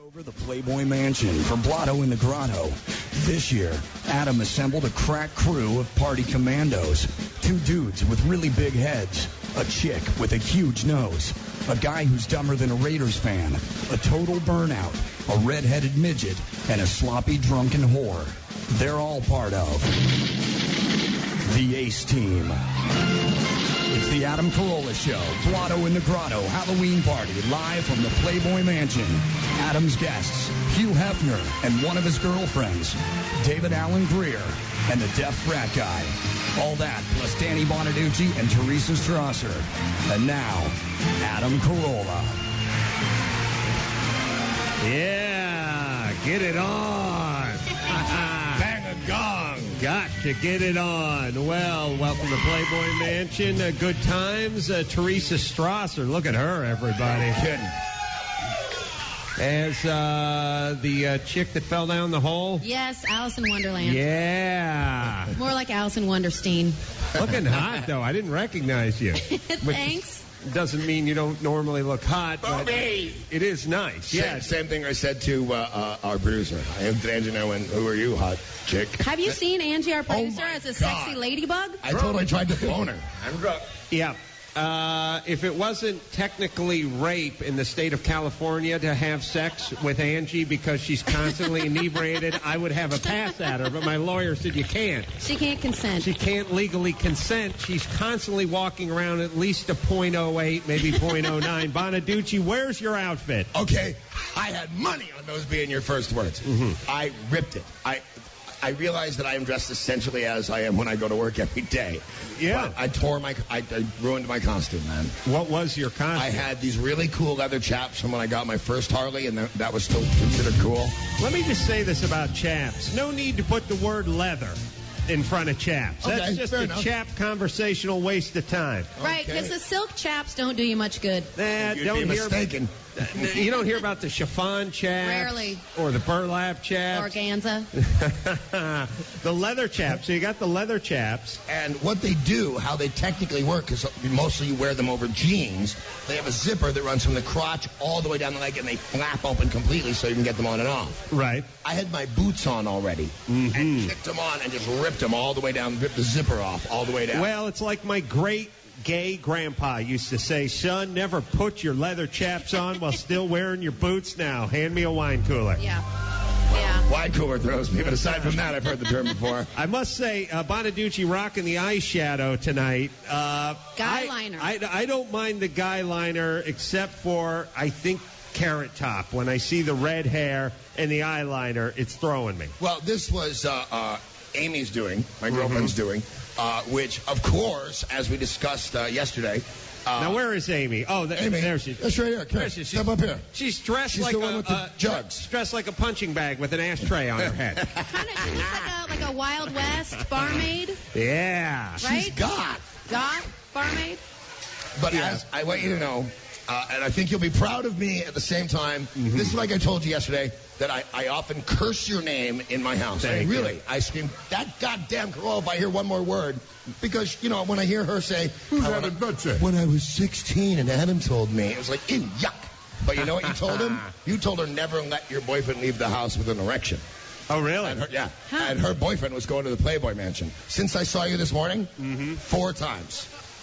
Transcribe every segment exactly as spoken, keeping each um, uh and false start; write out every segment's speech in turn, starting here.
over the Playboy Mansion for Blotto in the Grotto. This year, Adam assembled a crack crew of party commandos. Two dudes with really big heads, a chick with a huge nose, a guy who's dumber than a Raiders fan, a total burnout, a red-headed midget, and a sloppy drunken whore. They're all part of the Ace Team. It's the Adam Carolla Show, Blotto in the Grotto, Halloween party, live from the Playboy Mansion. Adam's guests, Hugh Hefner and one of his girlfriends, David Allen Greer, and the deaf frat guy. All that, plus Danny Bonaducci and Teresa Strasser. And now, Adam Carolla. Yeah, get it on. Bang a gong. Got to get it on. Well, welcome to Playboy Mansion. Uh, good times. Uh, Teresa Strasser. Look at her, everybody. Kidding. As uh, the uh, chick that fell down the hole. Yes, Alice in Wonderland. Yeah. More like Alice in Wonderstein. Looking hot, though. I didn't recognize you. Thanks. Doesn't mean you don't normally look hot, but Bobby! It is nice. Yeah, Yeah. same thing I said to uh, uh, our producer. I am D'Angelo, and who are you, hot chick? Have you seen Angie, our producer, my as a God. sexy ladybug? I totally tried to phone her. I'm drunk. Yeah. Uh, if it wasn't technically rape in the state of California to have sex with Angie because she's constantly inebriated, I would have a pass at her. But my lawyer said you can't. She can't consent. She can't legally consent. She's constantly walking around at least a point oh eight, maybe point oh nine. Bonaducci, where's your outfit? Okay, I had money on those being your first words. Mm-hmm. I ripped it. I I realized that I am dressed essentially as I am when I go to work every day. Yeah. But I tore my, I, I ruined my costume, man. What was your costume? I had these really cool leather chaps from when I got my first Harley, and that, that was still considered cool. Let me just say this about chaps. No need to put the word leather in front of chaps. Okay, That's just fair a enough. chap conversational waste of time. Right, Okay. because the silk chaps don't do you much good. Nah, You'd don't be hear mistaken. You don't hear about the chiffon chaps. Rarely. Or the burlap chaps. Organza. The leather chaps. So you got the leather chaps. And what they do, how they technically work, is mostly you wear them over jeans. They have a zipper that runs from the crotch all the way down the leg, and they flap open completely so you can get them on and off. Right. I had my boots on already, Mm-hmm. and kicked them on and just ripped them all the way down, ripped the zipper off all the way down. Well, it's like my great gay grandpa used to say, son, never put your leather chaps on while still wearing your boots now. Hand me a wine cooler. Yeah. Yeah. Wine cooler throws me, but aside from that, I've heard the term before. I must say, uh, Bonaducci rocking the eyeshadow tonight. Uh, Guy I, liner. I, I don't mind the guy liner except for, I think, Carrot Top. When I see the red hair and the eyeliner, it's throwing me. Well, this was uh, uh, Amy's doing, my girlfriend's doing, uh, which, of course, as we discussed uh, yesterday. Uh, Now, where is Amy? Oh, th- Amy, there she is. that's right here. Come There here. she is. Step up here. She's dressed She's like the a one with the uh, jugs. dressed like a punching bag with an ashtray on her head. Kind of she's like a, like a Wild West barmaid, Yeah. right? She's got. Got barmaid? But Yeah. as I want you to know, uh, and I think you'll be proud of me at the same time, Mm-hmm. this is like I told you yesterday, that I, I often curse your name in my house. I mean, Thank you. really, I scream, that goddamn Carolla if I hear one more word. Because, you know, when I hear her say, Who's I Adam wanna- Butcher? when I was sixteen and Adam told me, it was like, ew, yuck. But you know what you told him? You told her never let your boyfriend leave the house with an erection. Oh, really? And her, yeah. And her boyfriend was going to the Playboy Mansion. Since I saw you this morning, Mm-hmm. four times.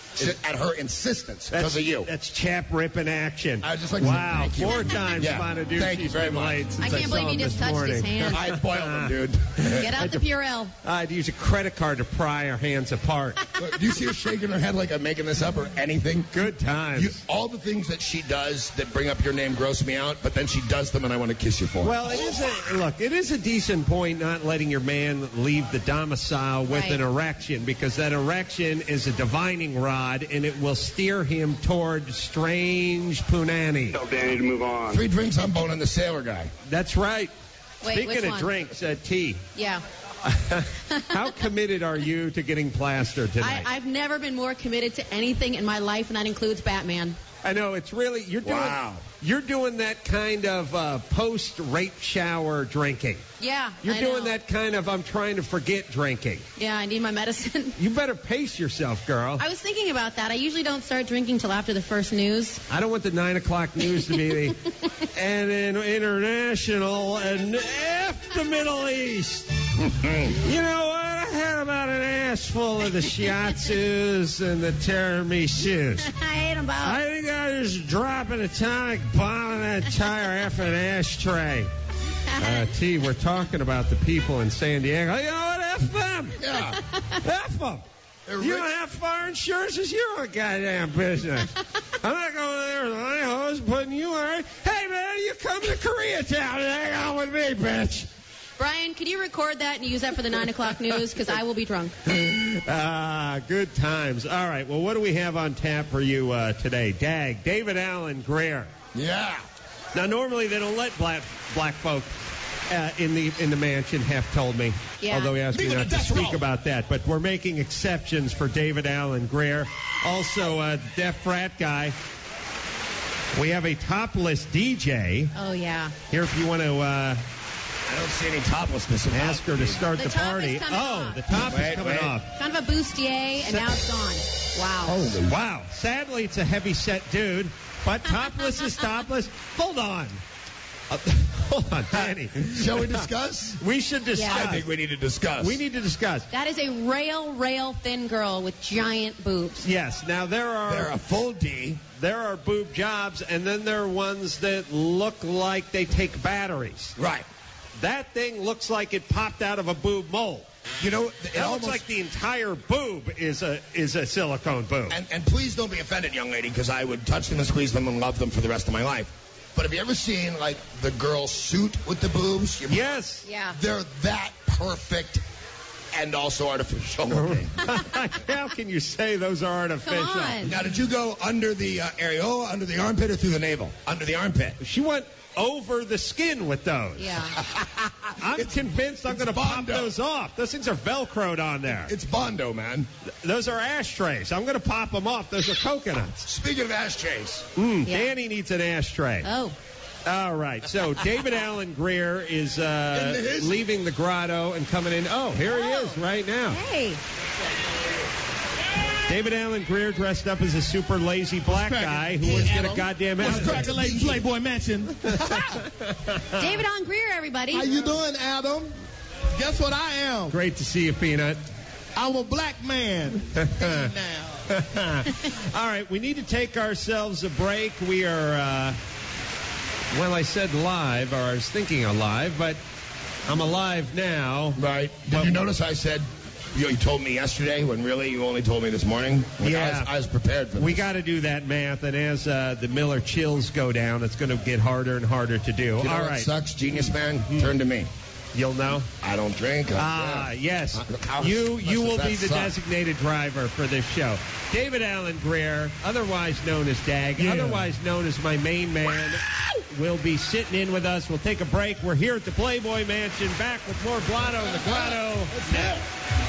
At her insistence, because of you. That's chap ripping action. I just like to say wow, thank you. four times Yeah, Bonaducci's thank you very been much. late since I can't saw believe him you just this touched morning. his hand. I spoiled him, dude. Get out the Purell. I had to use a credit card to pry our hands apart. Look, do you see her shaking her head like I'm making this up or anything? Good times. You, all the things that she does that bring up your name gross me out, but then she does them and I want to kiss you for it. Well, it is a look. It is a decent point not letting your man leave the domicile with Right. an erection, because that erection is a divining rod and it will steer him toward strange punani. Tell Danny to move on. Three drinks, I'm boning the sailor guy. That's right. Wait, Speaking which of one? drinks, uh, tea. Yeah. How committed are you to getting plastered I, tonight? I've never been more committed to anything in my life, and that includes Batman. I know it's really you're doing Wow. you're doing that kind of uh, post-rape shower drinking. Yeah, You're I doing know. that kind of I'm trying to forget drinking. Yeah, I need my medicine. You better pace yourself, girl. I was thinking about that. I usually don't start drinking till after the first news. I don't want the nine o'clock news to be the and then international and F the Middle East. You know what? I had about an ass full of the shiatsus and the tiramisus. I ate them both. I think I just drop an atomic bomb in that entire effing ashtray. Uh, T, we're talking about the people in San Diego. You know what? F them. Yeah. F them. They're You rich. don't have fire insurance. It's your goddamn business. I'm not going there with my hose putting you on. Hey, man, you come to Koreatown and hang out with me, bitch. Brian, could you record that and use that for the nine o'clock news? Because I will be drunk. Ah, good times. All right, well, what do we have on tap for you uh, today? Dag, David Allen Greer. Yeah. Now, normally they don't let black black folk uh, in the in the mansion, Hef told me. Yeah. Although he asked me Leave it not at to death speak row. about that. But we're making exceptions for David Allen Greer. Also, uh, deaf frat guy. We have a topless D J. Oh, yeah. Here, if you want to uh, I don't see any toplessness. about ask her to start The the, top party. is coming Oh, off. the top Wait, is coming wait. off. Kind of a bustier, and now it's gone. Wow. Holy Wow. Sadly, it's a heavy-set dude, but topless is topless. Hold on. Uh, hold on, Danny. Shall we discuss? We should discuss. I think we need to discuss. We need to discuss. That is a rail, rail thin girl with giant boobs. Yes. Now there are They're a full D. there are boob jobs, and then there are ones that look like they take batteries. Right. That thing looks like it popped out of a boob mold. You know, it That almost, looks like the entire boob is a is a silicone boob. and, and please don't be offended, young lady, because I would touch them and squeeze them and love them for the rest of my life. But have you ever seen, like, the girl suit with the boobs? You- Yes. Yeah. They're that perfect and also artificial looking. How can you say those are artificial? Come on. Now, did you go under the uh, areola, under the armpit, or through the navel? Under the armpit. She went over the skin with those. Yeah. I'm It's- convinced I'm it's going to pop Bondo. those off. Those things are Velcroed on there. It's Bondo, man. Those are ashtrays. I'm going to pop them off. Those are coconuts. Speaking of ashtrays, Mm, Yeah. Danny needs an ashtray. Oh. All right. So David Allen Greer is uh, In his- leaving the grotto and coming in. Oh, here he is right now. Hey. David Allen Greer dressed up as a super lazy black guy who wouldn't get a goddamn What's escort. cracking, late Playboy Mansion? David on Greer, everybody. How you doing, Adam? Guess what I am? Great to see you, Peanut. I'm a black man. Hey, now. All right, we need to take ourselves a break. We are, uh, well, I said live, or I was thinking alive, but I'm alive now. right? Did But- you notice I said you, you told me yesterday when really you only told me this morning? Like, Yeah. I was, I was prepared for this. We got to do that math, and as uh, the Miller chills go down, it's going to get harder and harder to do. You know All what right, sucks, genius man? Turn to me. you'll know. I don't drink. I- Ah, yeah. yes. How- You how you does will that be the suck? designated driver for this show. David Allen Greer, otherwise known as Dag, Yeah. otherwise known as my main man, will be sitting in with us. We'll take a break. We're here at the Playboy Mansion, back with more Blotto in the Grotto. Now.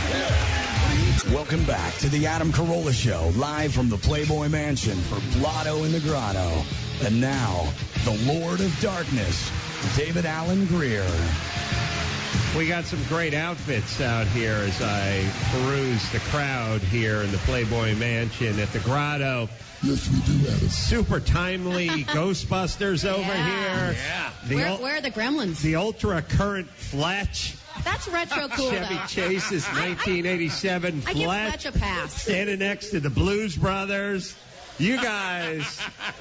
Welcome back to the Adam Carolla Show, live from the Playboy Mansion for Blotto in the Grotto. And now, the Lord of Darkness, David Allen Greer. We got some great outfits out here as I peruse the crowd here in the Playboy Mansion at the Grotto. Yes, we do, Adam. Super timely Ghostbusters over Yeah. here. Yeah. The, Where, ul- where are the gremlins? the ultra current Fletch. That's retro cool, Chevy though. Chase's nineteen eighty-seven I give Fletch. Fletch a pass. Standing next to the Blues Brothers. You guys.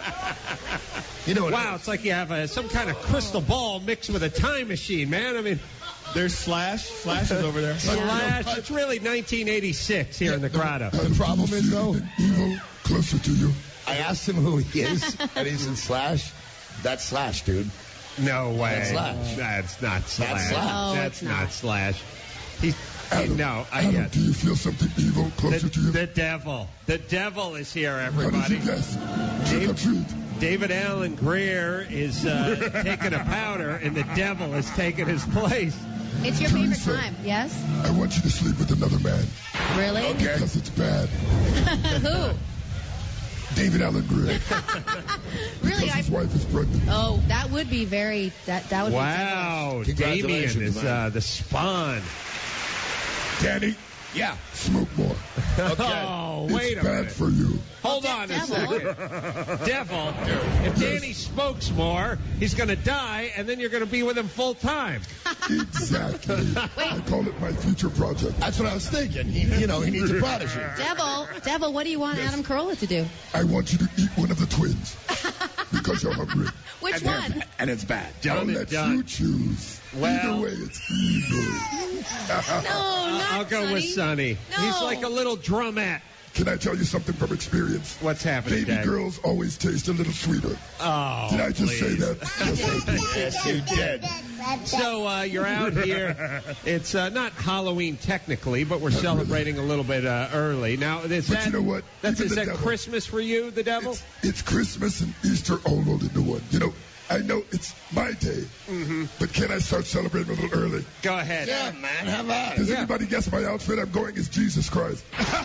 You know what? Wow, it's like you have a, some kind of crystal ball mixed with a time machine, man. I mean, There's Slash. Slash is over there. Flash, it's really nineteen eighty-six here in the Grotto. The problem is, though, Evil closer to you. I asked him who he is, and he said Slash. That's Slash, dude. No way. That's Slash. That's not Slash. Slash. No, That's it's not not. Slash. He's, Adam, no, I Adam, get do you feel something evil closer the, to you? the devil. The devil is here, What did everybody. you guess? Trick or treat. David Allen Greer is uh, taking a powder, and the devil is taking his place. It's your favorite Teresa. time, yes? I want you to sleep with another man Really? because it's bad. Who? David Allen Greer. Really? Because I, his wife is pregnant. oh, that would be very. That that would Wow, Congratulations, Damien is man. uh, the spawn. Danny, Yeah. smoke more. Oh, wait it's a bad minute. for you. Hold be. on a Devil. second. Devil, if Danny smokes more, he's going to die, and then you're going to be with him full time. Exactly. I call it my future project. That's what I was thinking. He, you know, he needs a prodigy. Devil, Devil, what do you want Yes. Adam Carolla to do? I want you to eat one of the twins because you're hungry. Which And they're one? ba- And it's bad. I'll Done and let done. you choose. Well- Either way, it's evil. No, not I'll go Sonny. with Sonny. No. He's like a little drumette. Can I tell you something from experience? What's happening, Baby Dag? girls always taste a little sweeter. Oh, Did I just say please. that? Yes, I did. Yes, you did. So uh, you're out here. It's uh, not Halloween technically, but we're Not celebrating a little bit uh, early. Now, is But that, you know what? That's, Even is the that devil- Christmas for you, the devil? It's, it's Christmas and Easter all rolled into one. You know, I know it's my day, Mm-hmm. but can I start celebrating a little early? Go ahead. Yeah, man. Have at Does it. Yeah. anybody guess my outfit? I'm going as Jesus Christ.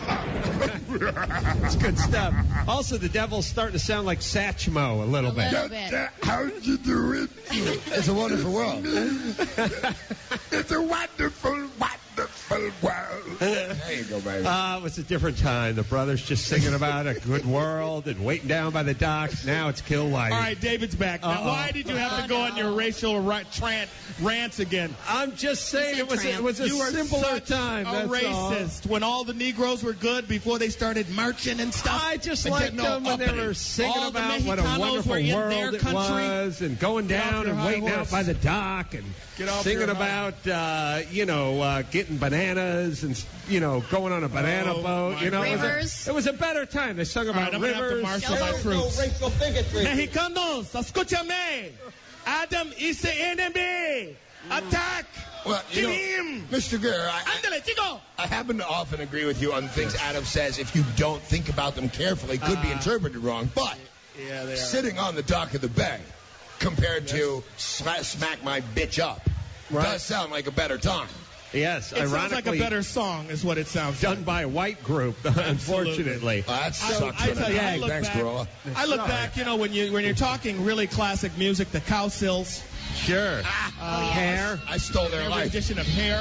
It's good stuff. Also, the devil's starting to sound like Satchmo a little A bit. little- That- that- how'd you do it? It's a wonderful world. It's a wonderful, wonderful world. There you go, baby. Uh, it was a different time. The brothers just singing about a good world and waiting down by the docks. Now it's Kill Whitey. All right, David's back. Now, Uh-oh. why did you have to Oh, go no. on your racial ra- tran- rants again? I'm just saying said it was a, it tramp. was a You were simpler such time. a That's all. racist. When all the Negroes were good before they started marching and stuff. I just and liked getting all them when they uppity. were singing all the about what a Mexicanos wonderful were in world their it country. was, and going Get off down your and high waiting out horse. by the dock, and Get off singing your high- about uh, you know uh, getting bananas and you know going on a banana Oh, boat. my You know, it was, Rivers. a, it was a better time. They sung All right, about I'm gonna have to rivers. marshal my troops. racial bigotry. Mexicanos, escúchame. Adam is the enemy. Attack. Well, you Kill know, him. Mister Greer, I, I, Ándale, chico. I happen to often agree with you on things Adam says if you don't think about them carefully could be Uh, interpreted wrong. But Yeah, they are. sitting on the dock of the bay compared to sla- smack my bitch up Right. does sound like a better time. Yes, It sounds like a ironically better song, is what it sounds done like. by a white group. Unfortunately. Uh, that I, sucks. I for tell the you, day. I look Thanks, back. Corolla. I look back, you know, when you when you're talking really classic music, the Cow Sills, Sure. uh, Hair. I stole their their life. rendition of Hair.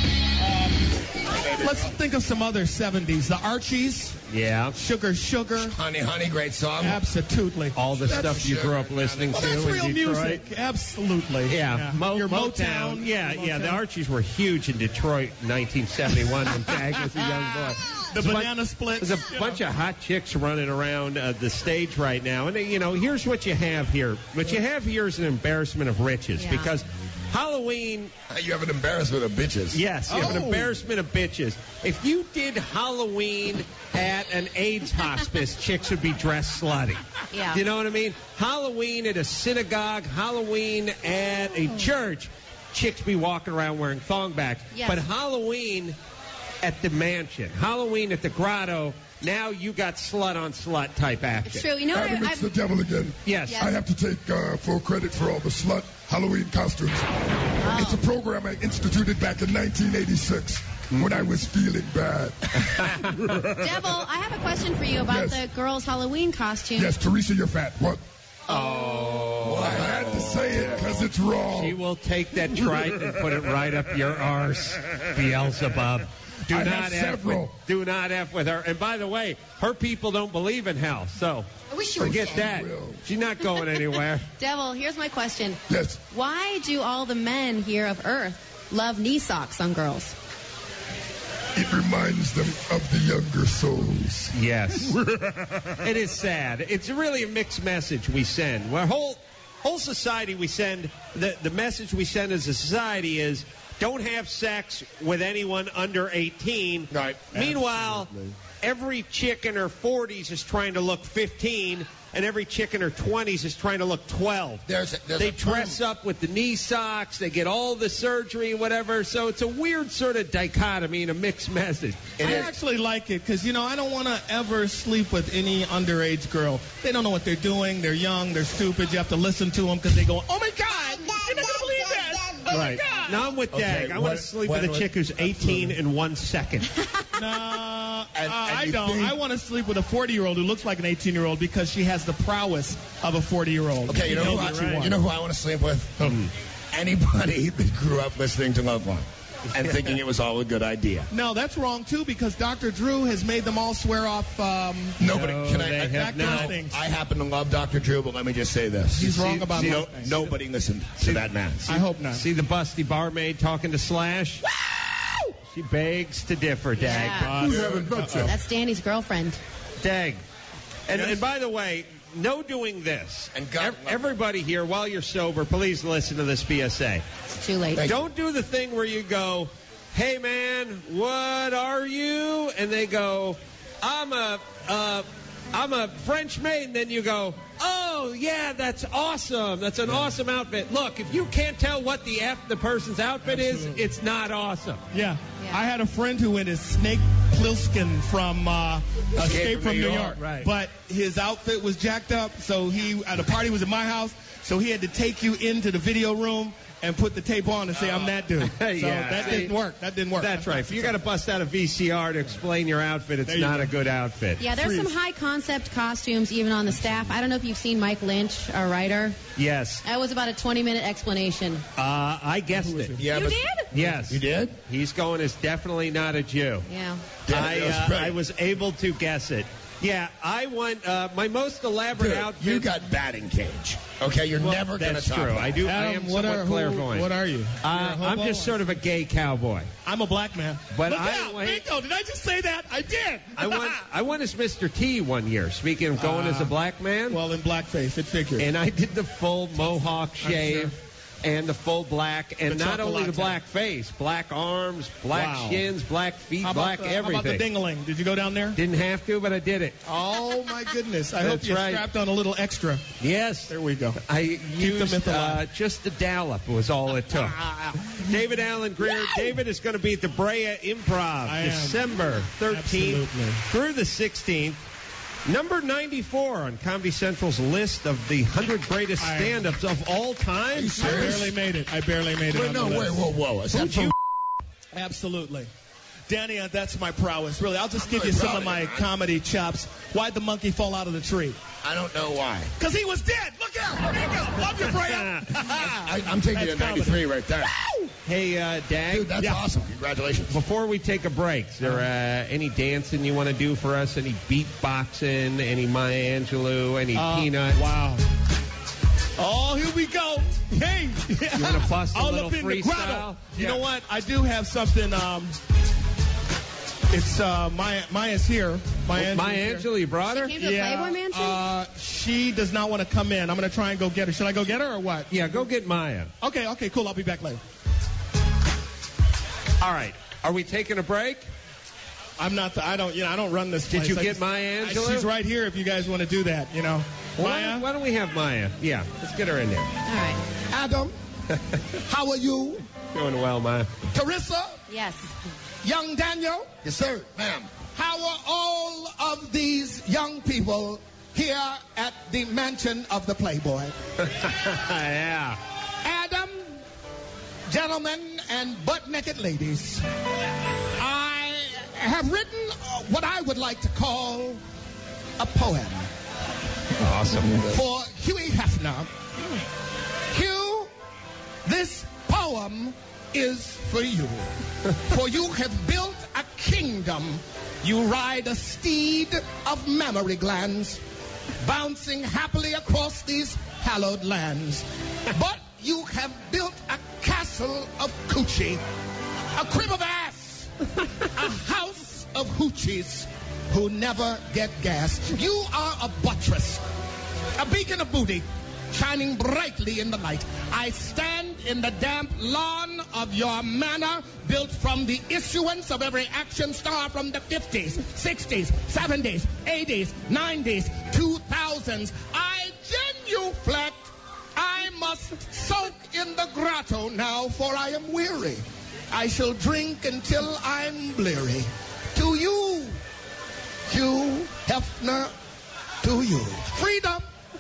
Um, let's think of some other seventies. The Archies, Yeah. Sugar Sugar, Honey, honey, great song. absolutely. All the That's- stuff you grew up listening Well, to that's in real Detroit. music. Absolutely. Yeah, Mo- Your Motown. Yeah, yeah. The Motown. Archies were huge in Detroit in nineteen seventy-one when Tag was a young boy. The There's a Banana bunch- Splits. There's a bunch of hot chicks running around uh, the stage right now, and you know, here's what you have here. What you have here is an embarrassment of riches Yeah. because Halloween. You have an embarrassment of bitches. Yes, you have an Oh. embarrassment of bitches. If you did Halloween at an AIDS hospice, chicks would be dressed slutty. Yeah. You know what I mean? Halloween at a synagogue, Halloween at a church, chicks be walking around wearing thongbacks. Yes. But Halloween at the mansion, Halloween at the grotto, now you got slut on slut type action. It's true. You know what? Adam, I, it's the I've, devil again. Yes. Yes. I have to take uh, full credit for all the slut Halloween costumes. Oh. It's a program I instituted back in nineteen eighty-six when I was feeling bad. Devil, I have a question for you about Yes. the girls' Halloween costume. Yes, Teresa, you're fat. What? Oh. I had to say it because it's wrong. She will take that trite and put it right up your arse, Beelzebub. Do I not have F several. with, do not F with her. And by the way, her people don't believe in hell, so I wish you forget would. that. will. She's not going anywhere. Devil, here's my question. Yes. Why do all the men here of Earth love knee socks on girls? It reminds them of the younger souls. Yes. It is sad. It's really a mixed message we send. Our whole whole society we send, the, the message we send as a society is don't have sex with anyone under eighteen. Right. Meanwhile, every chick in her forties is trying to look fifteen, and every chick in her twenties is trying to look twelve. There's a, there's They a term- dress up with the knee socks. They get all the surgery and whatever. So it's a weird sort of dichotomy and a mixed message. It I is. actually like it because, you know, I don't want to ever sleep with any underage girl. They don't know what they're doing. They're young. They're stupid. You have to listen to them because they go, oh, my God, you're not going to believe this. Oh, Right. my God. Now I'm with Okay, Dag. I want when- to sleep when with a was- chick who's eighteen in one second. No. Uh, And- uh, and I you don't. think- I want to sleep with a forty-year-old who looks like an eighteen-year-old because she has the prowess of a forty-year-old. Okay, you know, who I, what you want. you know who I want to sleep with? Hmm. Anybody that grew up listening to Love Line and thinking it was all a good idea. No, that's wrong too because Doctor Drew has made them all swear off. Um, Nobody No, can I, they I, have no, not. things. I happen to love Doctor Drew, but let me just say this. He's wrong see- about see, most No, things. nobody listened to that man. I hope not. See the busty barmaid talking to Slash? She begs to differ, Dag. Yeah. Who's having nuts yet? That's Danny's girlfriend. Dag. And, Yes? and by the way, no doing this. And God Ev- love everybody here, while you're sober, please listen to this P S A. It's too late. Thank you. Don't do the thing where you go, hey man, what are you? And they go, I'm a, uh, I'm a French maid. And then you go, oh yeah, that's awesome. That's an awesome outfit. Look, if you can't tell what the F the person's outfit Absolutely. is, it's not awesome. Yeah. Yeah. I had a friend who went as Snake Plissken from uh, Escape from New York. right. But his outfit was jacked up, so he, at a party was at my house, so he had to take you into the video room and put the tape on and say, I'm that dude. So Yeah. that See, didn't work. That didn't work. That's right. If you got to bust out a V C R to explain your outfit, it's There you not go. a good outfit. Yeah, there's some high concept costumes even on the staff. I don't know if you've seen Mike Lynch, our writer. Yes. That was about a twenty minute explanation. Uh, I guessed it. Yeah, You but did? Yes. You did? He's going as definitely not a Jew. Yeah. Yeah, I, that was uh, great. I was able to guess it. Yeah, I went, uh, my most elaborate Dude, outfit. you got batting cage. Okay, you're Well, never going to that's top true. that. I do. I Adam, am what somewhat are, who- clairvoyant. what are you? Uh, You're a I'm hobo? just sort of a gay cowboy. I'm a black man. But Look I out, went- Bingo, did I just say that? I did. I went, I went as Mister T one year. Speaking of going Uh, as a black man, Well, in blackface, it figured. and I did the full mohawk shave. And the full black, and The not only the chocolate. black face, black arms, black Wow. shins, black feet, How about black the, how about the everything. ding-a-ling? Did you go down there? Didn't have to, but I did it. Oh, my goodness. I hope That's you right. strapped on a little extra. Yes. There we go. I the used myth uh, alive. just the dollop was all it took. David Allen Greer. David is going to be at the Brea Improv I am. December thirteenth Absolutely. through the sixteenth. Number ninety-four on Comedy Central's list of the one hundred greatest I am. stand-ups of all time. you I serious? barely made it. I barely made it Wait, on no, the wait, list. whoa, whoa. Is that Who'd from- you- Absolutely. Danny, uh, that's my prowess. Really, I'll just I'm give really you some proud of of my you, man. comedy chops. Why'd the monkey fall out of the tree? I don't know why. Because he was dead. Look out. Bingo. Love you, Freya. I, I'm taking you That's to ninety-three right there. Hey, uh, Dag. Dude, that's Yeah. awesome. Congratulations. Before we take a break, is there uh, any dancing you want to do for us? Any beatboxing? Any Maya Angelou? Any Uh, Peanuts? Wow. Oh, here we go. Hey. You want to bust a All little up in the freestyle? grotto. You Yeah. know what? I do have something. Um, it's uh, Maya. Maya's here. Maya, Maya Angelou's here. Angelou, you brought her? She came to the Playboy Mansion? Uh, she does not want to come in. I'm going to try and go get her. Should I go get her or what? Yeah, go get Maya. Okay, okay, cool. I'll be back later. All right. Are we taking a break? I'm not. The, I don't. You know. I don't run this. Did place. you I get just- Maya I- Angelou? She's right here. If you guys want to do that, you know. Well, why, Maya. don't, why don't we have Maya? Yeah, let's get her in there. All right. Adam, how are you? Doing well, Maya. Carissa, Yes. young Daniel? Yes, sir. Ma'am. How are all of these young people here at the mansion of the Playboy? yeah. Adam, gentlemen, and butt-naked ladies, I have written uh, what I would like to call a poem Awesome. for Huey Hefner. Hugh, this poem is for you. For you have built a kingdom. You ride a steed of mammary glands, bouncing happily across these hallowed lands. But you have built a castle of coochie, a crib of ass, a house of hoochies who never get gas. You are a buttress, a beacon of booty, shining brightly in the light. I stand in the damp lawn of your manor, built from the issuance of every action star from the fifties, sixties, seventies, eighties, nineties, two thousands. I genuflect. I must soak in the grotto now, for I am weary. I shall drink until I'm bleary. To you, Hugh Hefner, to you. Freedom.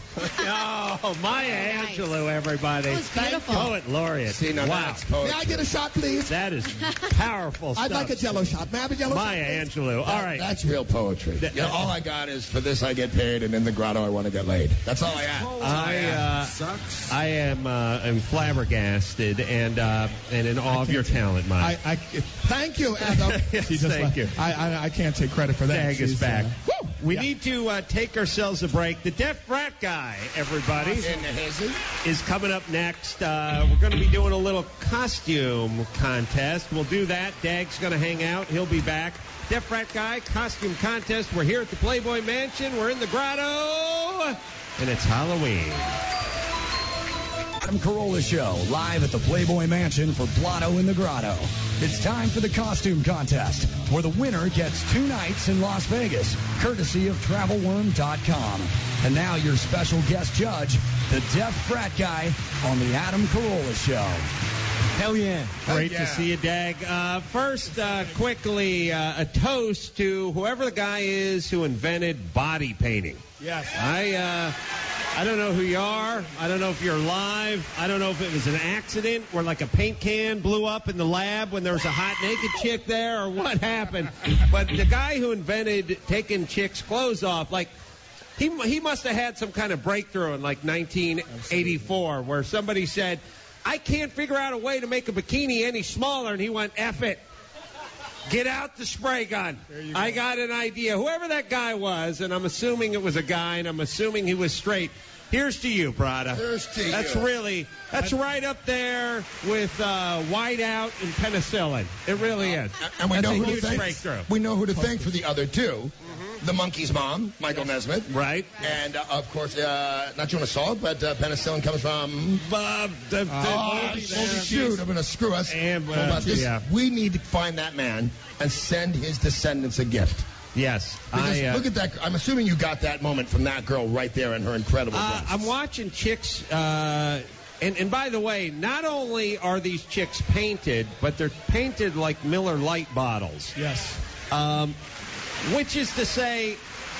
Oh, Maya Nice. Angelou, everybody. That was beautiful. Poet laureate. See, now wow. that's poetry. May I get a shot, please? That is powerful stuff. I'd like a Jello shot. May I have a Jello Maya shot? Angelou. All right. That's real poetry. That- You know, all I got is for this I get paid, and in the grotto I want to get laid. That's all I got. I uh, Sucks. I am uh, am flabbergasted and uh, and in awe of your talent, Maya. I, I, thank you, Adam. Yes, She just thank left. you. I, I, I can't take credit for that. Dag is She's, back. uh, Woo! We Yeah. need to uh, take ourselves a break. The Deaf Frat Guy, everybody, In the hizzy. is coming up next. Uh, we're going to be doing a little costume contest. We'll do that. Dag's going to hang out. He'll be back. Deaf Frat Guy, costume contest. We're here at the Playboy Mansion. We're in the grotto, and it's Halloween. Adam Carolla Show, live at the Playboy Mansion for Blotto in the Grotto. It's time for the costume contest, where the winner gets two nights in Las Vegas, courtesy of Travel Worm dot com. And now your special guest judge, the Deaf Frat Guy on the Adam Carolla Show. Hell yeah. Great yeah. to see you, Dag. Uh, first, uh, quickly, uh, a toast to whoever the guy is who invented body painting. Yes. I uh, I don't know who you are. I don't know if you're alive. I don't know if it was an accident where like a paint can blew up in the lab when there was a hot naked chick there or what happened. But the guy who invented taking chicks' clothes off, like, he he must have had some kind of breakthrough in like nineteen eighty-four where somebody said, I can't figure out a way to make a bikini any smaller. And he went, F it. Get out the spray gun. I got an idea. Whoever that guy was, and I'm assuming it was a guy, and I'm assuming he was straight. Here's to you, Prada. Here's to That's you. really, that's right up there with uh, Whiteout and penicillin. It really is. And we That's know a who to huge thank. breakthrough. We know who to thank for the other two. The monkey's mom, Michael Nesmith. Right? And, uh, of course, uh, not Jonas Salk, but uh, penicillin comes from... Uh, the, the, Oh, movie there. shoot, I'm going to screw us. And, uh, How about this? yeah. We need to find that man and send his descendants a gift. Yes. Because I, uh, look at that. I'm assuming you got that moment from that girl right there in her incredible Uh, dress. I'm watching chicks, uh, and, and by the way, not only are these chicks painted, but they're painted like Miller Lite bottles. Yes. Um, which is to say,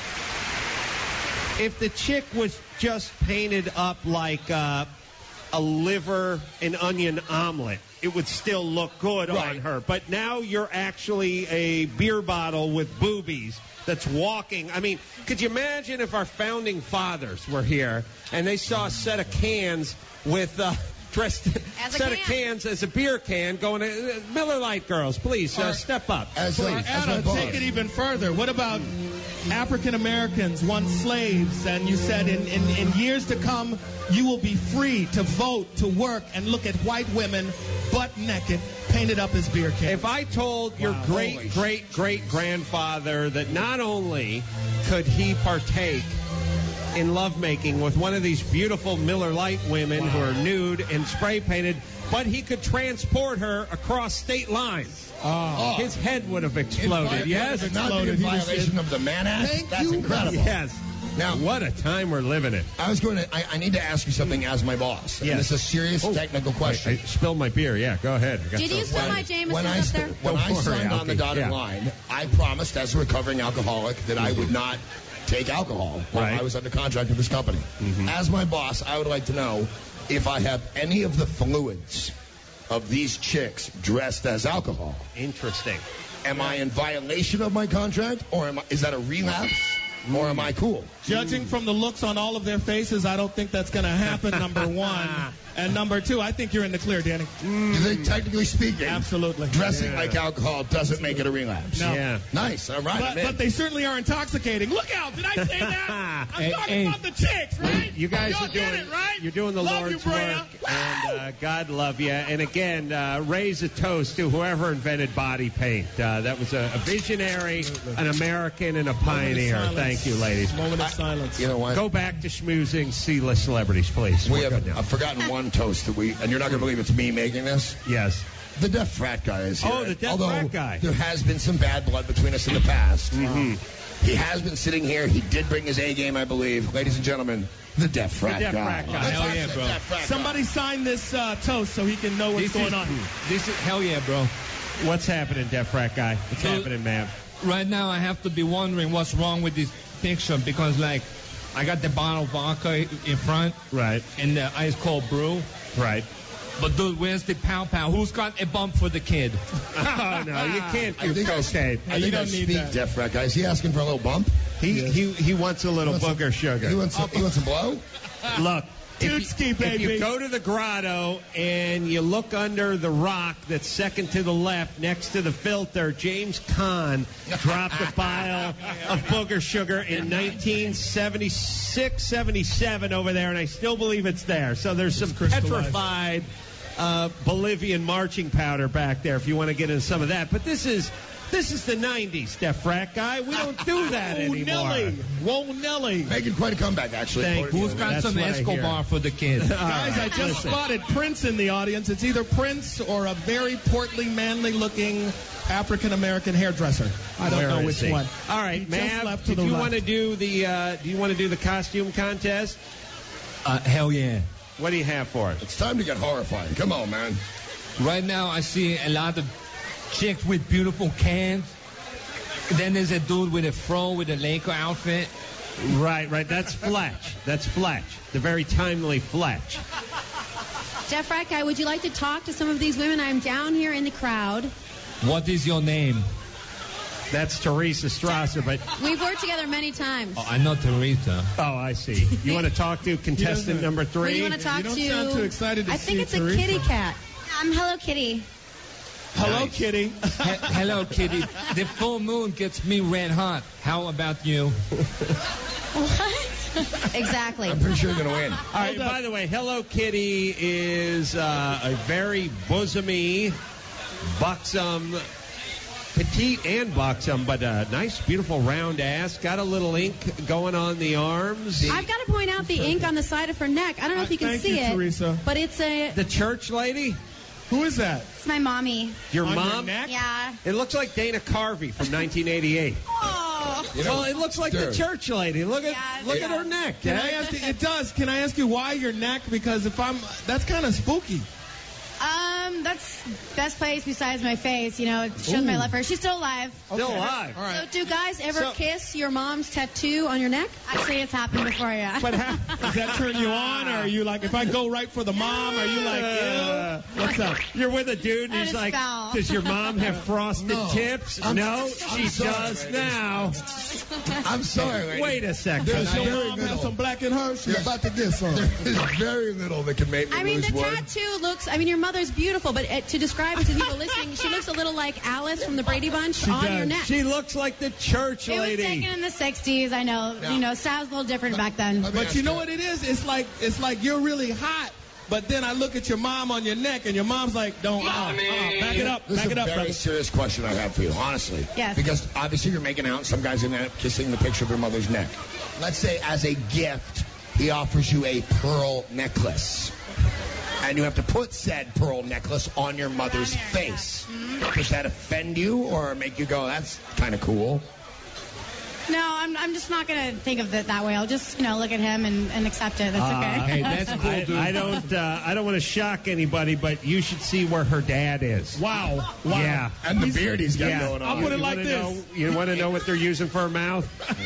if the chick was just painted up like uh, a liver and onion omelet, it would still look good Right. on her. But now you're actually a beer bottle with boobies that's walking. I mean, could you imagine if our founding fathers were here and they saw a set of cans with uh, dressed As a set of can. cans as a beer can going, uh, Miller Lite girls, please uh, Or- step up. As a- please. as my Adam, boss. take it even further. What about African Americans, once slaves, and you said in, in, in years to come, you will be free to vote, to work, and look at white women butt naked, painted up as beer cans. If I told your Wow. great, Holy great, great grandfather that not only could he partake in lovemaking with one of these beautiful Miller Lite women who are nude and spray painted, but he could transport her across state lines, Oh. his head would have exploded. Yes? Would it not be in Exploded. He was- violation of the Mann Act? Thank That's you. incredible. Yes. Now, What a time we're living in. I was going to. I, I need to ask you something as my boss. And Yes. this is a serious Oh, technical I, question. I spilled my beer. Yeah, go ahead. I got Did you some- spill my Jameson's when I, up st- there? when Don't I worry, signed on the Alki. dotted Yeah. line, I promised as a recovering alcoholic that I would not take alcohol while Right. I was under contract with this company. As my boss, I would like to know if I have any of the fluids of these chicks dressed as alcohol. Interesting. Am I in violation of my contract, or am I, is that a relapse, or am I cool? Judging from the looks on all of their faces, I don't think that's going to happen, number one. And number two, I think you're in the clear, Danny. Do they, technically speaking, Absolutely. dressing Yeah. like alcohol doesn't make it a relapse? No. Yeah. Nice. All right. But, I'm in. but they certainly are intoxicating. Look out! Did I say that? I'm Hey, talking hey. about the chicks, right? You guys Y'all are doing get it, right? You're doing the Love Lord's you, Brea. work, and uh, God love you. And again, uh, raise a toast to whoever invented body paint. Uh, that was a, a visionary, an American, and a pioneer. Moment of silence. Thank you, ladies. Moment of silence. You know what? Go back to schmoozing C-list celebrities, please. We We're have good now. I've forgotten one toast that we, and you're not going to believe it's me making this. Yes. The deaf frat guy is here. Oh, the deaf Although frat guy. there has been some bad blood between us in the past. Mhm. He has been sitting here. He did bring his A game, I believe. Ladies and gentlemen, the deaf frat deaf guy. frat guy. Let's Hell talk yeah, to the bro. deaf frat guy. Somebody sign this uh, toast so he can know what's This going is, on. This is hell yeah, bro. What's happening, deaf frat guy? What's So- happening, man? Right now, I have to be wondering what's wrong with this picture because, like, I got the bottle of vodka in front. Right. And the ice cold brew. Right. But dude, where's the pow pow? Who's got a bump for the kid? Oh, no, you can't I do think I, cocaine. I think I speak deaf, right, guys. Is he asking for a little bump? He, he, he wants a little He wants booger sugar. He wants, a, he wants a blow? Look, if Tootski, you, if baby. you go to the grotto and you look under the rock that's second to the left next to the filter, James Caan dropped a vial of booger sugar in nineteen seventy-six, seventy-seven over there, and I still believe it's there. So there's some petrified uh, Bolivian marching powder back there if you want to get into some of that. But this is... This is the nineties, Def Rat Guy. We don't do that Whoa, anymore. Nelly. Whoa, Nelly. Making quite a comeback, actually. Thank Who's got That's some what I Escobar hear. for the kid? Guys, I just spotted Prince in the audience. It's either Prince or a very portly, manly-looking African-American hairdresser. I don't Where know is which he? one. All right, He just Mav, left to do the you left. want to do the uh, do you want to do the costume contest? Uh, hell yeah. What do you have for it? It's time to get horrifying. Come on, man. Right now, I see a lot of chicks with beautiful cans. Then there's a dude with a fro with a Laker outfit. Right, right. That's Fletch. That's Fletch. The very timely Fletch. Jeff Rat Guy, would you like to talk to some of these women? I'm down here in the crowd. What is your name? That's Teresa Strasser, but We've worked together many times. Oh, I'm not Teresa. oh, I see. You want to talk to contestant number Who do three? you want to talk You don't to? sound too excited to I see think it's a Teresa. kitty cat. I'm Hello Kitty. Hello, Nice. Kitty. He- Hello, kitty. The full moon gets me red hot. How about you? What? Exactly. I'm pretty sure you're going to win. All right, by the way, Hello Kitty is uh, a very bosomy, buxom, petite and buxom, but a nice, beautiful round ass. Got a little ink going on the arms. I've got to point out the ink on the side of her neck. I don't know if you can Thank see you, it, Teresa. but it's a. The church lady? Who is that? It's my mommy. Your On your mom? neck? Yeah. It looks like Dana Carvey from nineteen eighty-eight. Oh. You know, Well, it looks like the dude, church lady. Look at Yeah, look yeah. at her neck. Can yeah? I ask you, it does. Can I ask you why your neck? Because if I'm, that's kind of spooky. Um, that's best place besides my face. You know, it shows my love for her. She's still alive. Still alive. All right. So, do guys ever So- kiss your mom's tattoo on your neck? Actually, it's happened before, yeah. But how, Does that turn you on, or are you like, if I go right for the mom, are you like, Uh, ew? What's up? You're with a dude and That he's is like, foul. does your mom have frosted No. tips? I'm- no, I'm she sorry, does ladies. now. I'm sorry, ladies. Wait a second. There's Does your very mom have little. some black in her? She's Yeah. about to diss her. There's very little that can make me I mean, lose the word. tattoo looks. I mean, your mother's beautiful, but uh, to describe it to people listening, she looks a little like Alice from the Brady Bunch on does. your neck. She looks like the church It was lady. taken in the sixties. I know. Yeah. You know, style's a little different back then. Let me But ask you know what it is? It's like it's like you're really hot, but then I look at your mom on your neck, and your mom's like, "Don't, uh, uh, back it up, This back is it a up, very brother." serious question I have for you, honestly. Yes. Because obviously you're making out. Some guys end up kissing the picture of your mother's neck. Let's say as a gift, he offers you a pearl necklace. And you have to put said pearl necklace on your mother's On there, yeah. face. Does that offend you or make you go, that's kind of cool? No, I'm, I'm just not going to think of it that way. I'll just, you know, look at him and, and accept it. That's Uh, okay. Hey, that's cool, I, dude. I don't. Uh, I don't want to shock anybody, but you should see where her dad is. Wow, wow. Yeah. And the beard he's got Yeah. going I'll on. put it You like wanna this. Know, you want to know what they're using for her mouth?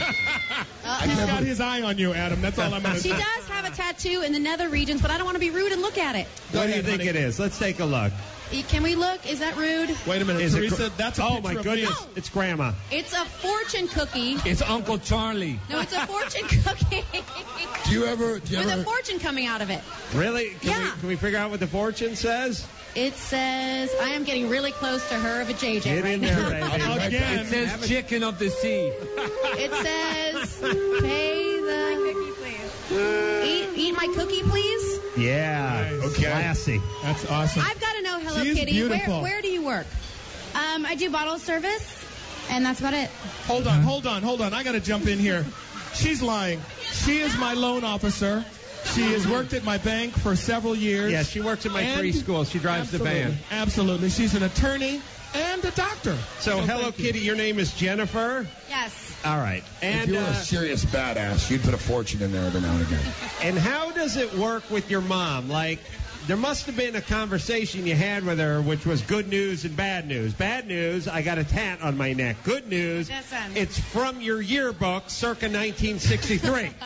He's got his eye on you, Adam. That's all I'm going to She say. does have a tattoo in the nether regions, but I don't want to be rude and look at it. Go What do you ahead, think honey. it is? Let's take a look. E- Can we look? Is that rude? Wait a minute, Is it Teresa. gr- That's a oh picture my of goodness! me. It's Grandma. It's a fortune cookie. It's Uncle Charlie. No, it's a fortune cookie Do you ever, do you with ever, a fortune coming out of it. Really? Can Yeah. We, can we figure out what the fortune says? It says, I am getting really close to her of a J J Get right in there, now. baby. Again. It says chicken of the sea. It says, pay the... Eat, eat my cookie, please. Yeah. Nice. Okay. Classy. That's awesome. I've got to know, Hello She's Kitty. beautiful. Where, where do you work? Um, I do bottle service, and that's about it. Hold on, hold on, hold on. I got to jump in here. She's lying. She is my loan officer. She has worked at my bank for several years. Yeah, she works at my And- preschool. She drives the Absolutely. van. Absolutely. She's an attorney and a doctor. So, Hello thank you. Kitty, your name is Jennifer. Yes. All right. if And you were uh, a serious badass, you'd put a fortune in there every now and again. and how does it work with your mom? Like, there must have been a conversation you had with her, which was good news and bad news. Bad news, I got a tat on my neck. Good news, Listen. it's from your yearbook, circa nineteen sixty-three.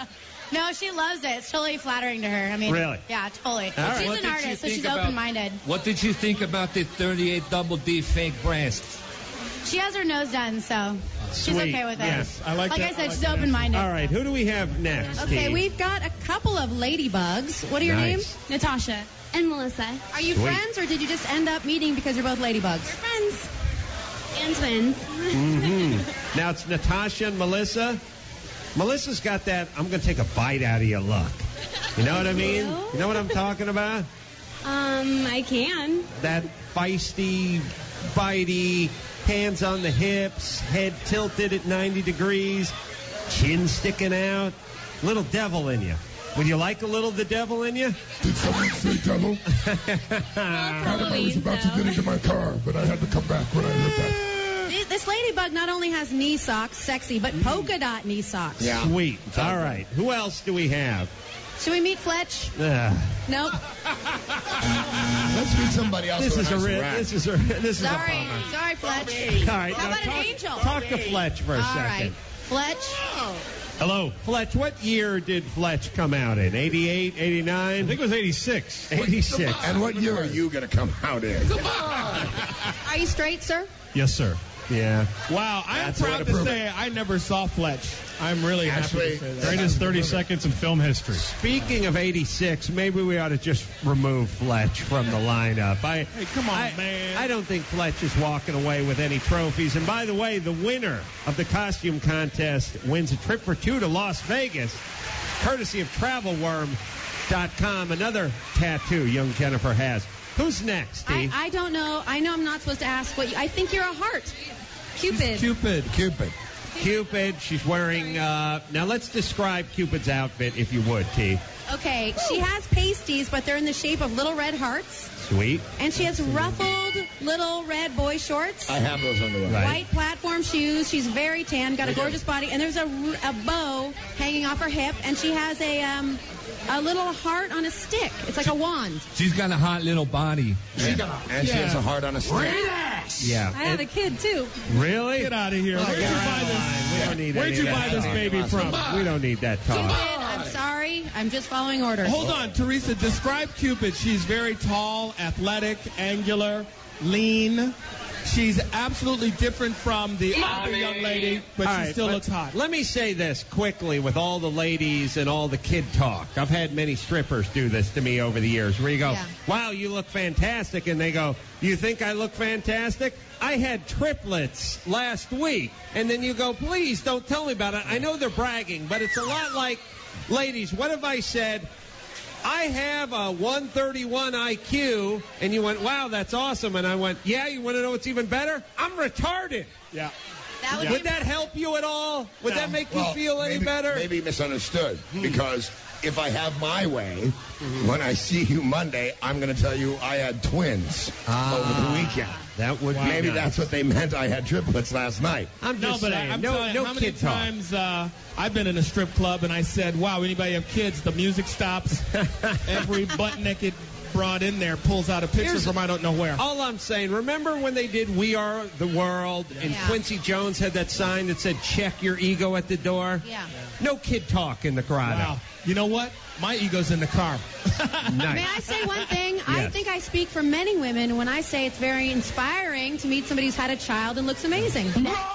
No, she loves it. It's totally flattering to her. I mean, Really? Yeah, totally. All right. She's What an did you artist, so think she's about- open-minded. What did you think about the thirty-eight double D fake breasts? She has her nose done, so she's Sweet. okay with it. Yes, I like Like that. I said, I like she's that open-minded. All right, who do we have next? Okay, T? we've got a couple of ladybugs. What are your Nice. names? Natasha and Melissa. Are you Sweet. friends, or did you just end up meeting because you're both ladybugs? Friends and twins. Mm-hmm. Now it's Natasha and Melissa. Melissa's got that, I'm going to take a bite out of your look. You know what I mean? You know what I'm talking about? Um, I can. That feisty, bitey, hands on the hips, head tilted at ninety degrees, chin sticking out, little devil in you. Would you like a little of the devil in you? Did someone say devil? Adam, I was about to get into my car, but I had to come back when I heard that. This ladybug not only has knee socks, sexy, but polka dot knee socks. Yeah. Sweet. All right. Who else do we have? Should we meet Fletch? Uh, Nope. Let's meet somebody else. this with is a nice real. rat. This is a. This is a Sorry. bummer. Sorry, Fletch. All right. How now about an talk, angel? Talk to Fletch for a All second. right. Fletch. Hello. Fletch, what year did Fletch come out in? eighty-eight, eighty-nine? I think it was eighty-six. eighty-six. And what year are you going to come out in? Are you straight, sir? Yes, sir. Yeah. Wow, I am That's the way proud to to prove say I never saw Fletch. I'm really Actually, happy to say that. Greatest thirty seconds in film history. Speaking of eighty-six, maybe we ought to just remove Fletch from the lineup. I, Hey, come on, I, man. I don't think Fletch is walking away with any trophies. And by the way, the winner of the costume contest wins a trip for two to Las Vegas, courtesy of travel worm dot com. Another tattoo young Jennifer has. Who's next, I, T? I don't know. I know I'm not supposed to ask what you. I think you're a heart. Cupid. Cupid. Cupid. Cupid. She's wearing. Uh, now let's describe Cupid's outfit, if you would, T. Okay, she has pasties, but they're in the shape of little red hearts. Sweet. And she has ruffled little red boy shorts. I have those underwear. Right. White platform shoes. She's very tan, got a gorgeous body, and there's a, a bow hanging off her hip, and she has a um a little heart on a stick. It's like a wand. She's got a hot little body. And she has a heart on a stick. Yeah. I have a kid too. Really? Get out of here. Where'd you buy this? We don't need Where'd any you of buy that this talk. baby from? We don't need that Cupid, talk. I'm sorry. I'm just following orders. Hold on, Teresa. Describe Cupid. She's very tall, athletic, angular, lean. She's absolutely different from the other young lady, but All she right, still but looks hot. Let me say this quickly with all the ladies and all the kid talk. I've had many strippers do this to me over the years where you go, Yeah. wow, you look fantastic. And they go, you think I look fantastic? I had triplets last week. And then you go, please don't tell me about it. I know they're bragging, but it's a lot like, ladies, what have I said? I have a one thirty-one I Q, and you went, wow, that's awesome. And I went, yeah, you want to know what's even better? I'm retarded. Yeah. That would Would be that help you at all? Would No. that make Well, you feel any maybe, better? Maybe misunderstood. Because if I have my way, when I see you Monday, I'm going to tell you I had twins over the weekend. That would be Maybe nice. that's what they meant. I had triplets last night. I'm No, just but saying, I'm no, telling you, no how many kid talk. times uh, I've been in a strip club and I said, wow, anybody have kids? The music stops. Every butt-naked broad in there pulls out a picture Here's- from I don't know where. All I'm saying, remember when they did We Are the World and Yeah. Quincy Jones had that sign that said, check your ego at the door? Yeah. No kid talk in the grotto. Wow. You know what? My ego's in the car. Nice. May I say one thing? I Yes. think I speak for many women when I say it's very inspiring to meet somebody who's had a child and looks amazing.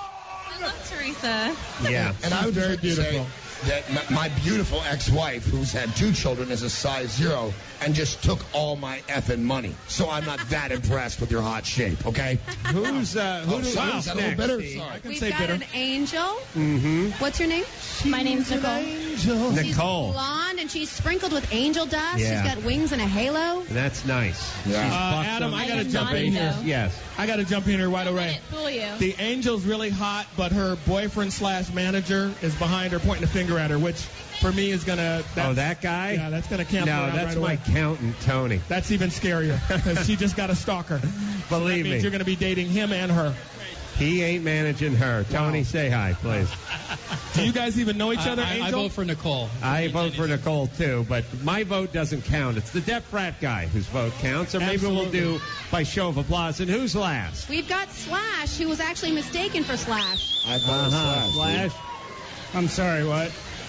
I love Teresa. Yeah. And I would Very very beautiful. beautiful. say that my, my beautiful ex-wife, who's had two children, is a size zero and just took all my effing money. So I'm not that impressed with your hot shape, okay? Who's, uh, who Oh, do, sorry, who's is that a little next, bitter? Steve? Sorry. I can We've say got bitter. an angel. Mm-hmm. What's your name? My name's Nicole. She's Nicole. blonde and she's sprinkled with angel dust. Yeah. She's got wings and a halo. That's nice. Yeah. She's Uh, buxom. Adam, I got to am jump not in here. ego. Yes. I got to jump in here right away. Fool you. The angel's really hot, but her boyfriend slash manager is behind her, pointing a finger at her, which for me is gonna. That's, Oh, that guy? Yeah, that's gonna cancel No, her out that's right my away. accountant, Tony. That's even scarier because she just got a stalker. That Believe means me. you're gonna be dating him and her. He ain't managing her. Tony, Wow. say hi, please. Do you guys even know each other, I, I Angel? vote for Nicole. I vote for Nicole, too, but my vote doesn't count. It's the deaf frat guy whose vote counts, or maybe Absolutely. we'll do by show of applause. And who's last? We've got Slash, who was actually mistaken for Slash. I vote Uh-huh. Slash. Slash. I'm sorry, what?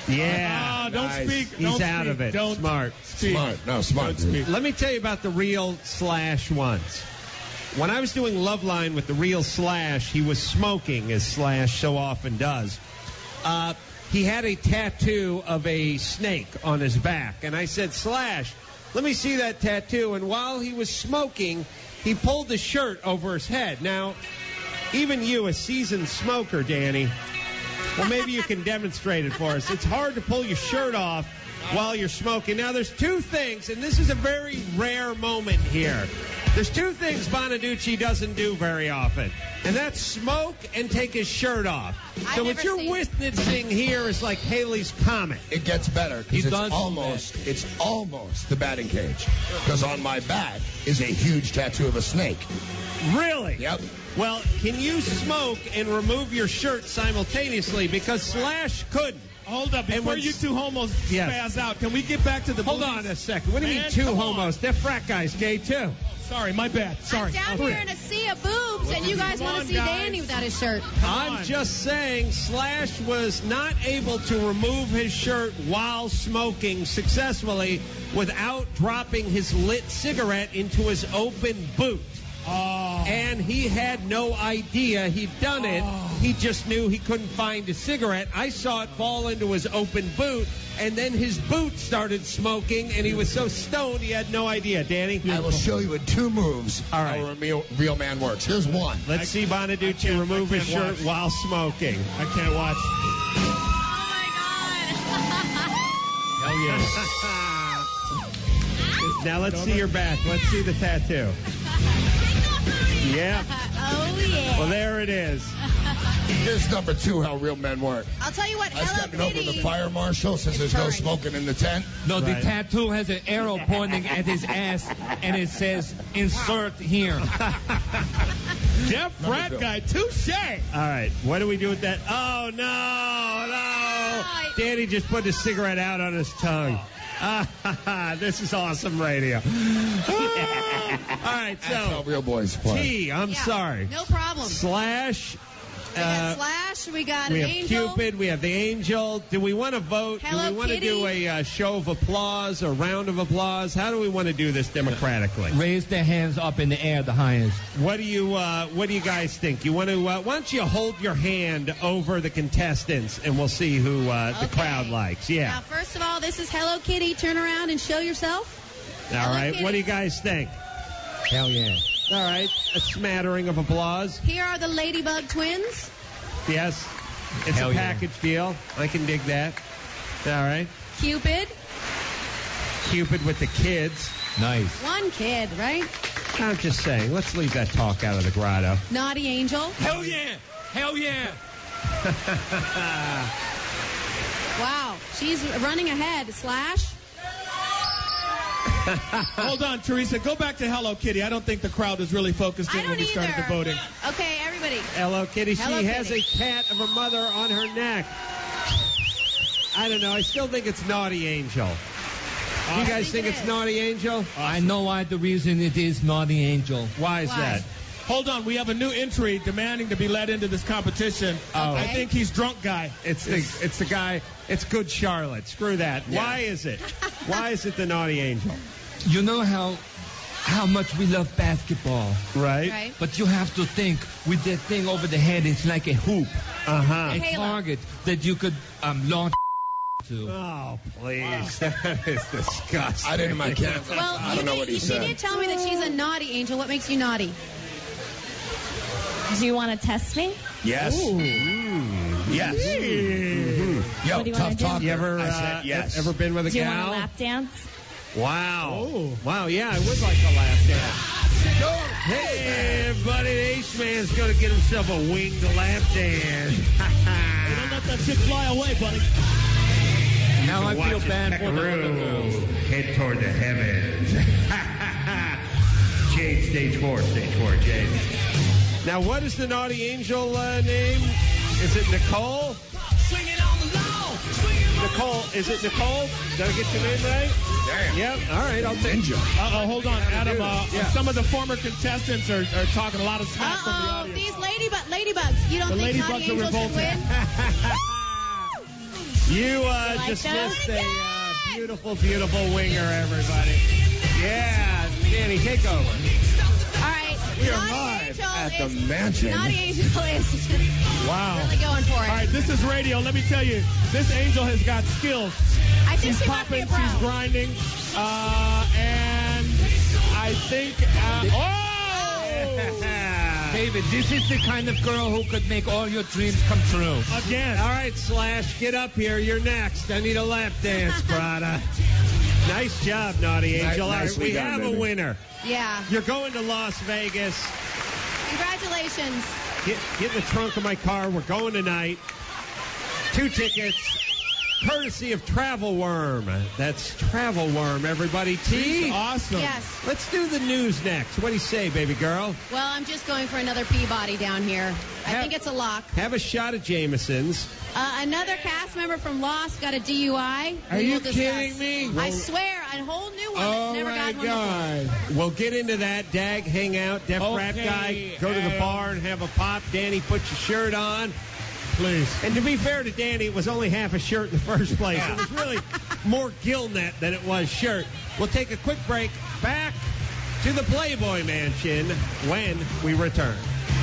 Yeah. Oh, don't Nice. speak. He's don't out speak, of it. Don't Smart. speak. Smart. No, smart. Don't speak. Let me tell you about the real Slash once. When I was doing Loveline with the real Slash, he was smoking, as Slash so often does. Uh, he had a tattoo of a snake on his back. And I said, Slash, let me see that tattoo. And while he was smoking, he pulled the shirt over his head. Now, even you, a seasoned smoker, Danny, well, maybe you can demonstrate it for us. It's hard to pull your shirt off while you're smoking. Now, there's two things, and this is a very rare moment here. There's two things Bonaduce doesn't do very often, and that's smoke and take his shirt off. I've So what never you're seen- witnessing here is like Haley's Comet. It gets better He because it's does, almost it's almost the batting cage. Because on my back is a huge tattoo of a snake. Really? Yep. Well, can you smoke and remove your shirt simultaneously? Because Slash couldn't. Hold up. Before when- you two homos Yes. spaz out, can we get back to the Hold movies? on a second. What do you Man, mean two come homos? on. They're frat guys, gay too. Sorry, my bad. Sorry. I'm down Oh, here in a sea of boobs, and you guys Come want on, to see guys. Danny without his shirt. I'm on. just saying Slash was not able to remove his shirt while smoking successfully without dropping his lit cigarette into his open boot. Oh. And he had no idea he'd done it. Oh. He just knew he couldn't find a cigarette. I saw it fall into his open boot, and then his boot started smoking, and he was so stoned he had no idea. Danny? I will show you in two moves All right. how a real, real man works. Here's one. Let's see Bonaduce can't- remove I his can't shirt watch. while smoking. I can't watch. Oh my Hell yeah. Now let's see your back. Let's see the tattoo. Yeah. God. Oh yeah. Well, there it is. Here's number two, how real men work. I'll tell you what. I was Hello stepping over the Kitty. fire marshal since there's no current. smoking in the tent. No, the Right. tattoo has an arrow pointing at his ass, and it says, insert here. Deaf frat Bill. guy, touche. All right. What do we do with that? Oh, no. No. Danny just put his cigarette out on his tongue. Ah, this is awesome radio. All right. That's how So, real boys play. T, I'm Yeah, sorry. No problem. Slash. We got Uh, Slash. We got we an have angel. Cupid. We have the angel. Do we want to vote? Hello, do we want to Kitty. do a uh, show of applause, a round of applause? How do we want to do this democratically? Raise their hands up in the air, the highest. What do you uh, What do you guys think? You want to? Uh, why don't you hold your hand over the contestants, and we'll see who uh, the Okay. crowd likes. Now, Yeah. first of all, this is Hello Kitty. Turn around and show yourself. All Hello, right. Kitty. What do you guys think? Hell yeah. All right. A smattering of applause. Here are the Ladybug twins. Yes. It's Hell a yeah. package deal. I can dig that. All right. Cupid. Cupid with the kids. Nice. One kid, right? I'm just saying. Let's leave that talk out of the grotto. Naughty Angel. Hell yeah. Hell yeah. Wow. She's running ahead. Slash. Hold on, Teresa. Go back to Hello Kitty. I don't think the crowd was really focused I in when don't we started either. the voting. Okay, everybody. Hello Kitty. She Hello, has Kitty. a cat of her mother on her neck. I don't know. I still think it's Naughty Angel. You I guys think think it it's is. Naughty Angel? I know why the reason it is Naughty Angel. Why is Why? that? Hold on. We have a new entry demanding to be let into this competition. Oh. I Okay. think he's drunk guy. It's the it's the guy. It's Good Charlotte. Screw that. Why is it? Why is it the Naughty Angel? You know how how much we love basketball. Right. Right. But you have to think with that thing over the head, it's like a hoop, Uh huh. a Halo. target that you could um, launch to. Oh please, that is disgusting. I didn't my cat. Well, I you don't know did, what he you said. did tell me that she's a naughty angel. What makes you naughty? Do you want to test me? Yes. Yes. Mm-hmm. Yo, What do you tough wanna do? talker. You ever I uh, said yes. ever been with a Do you want gal? a lap dance? Wow. Oh. Wow. Yeah, I would like a lap dance. Hey, everybody, the Ace Man's going to get himself a winged lap dance. Don't let that chick fly away, buddy. Now I feel Watch it bad for the other peckaroo. girls. Head toward the heavens. Jade, stage four, stage four, Jade. Now, what is the Naughty Angel uh, name? Is it Nicole? Nicole, is it Nicole? Did I get your name right? Damn. Yep. All right, I'll take Ninja. Uh-oh, hold on, Adam. Uh, Yeah. Some of the former contestants are, are talking a lot of smack from the Uh-oh, audience. these ladybug ladybugs. You don't The think ladybugs naughty are angel should revolting. win? You uh, like just that? missed a uh, beautiful, beautiful winger, everybody. Yeah, Danny, take over. All right. We are Naughty live Angel at the is, mansion. Naughty Angel is Wow. really going for it. All right, this is radio. Let me tell you, this angel has got skills. I think She's she must be a popping, pro. she's grinding, uh, and I think, uh, oh! David, this is the kind of girl who could make all your dreams come true. Again. All right, Slash, get up here. You're next. I need a lap dance, brother. Nice job, Naughty Angel. All right, nicely we done, have baby. a winner. Yeah. You're going to Las Vegas. Congratulations. Get, get in the trunk of my car. We're going tonight. Two tickets, courtesy of Travel Worm. That's Travel Worm, everybody. T. Awesome. Yes. Let's do the news next. What do you say, baby girl? Well, I'm just going for another Peabody down here. I Have- think it's a lock. Have a shot of Jameson's. Uh, another cast member from Lost got a D U I. Are We you will discuss. kidding me? I swear, a whole new one Oh, that's never my gotten one God. before. We'll get into that. Dag, hang out. Deaf rap Okay, guy, go to the uh, bar and have a pop. Danny, put your shirt on. Please. And to be fair to Danny, it was only half a shirt in the first place. It was really more Gillnet than it was shirt. We'll take a quick break. Back to the Playboy Mansion when we return.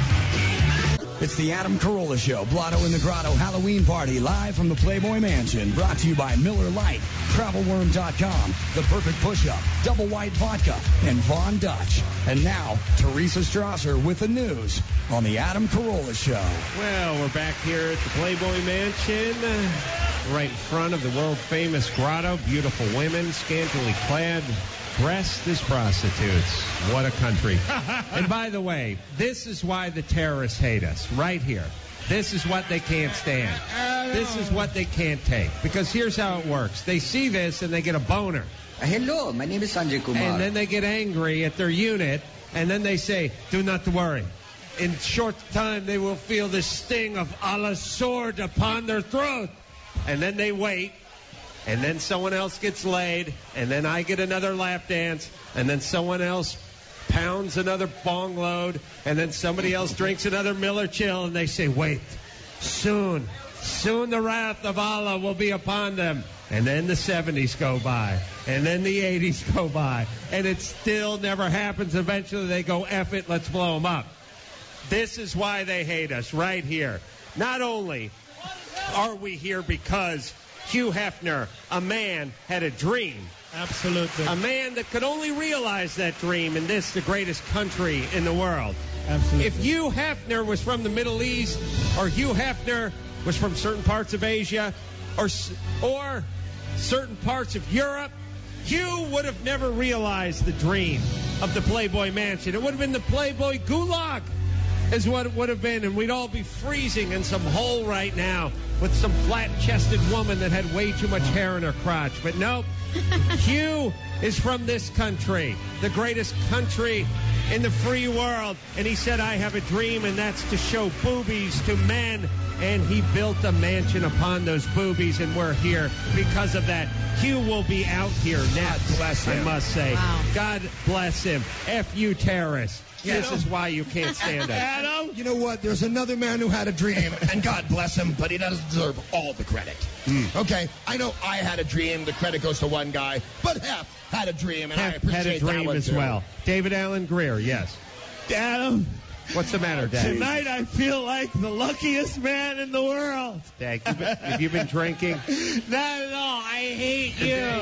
It's the Adam Carolla Show, Blotto in the Grotto Halloween Party, live from the Playboy Mansion. Brought to you by Miller Lite, Travel Worm dot com, The Perfect Push-Up, Double White Vodka, and Von Dutch. And now, Teresa Strasser with the news on the Adam Carolla Show. Well, we're back here at the Playboy Mansion, right in front of the world-famous grotto. Beautiful women, scantily clad, dressed as prostitutes. What a country. And by the way, this is why the terrorists hate us, right here. This is what they can't stand. This is what they can't take. Because here's how it works. They see this and they get a boner. Uh, hello, my name is Sanjay Kumar. And then they get angry at their unit, and then they say, do not to worry. In short time, they will feel the sting of Allah's sword upon their throat. And then they wait, and then someone else gets laid, and then I get another lap dance, and then someone else pounds another bong load, and then somebody else drinks another Miller Chill, and they say, wait, soon, soon the wrath of Allah will be upon them. And then the seventies go by, and then the eighties go by, and it still never happens. Eventually they go, F it, let's blow them up. This is why they hate us, right here. Not only are we here because Hugh Hefner, a man, had a dream. Absolutely. A man that could only realize that dream in this, the greatest country in the world. Absolutely. If Hugh Hefner was from the Middle East, or Hugh Hefner was from certain parts of Asia, or or certain parts of Europe, Hugh would have never realized the dream of the Playboy Mansion. It would have been the Playboy Gulag is what it would have been, and we'd all be freezing in some hole right now with some flat-chested woman that had way too much hair in her crotch. But nope, Hugh is from this country, the greatest country in the free world. And he said, I have a dream, and that's to show boobies to men. And he built a mansion upon those boobies, and we're here because of that. Hugh will be out here next, God bless him. I must say. Wow. God bless him. F you terrorists. You This know- is why you can't stand us. Adam, you know what? There's another man who had a dream, and God bless him, but he doesn't deserve all the credit. Okay, I know I had a dream. The credit goes to one guy, but Hef had a dream, and I Hef appreciate had a that dream one as too. well. David Allen Greer, yes. Adam, What's the matter, Dag? tonight I feel like the luckiest man in the world. Dag, you been, have you been drinking? Not at all. I hate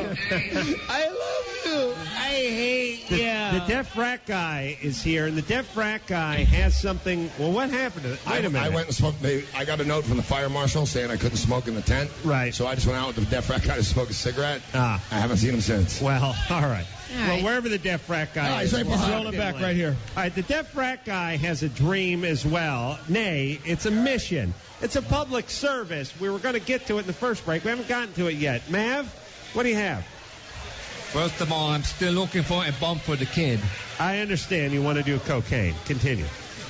you. I love you. I hate The, you. the deaf rat guy is here, and the deaf rat guy has something. Well, what happened to it? Wait I, a minute. I went and smoked. They, I got a note from the fire marshal saying I couldn't smoke in the tent. Right. So I just went out with the deaf rat guy to smoke a cigarette. Ah. I haven't seen him since. Well, all right. All well, right. wherever the deaf rat guy Ah, is. he's right we'll behind. throw Rolling him back in. right here. All right, the deaf rat guy has a dream as well. Nay, it's a mission. It's a public service. We were going to get to it in the first break. We haven't gotten to it yet. Mav, what do you have? First of all, I'm still looking for a bump for the kid. I understand you want to do cocaine. Continue.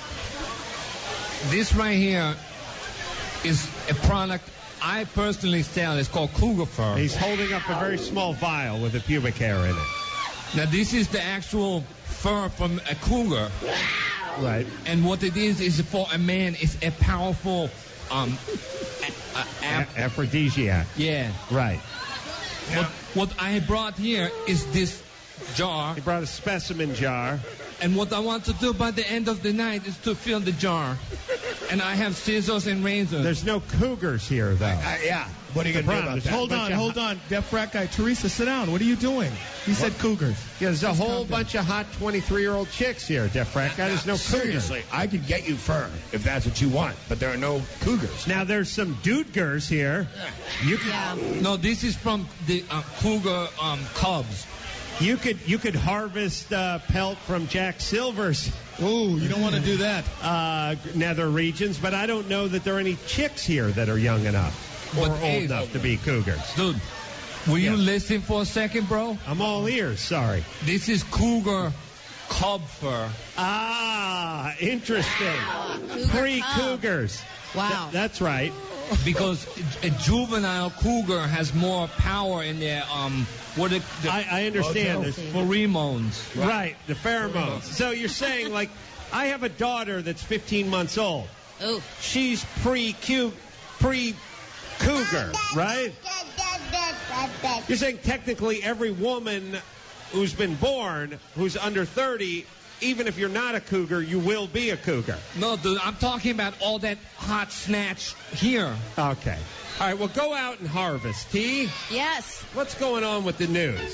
This right here is a product I personally sell. It's called Cougar Fur. He's holding up a very small vial with a pubic hair in it. Now, this is the actual fur from a cougar. Right. And what it is, is for a man, it's a powerful um, a, a, A- aphrodisiac. yeah. Right. What, what I brought here is this jar. He brought a specimen jar. And what I want to do by the end of the night is to fill the jar. And I have scissors and razors. There's no cougars here, though. Uh, yeah. What are you going to do about that? Hold on, hold on. Deaf frat guy. Teresa, sit down. What are you doing? He said cougars. Yeah, there's a Just whole calm down. bunch of hot twenty-three-year-old chicks here, Deaf Frat Guy. There's no cougars. Seriously, I could get you fur if that's what you want, but there are no cougars. Now, there's some dudegers here. You can, Yeah. No, this is from the uh, cougar um, cubs. you could you could harvest uh, pelt from Jack Silver's Ooh, you don't want to do that. uh, nether regions, but I don't know that there are any chicks here that are young enough or But, old hey, enough to be cougars. Dude, will Yeah. you listen for a second, bro? I'm all ears. Sorry. This is cougar cub fur. Ah, interesting. Cougar Pre-cougars. Wow. Th- that's right. Because a juvenile cougar has more power in their um what it, the I, I understand. There's pheromones. Right, the pheromones. So you're saying, like, I have a daughter that's fifteen months old. Ooh. She's pre-cu- pre-cougar, right? You're saying technically every woman who's been born, who's under thirty, even if you're not a cougar, you will be a cougar. No, dude, I'm talking about all that hot snatch here. Okay. All right, well, go out and harvest. T, Yes. what's going on with the news?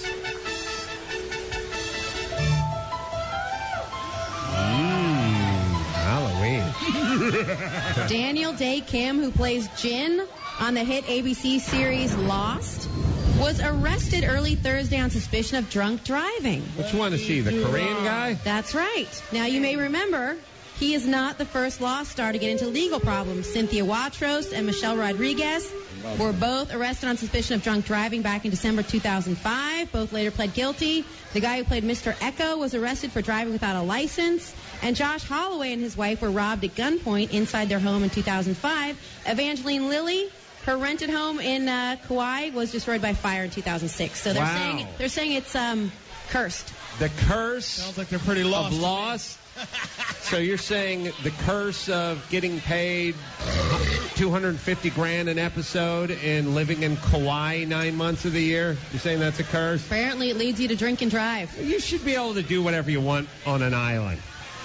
Mmm, Halloween. Daniel Day Kim, who plays Jin on the hit A B C series Lost, was arrested early Thursday on suspicion of drunk driving. Which one is he, the Korean guy? That's right. Now, you may remember, he is not the first Lost star to get into legal problems. Cynthia Watros and Michelle Rodriguez were both arrested on suspicion of drunk driving back in December two thousand five. Both later pled guilty. The guy who played Mister Echo was arrested for driving without a license. And Josh Holloway and his wife were robbed at gunpoint inside their home in two thousand five. Evangeline Lilly, her rented home in uh, Kauai, was destroyed by fire in two thousand six. So they're Wow. saying they're saying it's um cursed. The curse Sounds like they're pretty lost. of loss. So you're saying the curse of getting paid two hundred fifty grand an episode and living in Kauai nine months of the year? You're saying that's a curse? Apparently, it leads you to drink and drive. You should be able to do whatever you want on an island.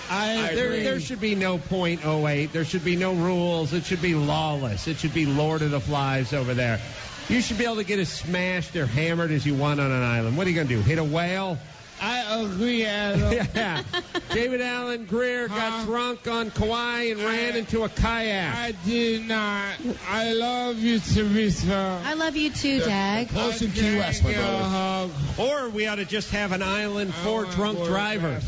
I There, agree. there should be no point oh eight. There should be no rules. It should be lawless. It should be Lord of the Flies over there. You should be able to get as smashed or hammered as you want on an island. What are you going to do? Hit a whale? I agree, Adam. Yeah. David Allen Greer got Huh? drunk on Kauai and ran into a kayak. I did not. I love you, Teresa. I love you too, Dag. Close in I Key West, my give you a brother. hug. Or we ought to just have an island I for wanna drunk go to drivers.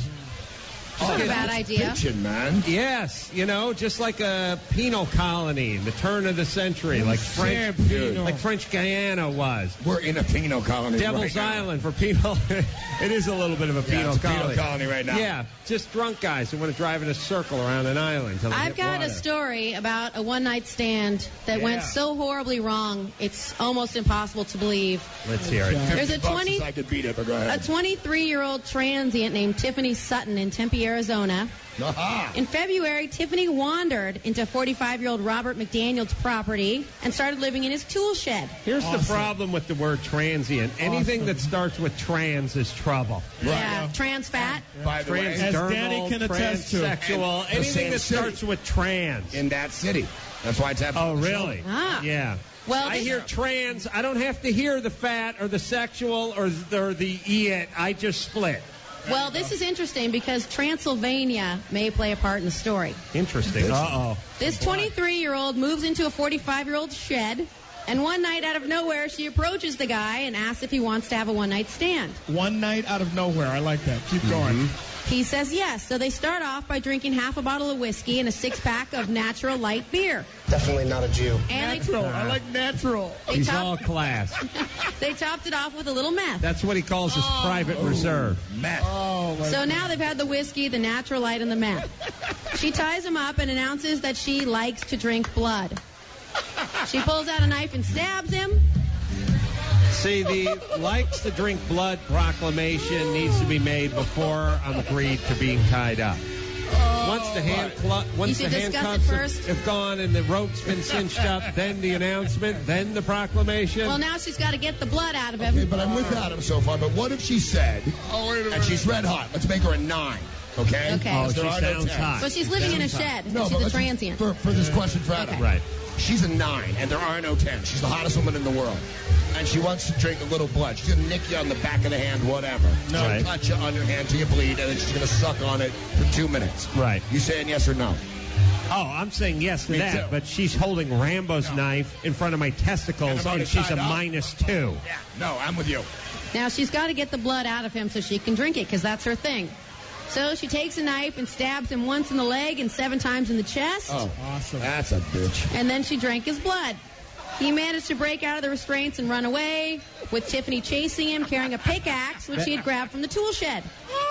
Not a bad idea. Pitching, man. Yes, you know, just like a penal colony in the turn of the century, like French, Sam Pino. like French Guyana was. We're in a penal colony Devil's right now. Island for penal. It is a little bit of a Yeah, penal it's a penal colony. colony right now. Yeah, just drunk guys who want to drive in a circle around an island. till they I've hit got water. a story about a one-night stand that Yeah. went so horribly wrong, it's almost impossible to believe. Let's hear it. There's a fifty bucks twenty, is I could beat it, but go a ahead. twenty-three-year-old transient named Tiffany Sutton in Tempe, Arizona. Aha. In February, Tiffany wandered into forty-five-year-old Robert McDaniel's property and started living in his tool shed. Here's the problem with the word transient. Anything that starts with trans is trouble. Yeah, trans fat. By the way, As Danny can attest to. transsexual, And the anything same that city. starts with trans. in that city. That's why it's happening. Oh, really? Ah. Yeah. Well, I this- hear trans. I don't have to hear the fat or the sexual or, or the it. I just split. Well, this is interesting because Transylvania may play a part in the story. Interesting. Uh-oh. This twenty-three-year-old moves into a forty-five-year-old shed, and one night out of nowhere, she approaches the guy and asks if he wants to have a one-night stand. One night out of nowhere. I like that. Keep going. He says yes, so they start off by drinking half a bottle of whiskey and a six-pack of natural light beer. Definitely not a Jew. And Natural. I like natural. they, He's they, all top, class. they topped it off with a little meth. That's what he calls his private reserve. Meth. Oh, my So now they've had the whiskey, the natural light, and the meth. She ties him up and announces that she likes to drink blood. She pulls out a knife and stabs him. See, the likes to drink blood proclamation needs to be made before I'm agreed to being tied up. Once the hand cl- once You the should discuss handcuffs it first. have gone and the rope's been cinched up, then the announcement, then the proclamation. Well, now she's got to get the blood out of him. Okay, but I'm with Adam so far. But what if she said, Oh, wait a minute. and she's red hot? Let's make her a nine. Okay. Okay. Oh, Because she there are no sounds tens. hot. But she's living in a Sounds hot. shed. No, she's but a let's- transient. For, for this question for Adam. Okay. Right. She's a nine, and there are no tens. She's the hottest woman in the world. And she wants to drink a little blood. She's going to nick you on the back of the hand, whatever. No. Right. Touch you on your hand till you bleed, and then she's going to suck on it for two minutes. Right. You saying yes or no? Oh, I'm saying yes to Me that, too. but she's holding Rambo's knife in front of my testicles, And I'm and already she's a tied up. minus two. Yeah. No, I'm with you. Now she's got to get the blood out of him so she can drink it, because that's her thing. So she takes a knife and stabs him once in the leg and seven times in the chest. Oh, Awesome. that's a bitch. And then she drank his blood. He managed to break out of the restraints and run away, with Tiffany chasing him, carrying a pickaxe, which he had grabbed from the tool shed.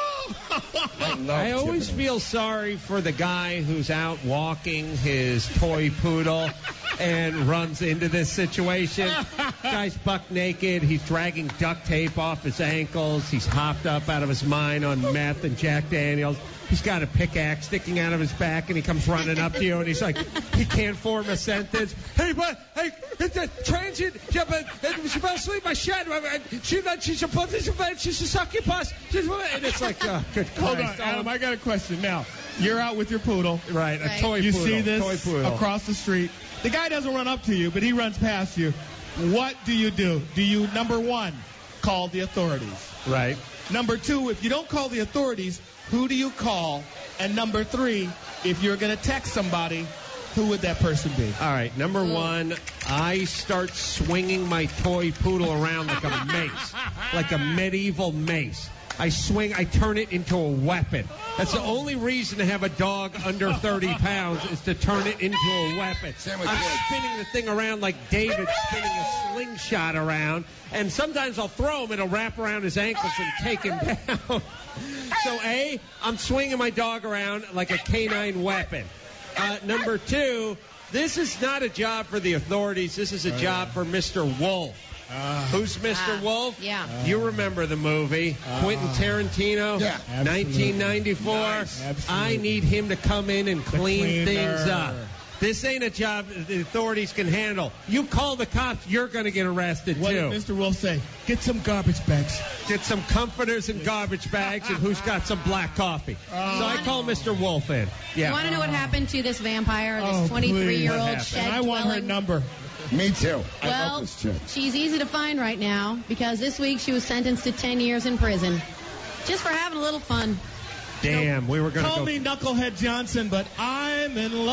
I, love I always Tiffany. feel sorry for the guy who's out walking his toy poodle and runs into this situation. Guy's buck naked. He's dragging duct tape off his ankles. He's hopped up out of his mind on meth and Jack Daniels. He's got a pickaxe sticking out of his back, and he comes running up to you, and he's like, he can't form a sentence. Hey, but hey, it's a transient. Yeah, but she fell asleep in my shed. She, she's a she's a succubus. She's, and it's like, oh, good Hold on, Christ. Adam, I got a question. Now, you're out with your poodle. Right, a Right. toy You poodle. see this toy poodle. across the street. The guy doesn't run up to you, but he runs past you. What do you do? Do you, number one, call the authorities? Right. Number two, if you don't call the authorities, who do you call? And number three, if you're going to text somebody, who would that person be? All right, number one, I start swinging my toy poodle around like a mace, like a medieval mace. I swing, I turn it into a weapon. That's the only reason to have a dog under thirty pounds is to turn it into a weapon. Same with I'm kids. spinning the thing around like David spinning a slingshot around, and sometimes I'll throw him, it'll wrap around his ankles and take him down. So, A, I'm swinging my dog around like a canine weapon. Uh, number two, this is not a job for the authorities. This is a job for Mister Wolf. Uh, Who's Mister Ah, Wolf? yeah. You remember the movie. Quentin Tarantino? Yeah. nineteen ninety-four. Nice. I need him to come in and clean cleaner. things up. This ain't a job that the authorities can handle. You call the cops, you're going to get arrested, what too. did Mister Wolf say? Get some garbage bags. Get some comforters and garbage bags, and who's got some black coffee. So I call Mister Wolf in. You Yeah. want to know what happened to this vampire, this Oh, twenty-three-year-old please. shed And I want her dwelling? number. Me too. I love Well, this chick. she's easy to find right now because this week she was sentenced to ten years in prison just for having a little fun. Damn, we were going to Call go. me Knucklehead Johnson, but I'm in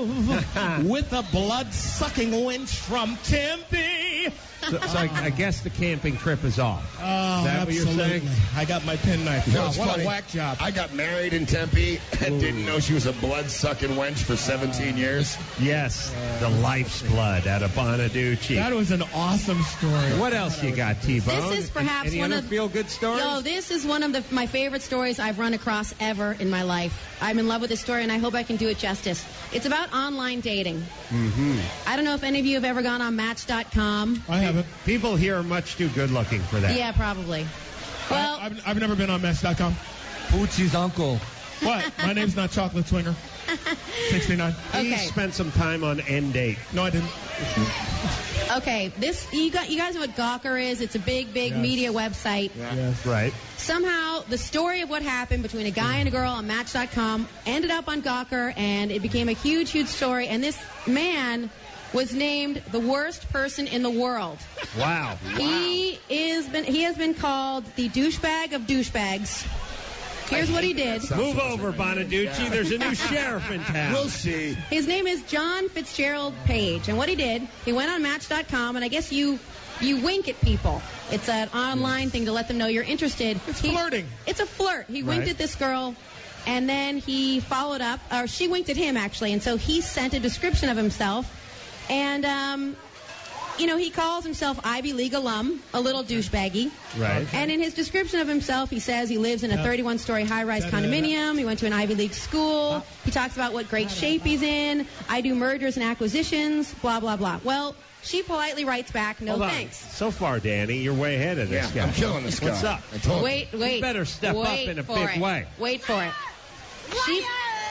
love with a blood-sucking wench from Tempe. So, so I, I guess the camping trip is off. Oh, Is that what you're absolutely. saying? I got my penknife. You know, Wow, it's what funny. a whack job. I got married in Tempe and didn't know she was a blood-sucking wench for seventeen years. Yes, the life's blood out of Bonaducci. That was an awesome story. What else you got, T-Bone? This is perhaps Any one other of feel-good stories? Yo, this is one of the, my favorite stories I've run across ever in my life. I'm in love with this story, and I hope I can do it justice. It's about online dating. Mm-hmm. I don't know if any of you have ever gone on Match dot com. I haven't. People here are much too good-looking for that. Yeah, probably. Well, I, I've, I've never been on Match dot com. Poochie's uncle. What? My name's not Chocolate Swinger. sixty-nine. He okay. spent some time on End Date. No, I didn't. Okay, this you got you guys know what Gawker is? It's a big, big Yes. media website. Yes. Right. Somehow, the story of what happened between a guy and a girl on Match dot com ended up on Gawker, and it became a huge, huge story. And this man was named the worst person in the world. Wow. He is been he has been called the douchebag of douchebags. Here's what he did. Move over, Bonaducci. There's a new sheriff in town. We'll see. His name is John Fitzgerald Page, and what he did, he went on Match dot com, and I guess you you wink at people. It's an online thing to let them know you're interested. It's He- flirting. It's a flirt. He winked Right. at this girl, and then he followed up, or she winked at him actually, and so he sent a description of himself, and um, you know, he calls himself Ivy League alum, a little douchebaggy. Right. And in his description of himself, he says he lives in a thirty-one story high-rise condominium. He went to an Ivy League school. He talks about what great shape he's in. I do mergers and acquisitions, blah, blah, blah. Well, she politely writes back, no Hold on. thanks. So far, Danny, you're way ahead of this Yeah, guy. I'm killing this guy. What's up? I told you. Wait, wait. You better step up wait in a for big it. way. Wait for it. She,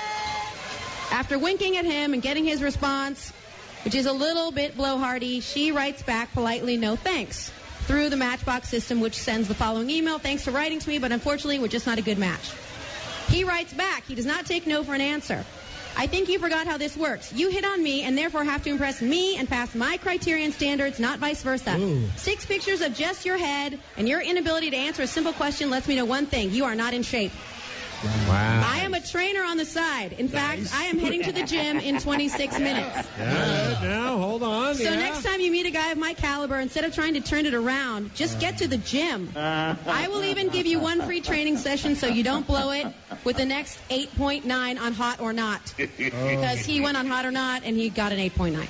After winking at him and getting his response, which is a little bit blowhardy, she writes back politely, no thanks, through the Matchbox system, which sends the following email: thanks for writing to me, but unfortunately we're just not a good match. He writes back. He does not take no for an answer. I think you forgot how this works. You hit on me and therefore have to impress me and pass my criterion standards, not vice versa. Ooh. Six pictures of just your head and your inability to answer a simple question lets me know one thing. You are not in shape. Wow. I am a trainer on the side. In fact, Nice. I am heading to the gym in twenty-six minutes. Yeah, now, hold on. So yeah. next time you meet a guy of my caliber, instead of trying to turn it around, just get to the gym. I will even give you one free training session so you don't blow it with the next eight point nine on Hot or Not. Because he went on Hot or Not and he got an eight point nine.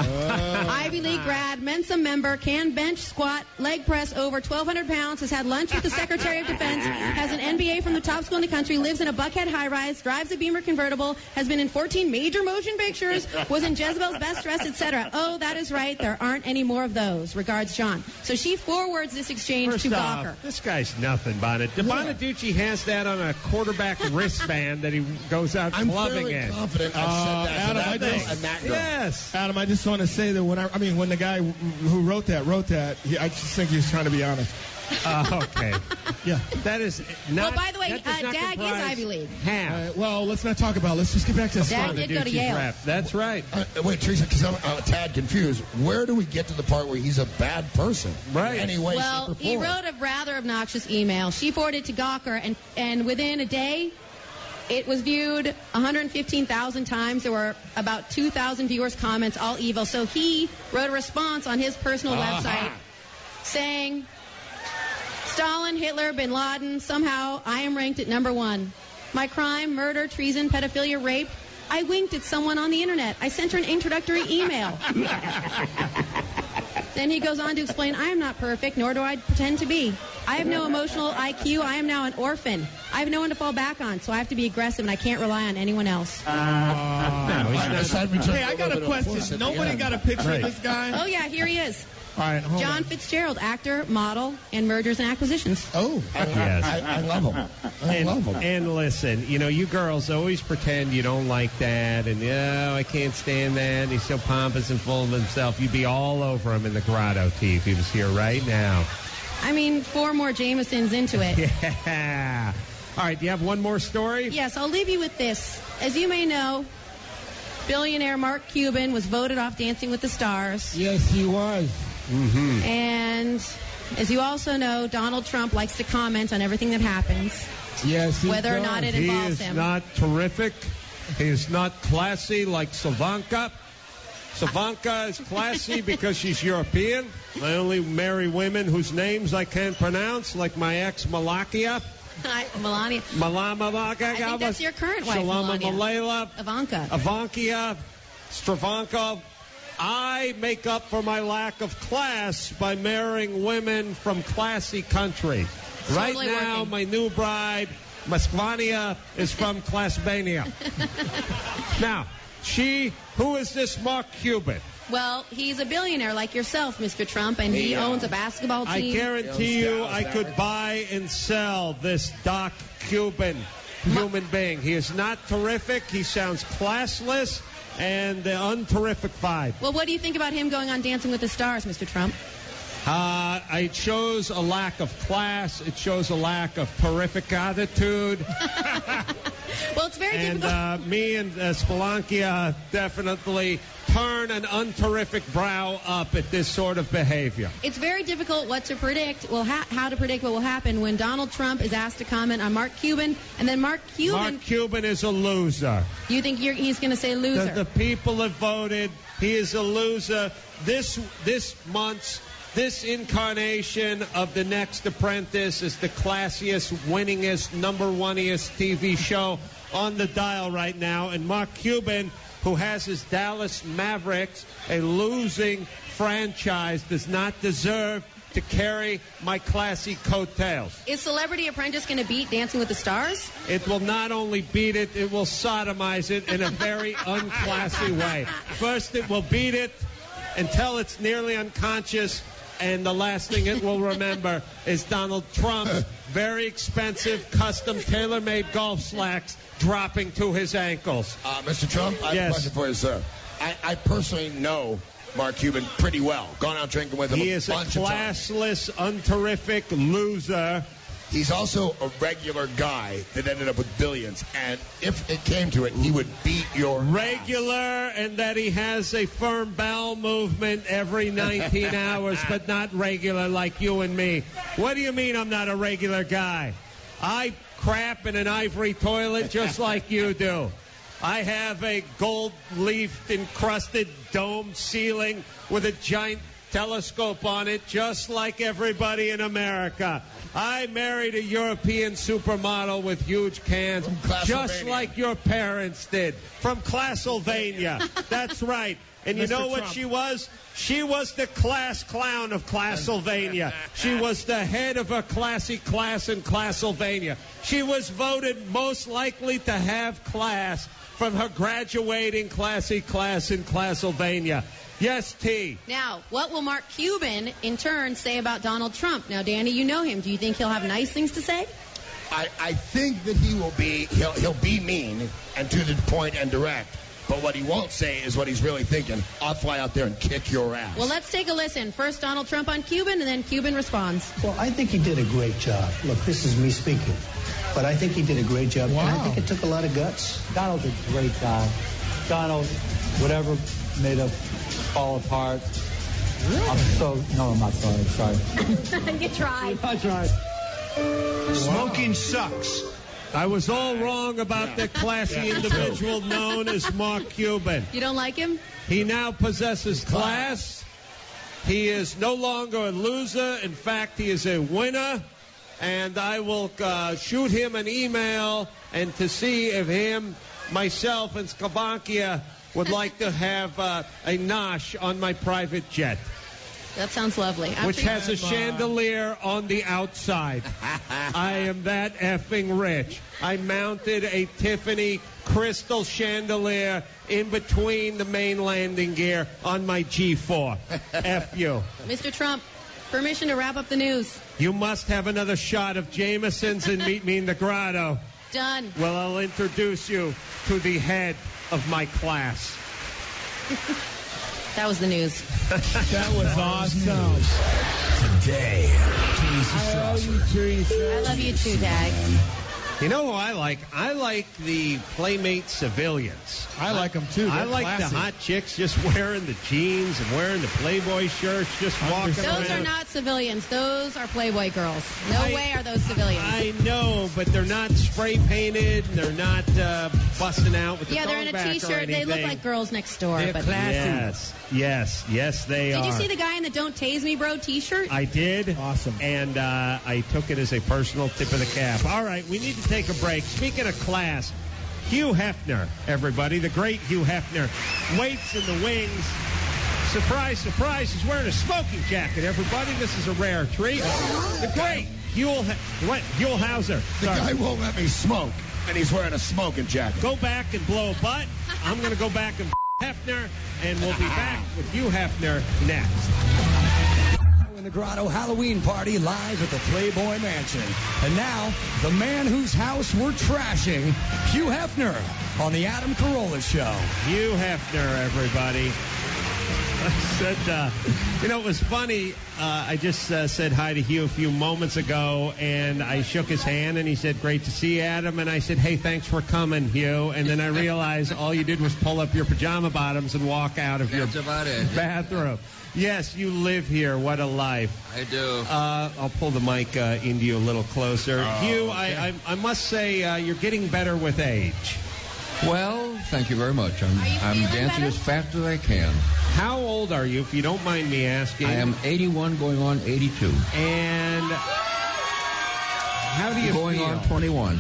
Ivy League grad, Mensa member, can bench, squat, leg press over twelve hundred pounds, has had lunch with the Secretary of Defense, has an M B A from the top school in the country, lives in a Buckhead high-rise, drives a Beamer convertible, has been in fourteen major motion pictures, was in Jezebel's Best Dressed, et cetera. Oh, that is right. There aren't any more of those. Regards, John. So she forwards this exchange First to off, Gawker. this guy's nothing, Bonnet. Bonaducci has that on a quarterback wristband that he goes out I'm clubbing fairly in. confident I've Uh, said that Adam, to I that girl just- and that girl. Yes. Adam, I just want to say that when I, I mean, when the guy who wrote that wrote that, he, I just think he was trying to be honest. Uh, okay. Yeah. That is not. Well, by the way, that does uh, not Dag is comprise Ivy League. Half. Uh, well, let's not talk about it. Let's just get back to the Dag did go to Bonaducci's Yale. rap. That's right. Uh, wait, Teresa, because I'm, I'm a tad confused. Where do we get to the part where he's a bad person? Right. In any way, Well, shape, or he form? wrote a rather obnoxious email. She forwarded it to Gawker, and, and within a day, it was viewed one hundred fifteen thousand times. There were about two thousand viewers' comments, all evil. So he wrote a response on his personal Uh-huh. website saying, Stalin, Hitler, Bin Laden, somehow I am ranked at number one. My crime, murder, treason, pedophilia, rape. I winked at someone on the internet. I sent her an introductory email. Then he goes on to explain, I am not perfect, nor do I pretend to be. I have no emotional I Q. I am now an orphan. I have no one to fall back on, so I have to be aggressive, and I can't rely on anyone else. No, he's I not. decided we took Hey, I a got little a bit of puss question. at the Nobody end. got a picture Right. of this guy? Oh, yeah, here he is. All right, hold John on. Fitzgerald, actor, model, and mergers and acquisitions. Oh, I, Yes. I, I love him. I And, love him. and listen, you know, you girls always pretend you don't like that, and oh, I can't stand that. He's so pompous and full of himself. You'd be all over him in the grotto, T, if he was here right now. I mean, four more Jamesons into it. Yeah. All right, do you have one more story? Yes, I'll leave you with this. As you may know, billionaire Mark Cuban was voted off Dancing with the Stars. Yes, he was. Mm-hmm. And as you also know, Donald Trump likes to comment on everything that happens, Yes, he whether or does. not it He involves is him. not terrific. He is not classy like Savanka. Savanka is classy because she's European. I only marry women whose names I can't pronounce, like my ex Malakia. Hi, Melania. Malama Malakia. I think that's your current wife, Shalama Melania. Malela. Ivanka. Avankia. Stravanka. I make up for my lack of class by marrying women from classy countries. Right Totally now, working. my new bride, Moskvania, is from Classbania. Now, she, who is this Mark Cuban? Well, he's a billionaire like yourself, Mister Trump, and he Yeah. owns a basketball I team. guarantee you I could buy and sell this Doc Cuban human being. He is not terrific. He sounds classless and the unterrific vibe. Well, what do you think about him going on Dancing with the Stars, Mister Trump? Uh, it shows a lack of class. It shows a lack of terrific attitude. Well, it's very And difficult. uh, me and uh, Spelunky definitely turn an unterrific brow up at this sort of behavior. It's very difficult what to predict. Well, ha- how to predict what will happen when Donald Trump is asked to comment on Mark Cuban, and then Mark Cuban. Mark Cuban is a loser. You think you're, he's going to say The, loser? the people have voted. He is a loser. This this month's this incarnation of The Next Apprentice is the classiest, winningest, number one-iest T V show on the dial right now. And Mark Cuban, who has his Dallas Mavericks, a losing franchise, does not deserve to carry my classy coattails. Is Celebrity Apprentice going to beat Dancing with the Stars? It will not only beat it, it will sodomize it in a very unclassy way. First, it will beat it until it's nearly unconscious. And the last thing it will remember is Donald Trump's very expensive, custom, tailor-made golf slacks dropping to his ankles. Uh, Mister Trump, I have Yes. a question for you, sir. I, I personally know Mark Cuban pretty well. Gone out drinking with him He a is a bunch of times. classless, unterrific loser. He's also a regular guy that ended up with billions. And if it came to it, he would beat your Regular, and that he has a firm bowel movement every nineteen hours, but not regular like you and me. What do you mean I'm not a regular guy? I crap in an ivory toilet just like you do. I have a gold leaf encrusted dome ceiling with a giant telescope on it, just like everybody in America. I married a European supermodel with huge cans, just like your parents did, from Classylvania. That's right. And you Mister know what Trump. she was? She was the class clown of Classylvania. She was the head of a classy class in Classylvania. She was voted most likely to have class from her graduating classy class in Classylvania. Yes, T. Now, what will Mark Cuban, in turn, say about Donald Trump? Now, Danny, you know him. Do you think he'll have nice things to say? I, I think that he will be, he'll, he'll be mean and to the point and direct. But what he won't say is what he's really thinking. I'll fly out there and kick your ass. Well, let's take a listen. First, Donald Trump on Cuban, and then Cuban responds. Well, I think he did a great job. Look, this is me speaking. But I think he did a great job, and I think it took a lot of guts. Donald's a great guy. Donald, whatever made us fall apart. Really? I'm so, no, I'm not sorry, sorry. You tried. I tried. Smoking sucks. I was all wrong about the classy individual known as Mark Cuban. You don't like him? He now possesses class. He is no longer a loser. In fact, he is a winner. And I will uh, shoot him an email and to see if him, myself, and Skabankia would like to have uh, a nosh on my private jet. That sounds lovely. After Which has a chandelier on the outside. I am that effing rich. I mounted a Tiffany crystal chandelier in between the main landing gear on my G four. F you. Mister Trump, permission to wrap up the news. You must have another shot of Jameson's and meet me in the grotto. Done. Well, I'll introduce you to the head of my class. That was the news. That was awesome. Today, I love you, Teresa. I love you too, Dag. You know who I like? I like the Playmate civilians. I like them too. I They're like classy. the hot chicks just wearing the jeans and wearing the Playboy shirts, just walking around. Those are not civilians. Those are Playboy girls. No I- way are those civilians. I know, but they're not spray painted. And they're not uh, busting out with the yeah, they're in a throwback or T-shirt. They look anything. like girls next door. They're but classy. Yes, yes, yes, they Did are. you see the guy in the "Don't Tase Me, Bro" T-shirt? I did. Awesome. And uh, I took it as a personal tip of the cap. All right, we need to take a break. Speaking of class, Hugh Hefner, everybody, the great Hugh Hefner, waits in the wings. Surprise, surprise, he's wearing a smoking jacket, everybody. This is a rare treat. The great Hugh, what? Hugh Hauser. The Sorry. guy won't let me smoke, and he's wearing a smoking jacket. Go back and blow a butt. I'm going to go back and Hefner, and we'll be back with Hugh Hefner next. in the Grotto Halloween party live at the Playboy Mansion. And now, the man whose house we're trashing, Hugh Hefner, on the Adam Carolla Show. Hugh Hefner, everybody. I said, uh, you know, it was funny. Uh, I just uh, said hi to Hugh a few moments ago, and I shook his hand, and he said, great to see you, Adam. And I said, hey, thanks for coming, Hugh. And then I realized all you did was pull up your pajama bottoms and walk out of That's your about it. bathroom. Yes, you live here. What a life. I do. Uh, I'll pull the mic uh, into you a little closer. Oh, Hugh, okay. I, I, I must say uh, you're getting better with age. Well, thank you very much. I'm, I'm dancing better? as fast as I can. How old are you, if you don't mind me asking? I am eighty-one going on eighty-two. And how do you going feel? on twenty-one.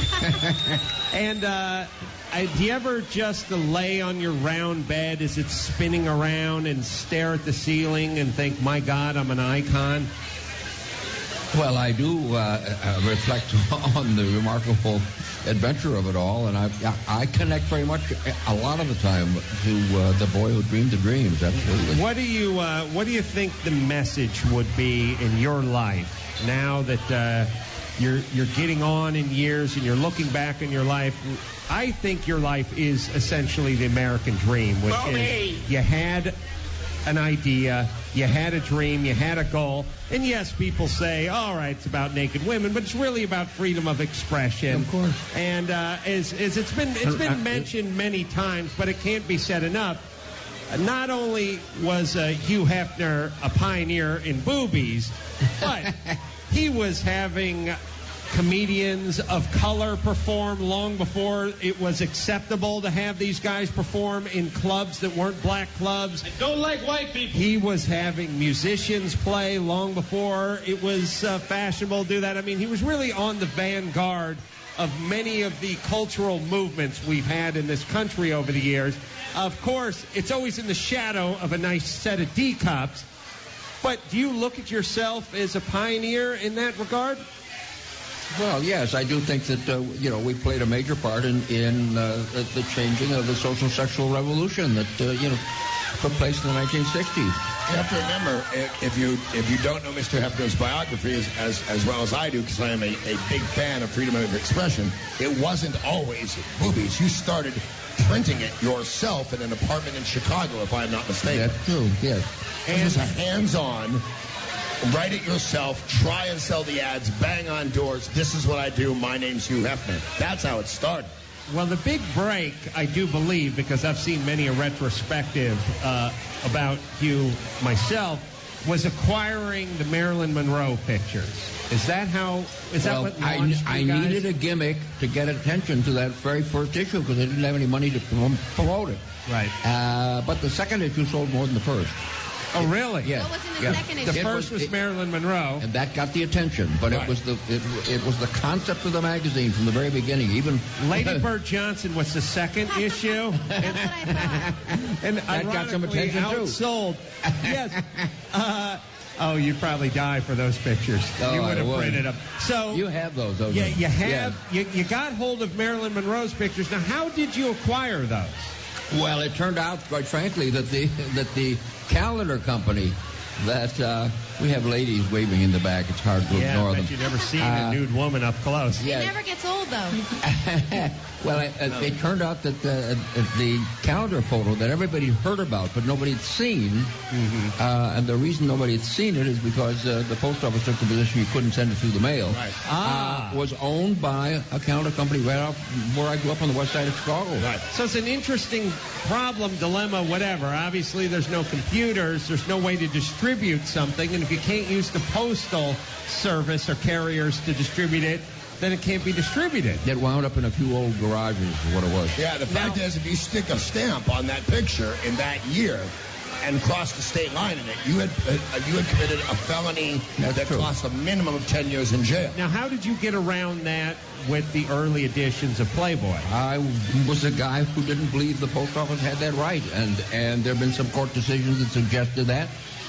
And uh, I, do you ever just lay on your round bed as it's spinning around and stare at the ceiling and think, my God, I'm an icon? Well, I do uh, uh, reflect on the remarkable adventure of it all, and I I connect very much a lot of the time to uh, the boy who dreamed the dreams. Absolutely. What do you uh, What do you think the message would be in your life now that uh, you're you're getting on in years and you're looking back in your life? I think your life is essentially the American dream, which is you had an idea, you had a dream, you had a goal, and yes, people say, all right, it's about naked women, but it's really about freedom of expression. Of course. And uh, as, as it's been it's been mentioned many times, but it can't be said enough. Not only was uh, Hugh Hefner a pioneer in boobies, but he was having comedians of color perform long before it was acceptable to have these guys perform in clubs that weren't black clubs. I don't like white people. He was having musicians play long before it was uh, fashionable to do that. I mean, he was really on the vanguard of many of the cultural movements we've had in this country over the years. Of course, it's always in the shadow of a nice set of D-cups. But do you look at yourself as a pioneer in that regard? Well, yes, I do think that, uh, you know, we played a major part in, in uh, the changing of the social sexual revolution that, uh, you know, took place in the nineteen sixties. You have to remember, if you if you don't know Mister Hefner's biography as, as, as well as I do, because I am a, a big fan of freedom of expression, it wasn't always boobies. You started printing it yourself in an apartment in Chicago, if I'm not mistaken. That's true, yes. And it was a hands-on, write it yourself, try and sell the ads, bang on doors. This is what I do. My name's Hugh Hefner. That's how it started. Well, the big break, I do believe, because I've seen many a retrospective uh, about Hugh myself, was acquiring the Marilyn Monroe pictures. Is that how? Is well, that what I, launched I you guys? needed a gimmick to get attention to that very first issue because I didn't have any money to prom- promote it. Right. Uh, but the second issue sold more than the first. Oh, really? Yeah. What was in the yeah. second The issue? first was it- Marilyn Monroe. And that got the attention, but Right. it was the it, it was the concept of the magazine from the very beginning. Even Lady Bird Johnson was the second issue. That's what I thought. And That got some ironically attention, too. outsold. Yes. Uh, oh, you'd probably die for those pictures. Oh, you would I have would. printed them. So you have those, don't yeah, you? you have. You, you got hold of Marilyn Monroe's pictures. Now, how did you acquire those? Well, it turned out, quite frankly, that the that the calendar company that uh, we have ladies waving in the back. It's hard to Yeah, ignore I bet them. you've never seen Uh, a nude woman up close. It Yeah. never gets old, though. Well, it, it, it turned out that the, the calendar photo that everybody heard about but nobody had seen, Mm-hmm. uh, and the reason nobody had seen it is because uh, the post office took the position you couldn't send it through the mail. Right. Ah. Uh, was owned by a calendar company right off where I grew up on the west side of Chicago. Right. So it's an interesting problem, dilemma, whatever. Obviously, there's no computers. There's no way to distribute something. And if you can't use the postal service or carriers to distribute it, then it can't be distributed. It wound up in a few old garages is what it was. Yeah, the fact Now- is, if you stick a stamp on that picture in that year and cross the state line in it, you had uh, you had committed a felony That's that true. cost a minimum of ten years in jail. Now, how did you get around that with the early editions of Playboy? I was a guy who didn't believe the post office had that right, and and there have been some court decisions that suggested that,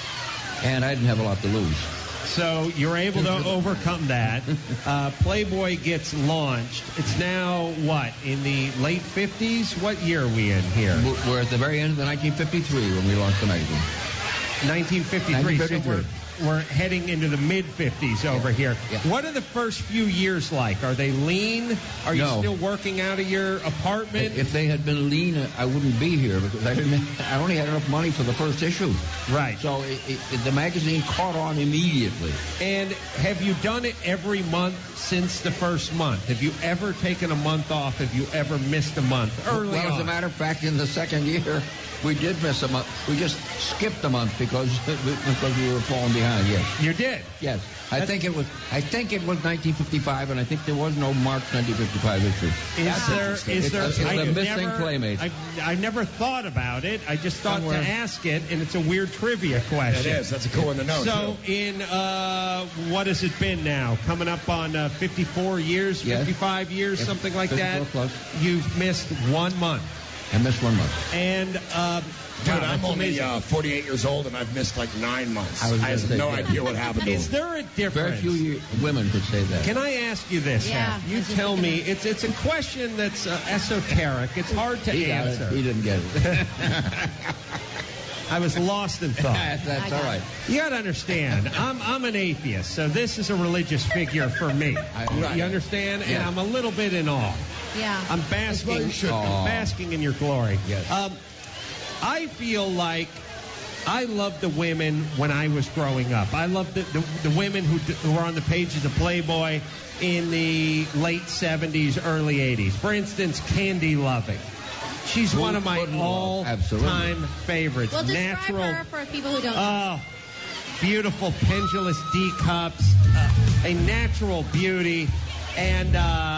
and I didn't have a lot to lose. So you're able to overcome that. Uh, Playboy gets launched. It's now, what, in the late fifties? What year are we in here? We're- We're at the very end of the nineteen fifty-three when we launched the magazine. nineteen fifty-three. nineteen So fifty-three. we're, we're heading into the mid-fifties over here. Yeah. What are the first few years like? Are they lean? Are you No. still working out of your apartment? If they had been lean, I wouldn't be here because I didn't. I only had enough money for the first issue. Right. So it, it, the magazine caught on immediately. And have you done it every month since the first month? Have you ever taken a month off? Have you ever missed a month early well, as a on? matter of fact, in the second year, we did miss a month. We just skipped a month because because we were falling behind. Yes. You did? Yes. I That's- think it was. I think it was nineteen fifty-five, and I think there was no March nineteen fifty-five issue. Is there? Is there? It's, it's I the have missing never, Playmate. I, I never thought about it. I just thought Somewhere. to ask it, and it's a weird trivia question. It is. That's a cool one to know. So, too. in uh, what has it been now? Coming up on uh, fifty-four years, Yes. fifty-five years, Yes. something like that. fifty-four plus. You've missed one month. I missed one month. And, um, Dude, wow, I'm that's only amazing. uh, forty-eight years old, and I've missed like nine months. I was I, gonna have say no that. idea what happened to Is him. there a difference? Very few ye- women could say that. Can I ask you this, Yeah, Hef? You I was just tell thinking me. It's it's a question that's uh, esoteric. It's hard to He got answer. it. He didn't get it. I was lost in thought. That's, that's all right. You got to understand, I'm I'm an atheist, so this is a religious figure for me. I- You- right. You understand? And Yeah. I'm a little bit in awe. Yeah. I'm basking. you should be. I'm basking in your glory. Yes. Um, I feel like I loved the women when I was growing up. I loved the, the, the women who, d- who were on the pages of Playboy in the late seventies, early eighties. For instance, Candy Loving. She's Who one of my wouldn't love? all-time favorites. Well, describe Natural. her for people who don't know. Oh, beautiful pendulous D cups, uh, a natural beauty, and uh,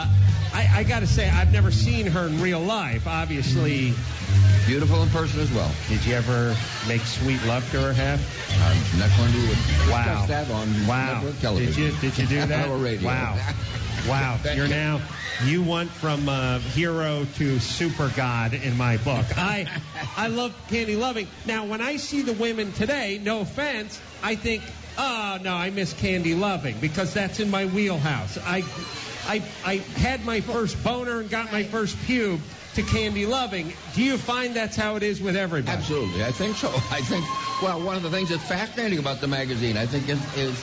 I, I got to say, I've never seen her in real life. Obviously, Beautiful in person as well. did you ever make sweet love to her, Hef? I'm not going to Wow. discuss that on Wow. network television. Did you did you do that? Our radio. Wow. Wow. Thank You're you. now you went from uh, hero to super god in my book. I I love Candy Loving. Now when I see the women today, no offense, I think, oh no, I miss Candy Loving because that's in my wheelhouse. I I I had my first boner and got my first pube to Candy Loving. Do you find that's how it is with everybody? Absolutely. I think so. I think, well, one of the things that's fascinating about the magazine, I think, is, is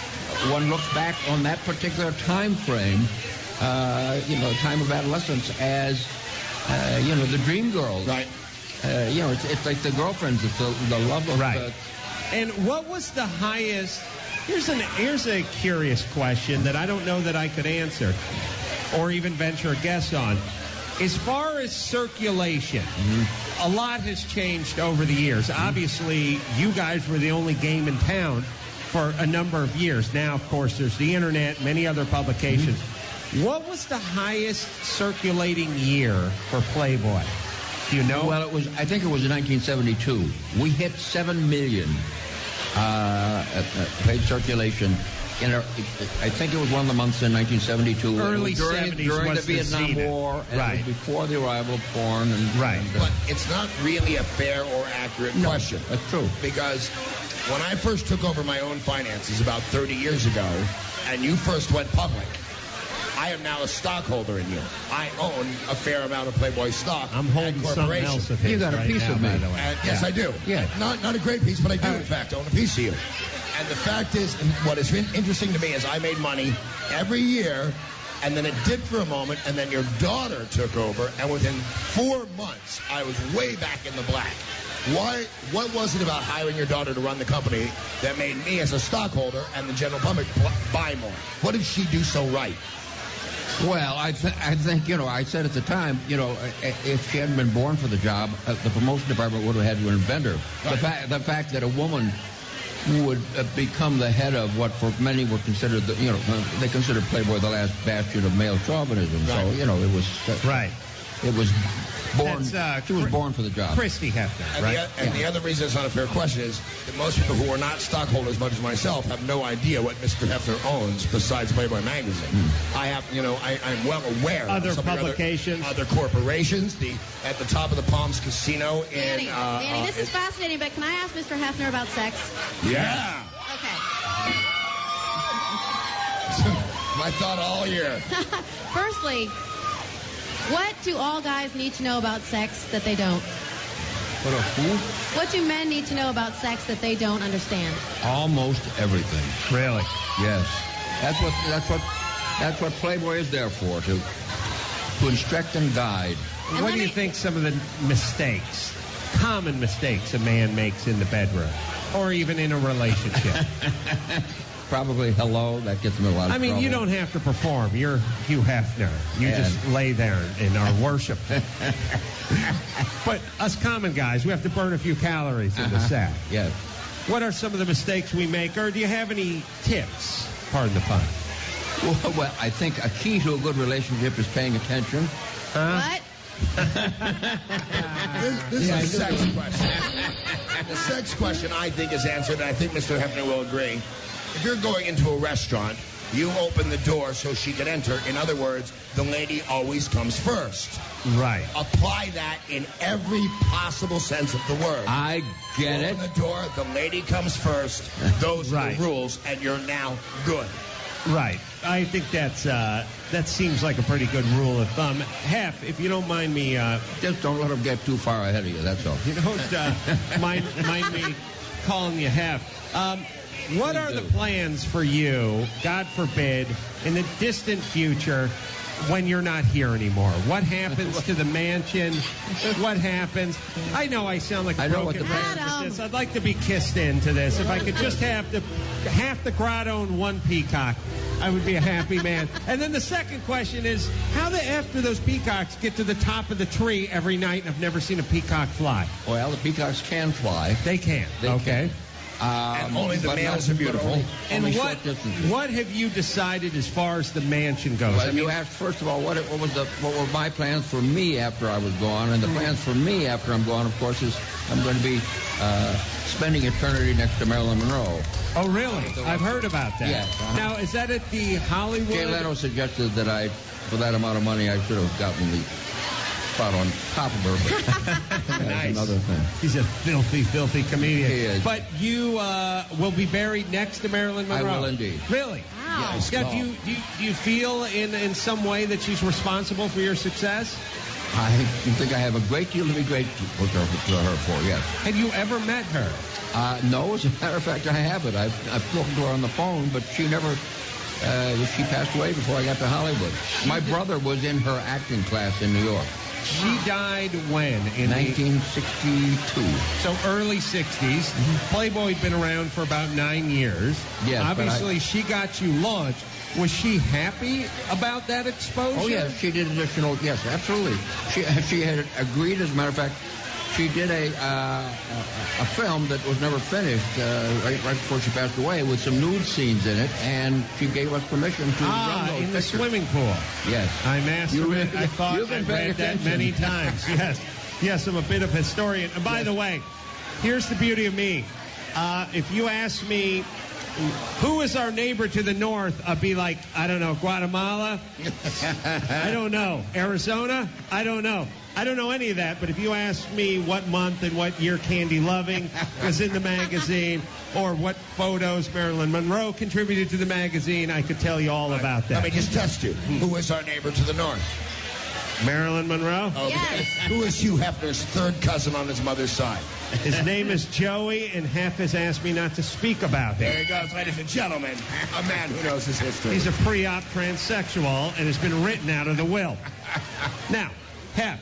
one looks back on that particular time frame, uh, you know, time of adolescence as, uh, you know, the dream girls. Right. Uh, you know, it's, it's like the girlfriends. It's the, the love of Right. the... And what was the highest? Here's an here's a curious question that I don't know that I could answer, or even venture a guess on. As far as circulation, a lot has changed over the years. Obviously, you guys were the only game in town for a number of years. Now, of course, there's the internet, many other publications. What was the highest circulating year for Playboy? Do you know? Well, it was. I think it was in nineteen seventy-two. We hit seven million uh, uh, paid circulation. In a, I think it was one of the months in nineteen seventy-two. Early It was during, seventies during was the the Vietnam zenith. War, and Right. it was before the arrival of porn. And, Right. and, uh, But it's not really a fair or accurate No, question. that's true. Because when I first took over my own finances about thirty years ago, and you first went public, I am now a stockholder in you. I own a fair amount of Playboy stock. I'm holding and something corporation. else of his You got a right piece now, of me. by the way. And yes, I do. Yeah. Not not a great piece, but I do, in fact, own a piece of you. And the fact is, and what is in- interesting to me is I made money every year, and then it dipped for a moment, and then your daughter took over, and within four months, I was way back in the black. Why? What was it about hiring your daughter to run the company that made me, as a stockholder, and the general public bl- buy more? What did she do so right? Well, I, th- I think, you know, I said at the time, you know, i- if she hadn't been born for the job, uh, the promotion department would have had to invent her. The, fa- the fact that a woman would uh, become the head of what for many were considered, the, you know, uh, they considered Playboy the last bastion of male chauvinism. So, Right. you know, it was... Uh, Right. It was born... That's, uh, she was Chri- born for the job. Christy Hefner, And, right? the, o- and the other reason it's not a fair question is that most people who are not stockholders, much as myself, have no idea what Mister Hefner owns besides Playboy magazine. I have, you know, I, I'm well aware Other of some of the publications. other, other corporations. The at the top of the Palms Casino in. Danny, uh, Danny, uh, this is fascinating, but can I ask Mister Hefner about sex? Yeah. Okay. My thought all year. Firstly, what do all guys need to know about sex that they don't? What a fool. What do men need to know about sex that they don't understand? Almost everything. Really? Yes. That's what that's what that's what Playboy is there for, to to instruct and guide. And What let do you me- think some of the mistakes, common mistakes a man makes in the bedroom, or even in a relationship? Probably hello. That gets him in a lot of I mean, trouble. you don't have to perform. You're Hugh Hefner. You Yeah. just lay there in our worship. But us common guys, we have to burn a few calories in the Uh-huh. sack. Yes. What are some of the mistakes we make, or do you have any tips? Pardon the pun. Well, well, I think a key to a good relationship is paying attention. What? This, this is a sex question. The sex question, I think, is answered, and I think Mister Hefner will agree. If you're going into a restaurant You open the door so she can enter. In other words, the lady always comes first. Right. Apply that in every possible sense of the word. I get you it. Open the door, the lady comes first. Those right. are the rules, and you're now good. Right. I think that's uh, that seems like a pretty good rule of thumb. Hef, if you don't mind me... Uh, Just don't let them get too far ahead of you, that's all. You don't uh, mind, mind me calling you Hef. Um, what are the plans for you, God forbid, in the distant future when you're not here anymore? What happens to the mansion? What happens? I know I sound like a I know what broken the record plans- with this. I'd like to be kissed into this. If I could just have the half the grotto and one peacock, I would be a happy man. And then the second question is, how the F do those peacocks get to the top of the tree every night and I've never seen a peacock fly? Well, the peacocks can fly. They can. They okay. Can. Um, And only the but males not- are beautiful. Only, And only what short distances. what have you decided as far as the mansion goes? Well, I mean, you asked first of all what, it, what was the what were my plans for me after I was gone, and the plans for me after I'm gone, of course, is I'm going to be uh, spending eternity next to Marilyn Monroe. oh, really? I've heard about that. Yes, uh-huh. Now, is that at the Hollywood? Jay Leno suggested that I, for that amount of money, I should have gotten the spot on top of her. But that's Nice. another thing. He's a filthy, filthy comedian. He is. But you uh, will be buried next to Marilyn I Monroe. will indeed. Really? Wow. Yes. Now, do you, do you do you feel in in some way that she's responsible for your success? I think I have a great deal to be grateful to her, to her for, yes. Have you ever met her? Uh, no, as a matter of fact, I haven't. I've, I've spoken to her on the phone, but she never, uh, she passed away before I got to Hollywood. My brother was in her acting class in New York. She died when? In nineteen sixty-two. The, so early sixties. Playboy'd been around for about nine years. Yes, but Obviously, I- she got you launched. Was she happy about that exposure? Oh, yes, she did additional, yes, absolutely. She she had agreed, as a matter of fact, she did a uh, a, a film that was never finished uh, right, right before she passed away with some nude scenes in it, and she gave us permission to Ah, run those in the pictures. swimming pool. Yes. I mastered You it. really- I thought you've been I've paying read that attention. many times. Yes. Yes, I'm a bit of a historian. And by the way, here's the beauty of me. Uh, if you ask me, who is our neighbor to the north? I'll be like, I don't know, Guatemala? I don't know. Arizona? I don't know. I don't know any of that, but if you ask me what month and what year Candy Loving was in the magazine, or what photos Marilyn Monroe contributed to the magazine, I could tell you all about that. Let me just test you. Who is our neighbor to the north? Marilyn Monroe? Oh, yes. Who is Hugh Hefner's third cousin on his mother's side? His name is Joey, and Hef has asked me not to speak about him. There he goes, ladies and gentlemen. A man who knows his history. He's a pre-op transsexual and has been written out of the will. Now, Hef,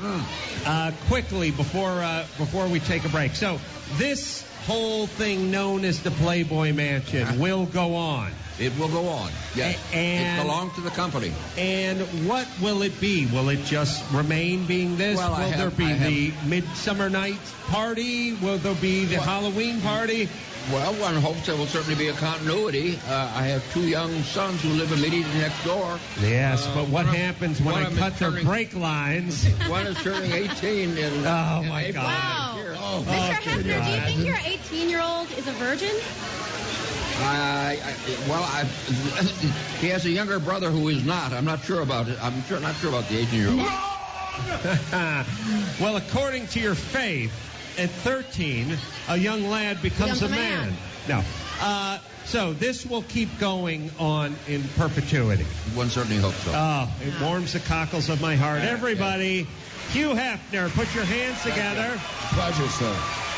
uh, quickly before uh, before we take a break. So this whole thing known as the Playboy Mansion will go on. It will go on. Yes. A- and- it belongs to the company. And what will it be? Will it just remain being this? Well, will I there have- be I have- the Midsummer Night's Party? Will there be the Well- Halloween party? Well, one hopes there will certainly be a continuity. Uh, I have two young sons who live immediately next door. Yes, Uh, but what one of- happens when one I of them cut is their turning- brake lines? One is turning eighteen in Oh, in my April God. Wow. next year. Oh, Mister okay, Hefner, do you God. think your eighteen-year-old is a virgin? I, I, well, I, he has a younger brother who is not. I'm not sure about it. I'm sure, not sure about the eighteen-year-old. Well, according to your faith, at thirteen, a young lad becomes Becomes a a man. man. No. Uh, so this will keep going on in perpetuity. One certainly hopes so. Oh, it warms the cockles of my heart. Everybody, Hugh Hefner, put your hands together. Pleasure, sir.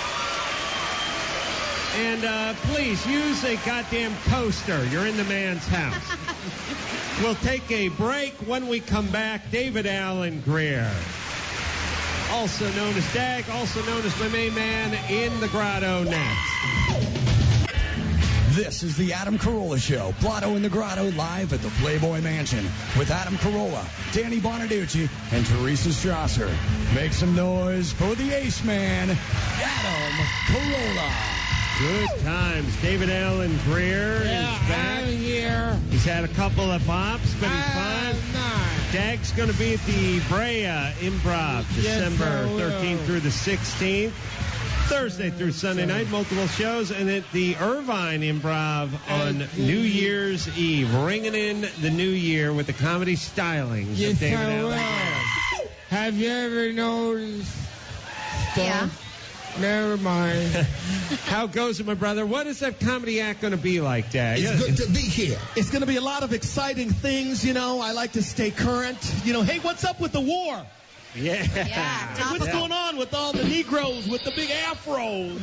And uh, please use a goddamn coaster. You're in the man's house. We'll take a break. When we come back, David Allen Greer, also known as Dag, also known as my main man in the grotto next. This is the Adam Carolla Show. Blotto in the Grotto live at the Playboy Mansion with Adam Carolla, Danny Bonaducci, and Teresa Strasser. Make some noise for the Ace Man, Adam Carolla. Good times. David Allen Greer is back. I'm here. He's had a couple of bops, but he's I'm fine. not. Dag's going to be at the Brea Improv Yes, December I will. thirteenth through the sixteenth. Thursday through Sunday night, multiple shows, and at the Irvine Improv on New Year's Eve, ringing in the new year with the comedy stylings Yes, of David I Allen. will. Have you ever noticed? Yeah. Never mind. How goes it, my brother? What is that comedy act going to be like, Dad? It's Yeah. good to be here. It's going to be a lot of exciting things, you know. I like to stay current. You know, hey, what's up with the war? Yeah. Hey, what's Yeah. going on with all the Negroes with the big afros?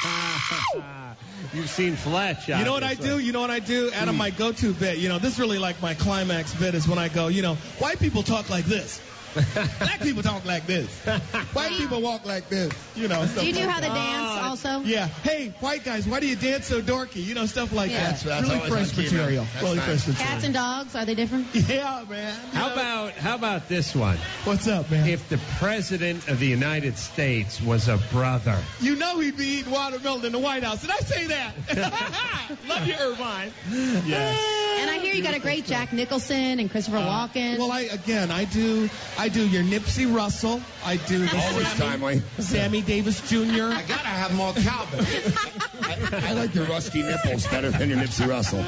You've seen Fletch. You know what I obviously. do? You know what I do? Adam, my go-to bit, you know, this is really like my climax bit is when I go, you know, white people talk like this. Black people talk like this. White people walk like this. You know, stuff Do you do like how they that. dance also? Yeah. Hey, white guys, why do you dance so dorky? You know, stuff like Yeah. that. That's- that's really always fresh on key, man. material. That's Really nice. fresh material. Cats and dogs, are they different? Yeah, man. You How know? about how about this one? What's up, man? If the President of the United States was a brother. You know he'd be eating watermelon in the White House. Did I say that? Love you, Irvine. Yes. And I hear you got a great Jack Nicholson and Christopher Walken. Well, I again, I do, I do your Nipsey Russell. I do the Always Sammy, timely. Sammy Davis Junior I gotta have more Calvin. I, I like the rusty nipples better than your Nipsey Russell.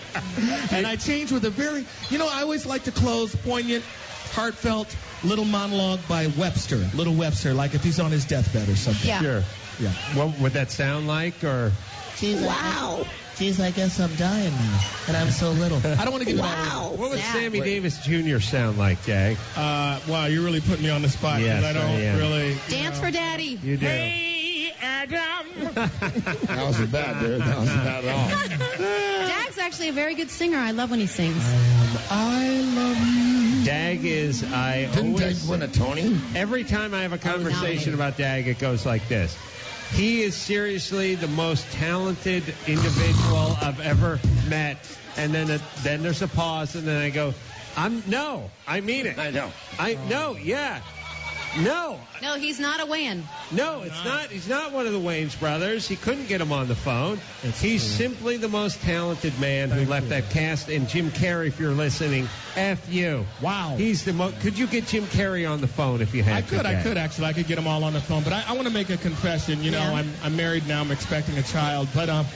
And I change with a very, you know, I always like to close poignant, heartfelt little monologue by Webster, Little Webster, like if he's on his deathbed or something. Yeah. Sure. Yeah. What would that sound like? Or Geez, wow. Geez, I guess I'm dying now, and I'm so little. I don't want to give it all. what would Yeah. Sammy Davis Junior sound like, Jag? Uh, wow, you're really putting me on the spot because Yes, I don't I am. really. Dance for Daddy. You do. Hey, Adam. That wasn't bad, dude. That wasn't bad at all. Dag's actually a very good singer. I love when he sings. I love you. Dag is, I Didn't Dag always, win a Tony? every time I have a conversation about Dag, it goes like this. He is seriously the most talented individual I've ever met. And then a, then there's a pause, and then I go, I'm no, I mean it. I know. I no, yeah, no, No, he's not a Wayne. no. It's not. He's not one of the Wayans brothers. He couldn't get him on the phone. He's simply the most talented man who left that cast. And Jim Carrey, if you're listening, F you. Wow. He's the most. Could you get Jim Carrey on the phone if you had I to? could, I Dag? could actually. I could get them all on the phone. But I, I want to make a confession. You know, Yeah. I'm, I'm married now. I'm expecting a child. But um,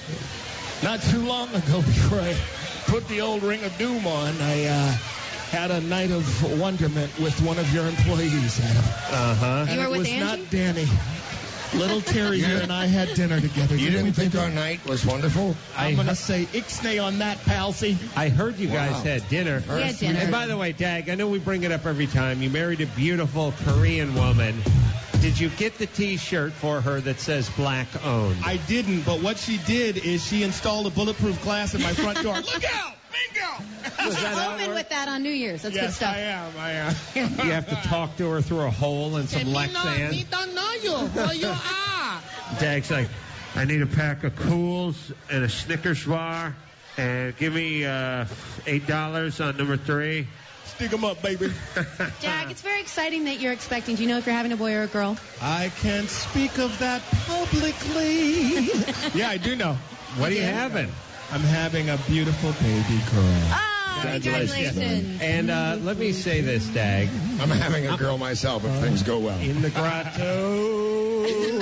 not too long ago, before I put the old Ring of Doom on, I uh, had a night of wonderment with one of your employees, Adam. Uh huh. And You were it with was Angie? not Danny. Little Terry here and I had dinner together. You didn't think our night was wonderful? I'm going to say ixnay on that, palsy. I heard you guys Wow. had dinner. We had dinner. And by the way, Dag, I know we bring it up every time. You married a beautiful Korean woman. Did you get the T-shirt for her that says black owned? I didn't, but what she did is she installed a bulletproof glass in my front door. Look out! Bingo! You should open with that on New Year's. That's good Yes, stuff. I am. I am. You have to talk to her through a hole in some Lexan. Me don't know you. Who you are? Dag's like, I need a pack of Cools and a Snickers bar, and give me uh, eight dollars on number three. Stick 'em up, baby. Jag, it's very exciting that you're expecting. Do you know if you're having a boy or a girl? I can't speak of that publicly. Yeah, I do know. What are you having? I'm having a beautiful baby girl. Ah, congratulations. And uh, let me say this, Dag. I'm having a girl myself if things go well. In the grotto.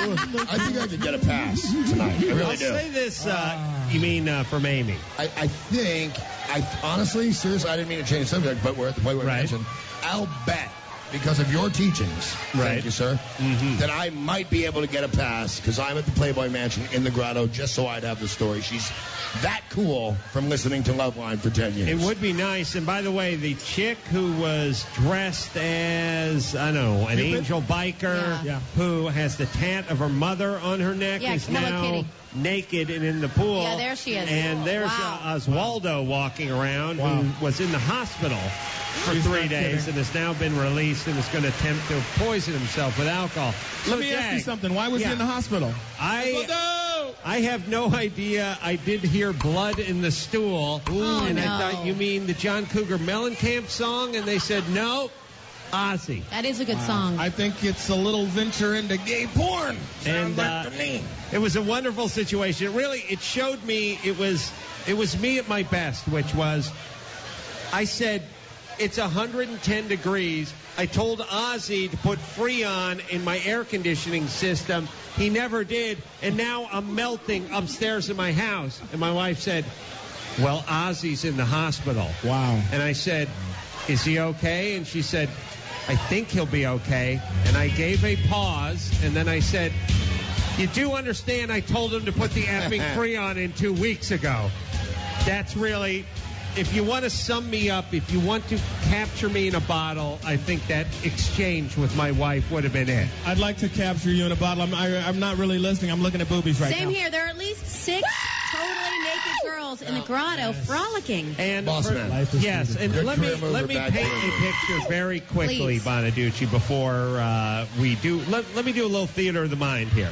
I think I could get a pass tonight. I really I'll do. say this. Uh, you mean uh, from Amy? I, I think, I honestly, seriously, I didn't mean to change the subject, but we're at the Playboy Right. Mansion. I'll bet, because of your teachings, Right. thank you, sir, Mhm. that I might be able to get a pass because I'm at the Playboy Mansion in the grotto just so I'd have the story. She's that cool from listening to Loveline for ten years. It would be nice. And by the way, the chick who was dressed as, I don't know, an Cupid? angel biker Yeah. who has the tat of her mother on her neck Yeah, is Hello now Kitty. naked and in the pool. Yeah, there she is. And there's Wow. uh, Oswaldo walking around Wow. who was in the hospital for He's three not days kidding. and has now been released and is going to attempt to poison himself with alcohol. Let So, me ask you Jag, something. Why was yeah. he in the hospital? I No! I have no idea. I did hear blood in the stool, Oh, and I no. thought you mean the John Cougar Mellencamp song, and they said no, Ozzy. That is a good song. I think it's a little venture into gay porn. And Sounds uh, like to me. it was a wonderful situation. It really, it showed me it was it was me at my best, which was I said, It's one hundred ten degrees. I told Ozzy to put Freon in my air conditioning system. He never did, and now I'm melting upstairs in my house. And my wife said, well, Ozzy's in the hospital. Wow. And I said, is he okay? And she said, I think he'll be okay. And I gave a pause, and then I said, you do understand I told him to put the effing Freon in two weeks ago. That's really... If you want to sum me up, if you want to capture me in a bottle, I think that exchange with my wife would have been it. I'd like to capture you in a bottle. I'm, I, I'm not really listening. I'm looking at boobies right Same now. Same here. There are at least six totally naked girls in the grotto frolicking. And Boss for, man. yes, and Good let me trim over let me back paint trim. a picture very quickly, Please. Bonaducci, before uh, we do. Let, let me do a little theater of the mind here.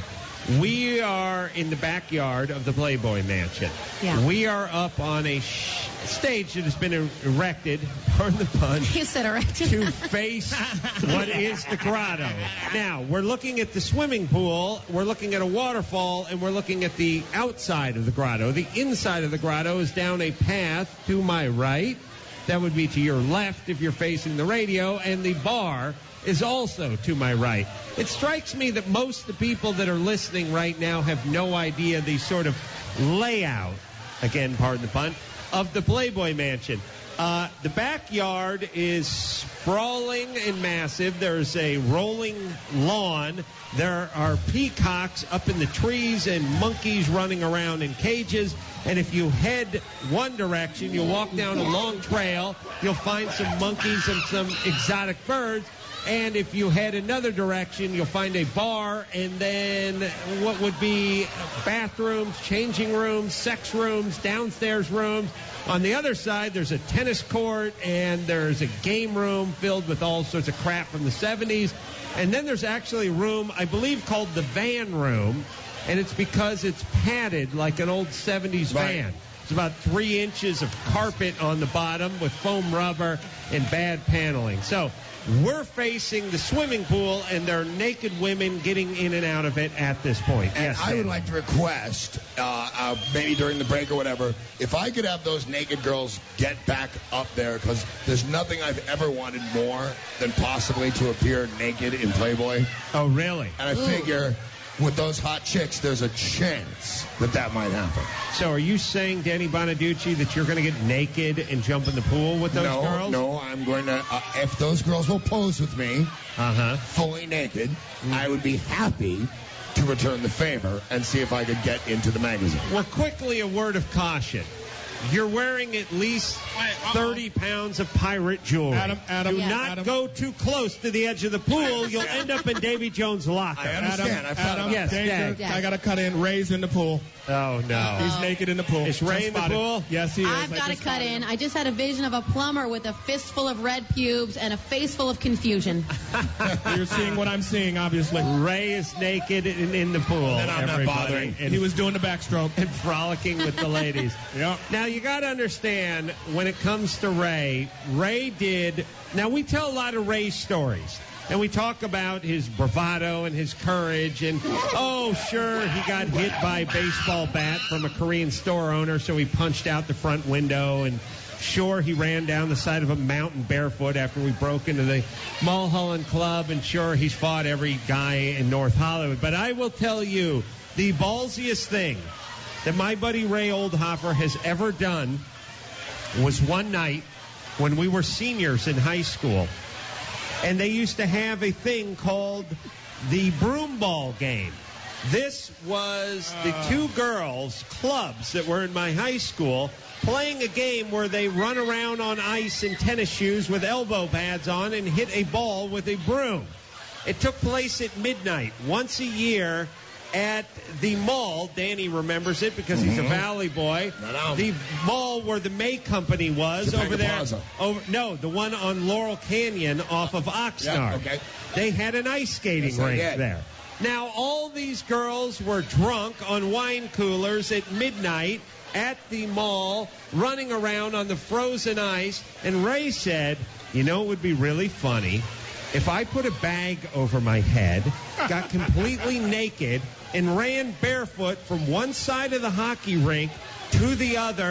We are in the backyard of the Playboy Mansion. Yeah. We are up on a sh- stage that has been er- erected, pardon the pun, You said erected. to face what is the grotto. Now, we're looking at the swimming pool, we're looking at a waterfall, and we're looking at the outside of the grotto. The inside of the grotto is down a path to my right. That would be to your left if you're facing the radio, and the bar is also to my right. It strikes me that most of the people that are listening right now have no idea the sort of layout, again, pardon the pun, of the Playboy Mansion. Uh, the backyard is sprawling and massive. There's a rolling lawn. There are peacocks up in the trees and monkeys running around in cages. And if you head one direction, you'll walk down a long trail. You'll find some monkeys and some exotic birds. And if you head another direction, you'll find a bar and then what would be bathrooms, changing rooms, sex rooms, downstairs rooms. On the other side, there's a tennis court and there's a game room filled with all sorts of crap from the seventies. And then there's actually a room, I believe, called the van room. And it's because it's padded like an old seventies Right. van. It's about three inches of carpet on the bottom with foam rubber and bad paneling. So we're facing the swimming pool, and there are naked women getting in and out of it at this point. And Yes, I would Dan. like to request, uh, uh, maybe during the break or whatever, if I could have those naked girls get back up there, because there's nothing I've ever wanted more than possibly to appear naked in Playboy. Oh, really? And I figure with those hot chicks, there's a chance that that might happen. So are you saying, Danny Bonaducci, that you're going to get naked and jump in the pool with those no, girls? No, I'm going to, uh, if those girls will pose with me, Uh-huh. fully naked, I would be happy to return the favor and see if I could get into the magazine. Well, quickly, a word of caution. You're wearing at least thirty pounds of pirate jewelry. Adam, Adam, Do Yeah. not Adam. go too close to the edge of the pool. You'll end up in Davy Jones' locker. I understand. Adam, I thought Adam, about Yes, danger. Dad. I got to cut in. Ray's in the pool. Oh, no. He's naked in the pool. Is Ray in the Unspotted. pool? Yes, he is. I've I got to just cut spotted in. him. I just had a vision of a plumber with a fistful of red pubes and a face full of confusion. You're seeing what I'm seeing, obviously. Ray is naked in, in the pool. And I'm not everybody. bothering. And, He was doing the backstroke. and frolicking with the ladies. Yep. Now, you got to understand, when it comes to Ray, Ray did... Now, we tell a lot of Ray stories. And we talk about his bravado and his courage. And, oh, sure, he got hit by a baseball bat from a Korean store owner, so he punched out the front window. And, sure, he ran down the side of a mountain barefoot after we broke into the Mulholland Club. And, sure, he's fought every guy in North Hollywood. But I will tell you, the ballsiest thing that my buddy Ray Oldhofer has ever done was one night when we were seniors in high school. And they used to have a thing called the broom ball game. This was the two girls' clubs that were in my high school playing a game where they run around on ice in tennis shoes with elbow pads on and hit a ball with a broom. It took place at midnight once a year at the mall. Danny remembers it because he's a Mhm. Valley boy. No. The mall where the May Company was Topanga over there. Plaza. Over, no, the one on Laurel Canyon off of Oxnard. Yeah, okay. They had an ice skating Yes, they rink did. there. Now, all these girls were drunk on wine coolers at midnight at the mall, running around on the frozen ice. And Ray said, you know, it would be really funny if I put a bag over my head, got completely naked, and ran barefoot from one side of the hockey rink to the other,